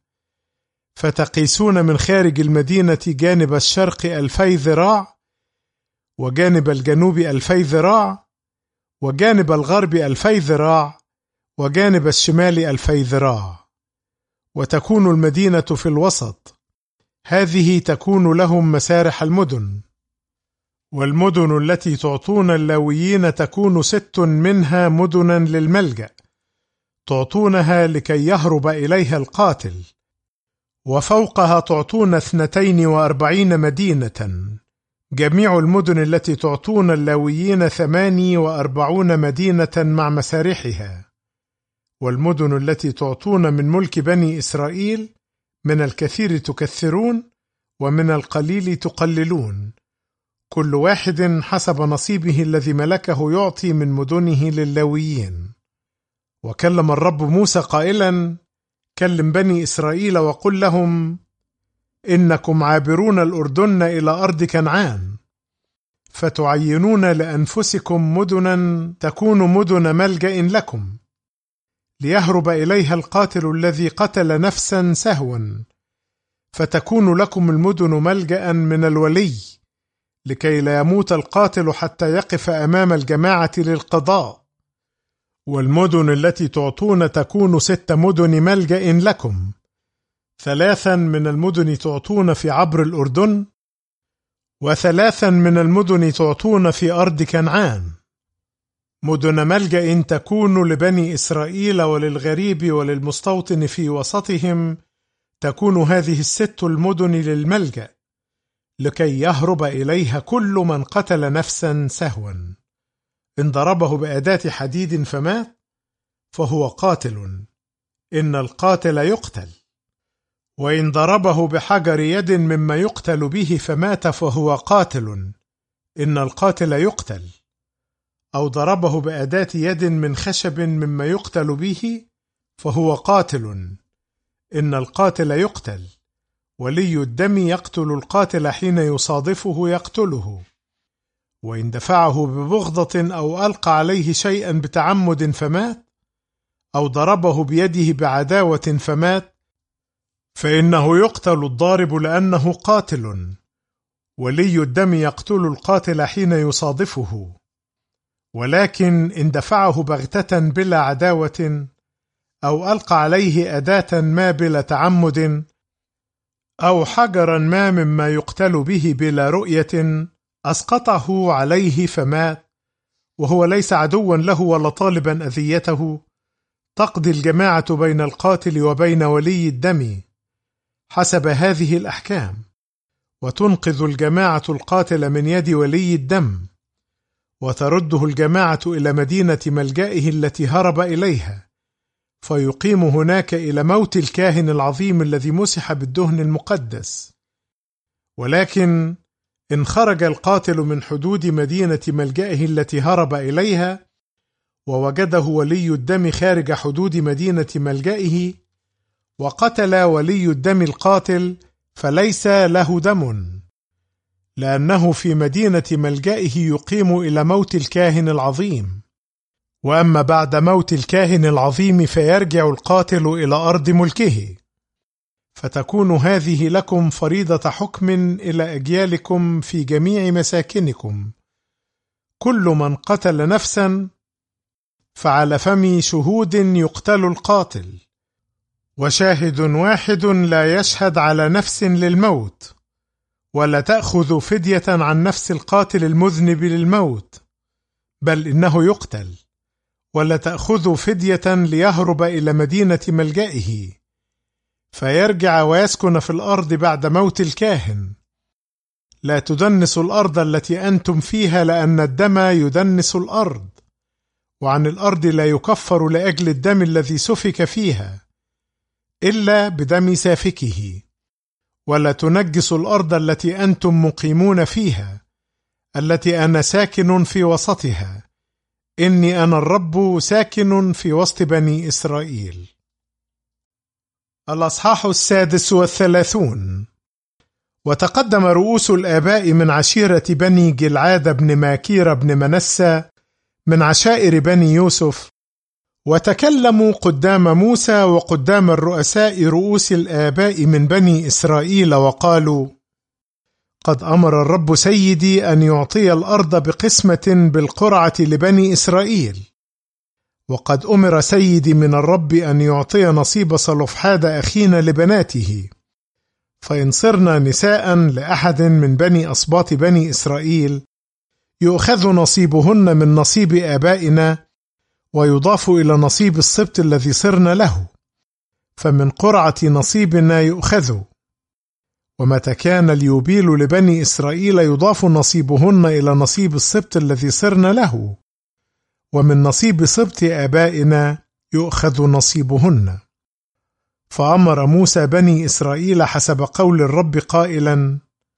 فتقيسون من خارج المدينة جانب الشرق 2000 ذراع، وجانب الجنوب 2000 ذراع، وجانب الغرب 2000 ذراع، وجانب الشمال 2000 ذراع، وتكون المدينة في الوسط. هذه تكون لهم مسارح المدن. والمدن التي تعطون اللاويين تكون 6 منها مدنا للملجأ، تعطونها لكي يهرب إليها القاتل، وفوقها تعطون 42 مدينة. جميع المدن التي تعطون اللاويين 48 مدينة مع مسارحها. والمدن التي تعطون من ملك بني إسرائيل من الكثير تكثرون، ومن القليل تقللون، كل واحد حسب نصيبه الذي ملكه يعطي من مدنه لللاويين. وكلم الرب موسى قائلا: كلم بني إسرائيل وقل لهم: إنكم عابرون الأردن إلى أرض كنعان، فتعينون لأنفسكم مدنا تكون مدن ملجأ لكم، ليهرب إليها القاتل الذي قتل نفسا سهوا، فتكون لكم المدن ملجأ من الولي، لكي لا يموت القاتل حتى يقف أمام الجماعة للقضاء. والمدن التي تعطون تكون 6 مدن ملجأ لكم، 3 من المدن تعطون في عبر الأردن، و3 من المدن تعطون في أرض كنعان. مدن ملجأ تكون لبني إسرائيل وللغريب وللمستوطن في وسطهم، تكون هذه 6 المدن للملجأ، لكي يهرب إليها كل من قتل نفسا سهوا. إن ضربه بأداة حديد فمات فهو قاتل، إن القاتل يقتل. وإن ضربه بحجر يد مما يقتل به فمات فهو قاتل، إن القاتل يقتل. أو ضربه بأداة يد من خشب مما يقتل به فهو قاتل، إن القاتل يقتل. ولي الدم يقتل القاتل حين يصادفه يقتله. وإن دفعه ببغضة أو ألقى عليه شيئا بتعمد فمات، أو ضربه بيده بعداوة فمات، فإنه يقتل الضارب لأنه قاتل. ولي الدم يقتل القاتل حين يصادفه. ولكن إن دفعه بغتة بلا عداوة، أو ألقى عليه أداة ما بلا تعمد، أو حجرا ما مما يقتل به بلا رؤية، أسقطه عليه فمات، وهو ليس عدوا له ولا طالبا أذيته، تقضي الجماعة بين القاتل وبين ولي الدم حسب هذه الأحكام، وتنقذ الجماعة القاتل من يد ولي الدم، وترده الجماعة إلى مدينة ملجئه التي هرب إليها، فيقيم هناك إلى موت الكاهن العظيم الذي مسح بالدهن المقدس. ولكن إن خرج القاتل من حدود مدينة ملجئه التي هرب إليها، ووجده ولي الدم خارج حدود مدينة ملجئه، وقتل ولي الدم القاتل، فليس له دم، لأنه في مدينة ملجئه يقيم إلى موت الكاهن العظيم. وأما بعد موت الكاهن العظيم فيرجع القاتل إلى أرض ملكه. فتكون هذه لكم فريضة حكم إلى أجيالكم في جميع مساكنكم: كل من قتل نفسا فعلى فم شهود يقتل القاتل، وشاهد واحد لا يشهد على نفس للموت، ولا تأخذ فدية عن نفس القاتل المذنب للموت، بل إنه يقتل. ولا تأخذ فدية ليهرب إلى مدينة ملجئه، فيرجع ويسكن في الأرض بعد موت الكاهن. لا تدنسوا الأرض التي أنتم فيها، لأن الدم يدنس الأرض، وعن الأرض لا يكفر لأجل الدم الذي سفك فيها، إلا بدم سافكه. ولا تنجسوا الأرض التي أنتم مقيمون فيها، التي أنا ساكن في وسطها، إني أنا الرب ساكن في وسط بني إسرائيل. الأصحاح 36. وتقدم رؤوس الآباء من عشيرة بني جلعاد بن ماكير بن منسى من عشائر بني يوسف، وتكلموا قدام موسى وقدام الرؤساء رؤوس الآباء من بني إسرائيل وقالوا: قد أمر الرب سيدي أن يعطي الأرض بقسمة بالقرعة لبني إسرائيل، وقد أمر سيدي من الرب أن يعطي نصيب صلفحاد أخينا لبناته، فإن صرنا نساء لأحد من بني أصباط بني إسرائيل يؤخذ نصيبهن من نصيب آبائنا ويضاف إلى نصيب السبط الذي صرنا له، فمن قرعة نصيبنا يؤخذ. ومتى كان اليوبيل لبني إسرائيل يضاف نصيبهن إلى نصيب السبط الذي صرنا له، ومن نصيب سبط آبائنا يؤخذ نصيبهن. فأمر موسى بني إسرائيل حسب قول الرب قائلا: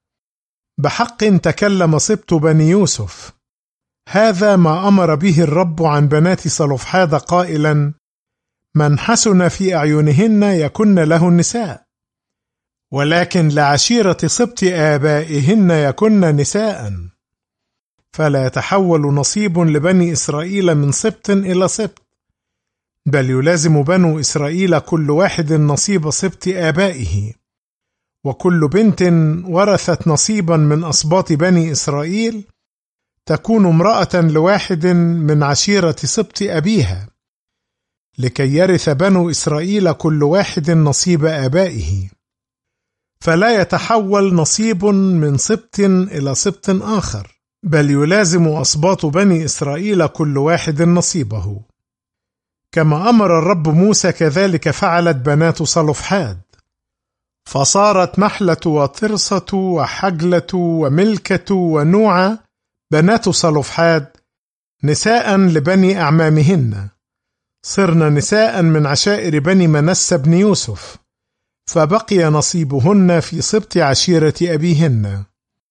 بحق تكلم سبط بني يوسف، هذا ما أمر به الرب عن بنات صلفحاد قائلا: من حسن في أعينهن يكن له النساء، ولكن لعشيرة سبط آبائهن يكن نساء، فلا يتحول نصيب لبني إسرائيل من سبط إلى سبط، بل يلازم بنو إسرائيل كل واحد نصيب سبط آبائه، وكل بنت ورثت نصيبا من أصباط بني إسرائيل تكون امرأة لواحد من عشيرة سبط أبيها، لكي يرث بنو إسرائيل كل واحد نصيب آبائه، فلا يتحول نصيب من سبط إلى سبط آخر، بل يلازم أصباط بني إسرائيل كل واحد نصيبه. كما أمر الرب موسى كذلك فعلت بنات صلفحاد، فصارت محلة وترصة وحجلة وملكة ونوعة بنات صلفحاد نساء لبني أعمامهن، صرن نساء من عشائر بني منسى بن يوسف، فبقي نصيبهن في سبط عشيرة أبيهن.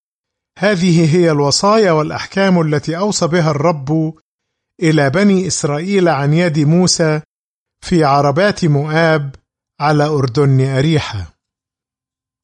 هذه هي الوصايا والأحكام التي أوصى بها الرب إلى بني إسرائيل عن يد موسى في عربات مؤاب على أردن أريحة.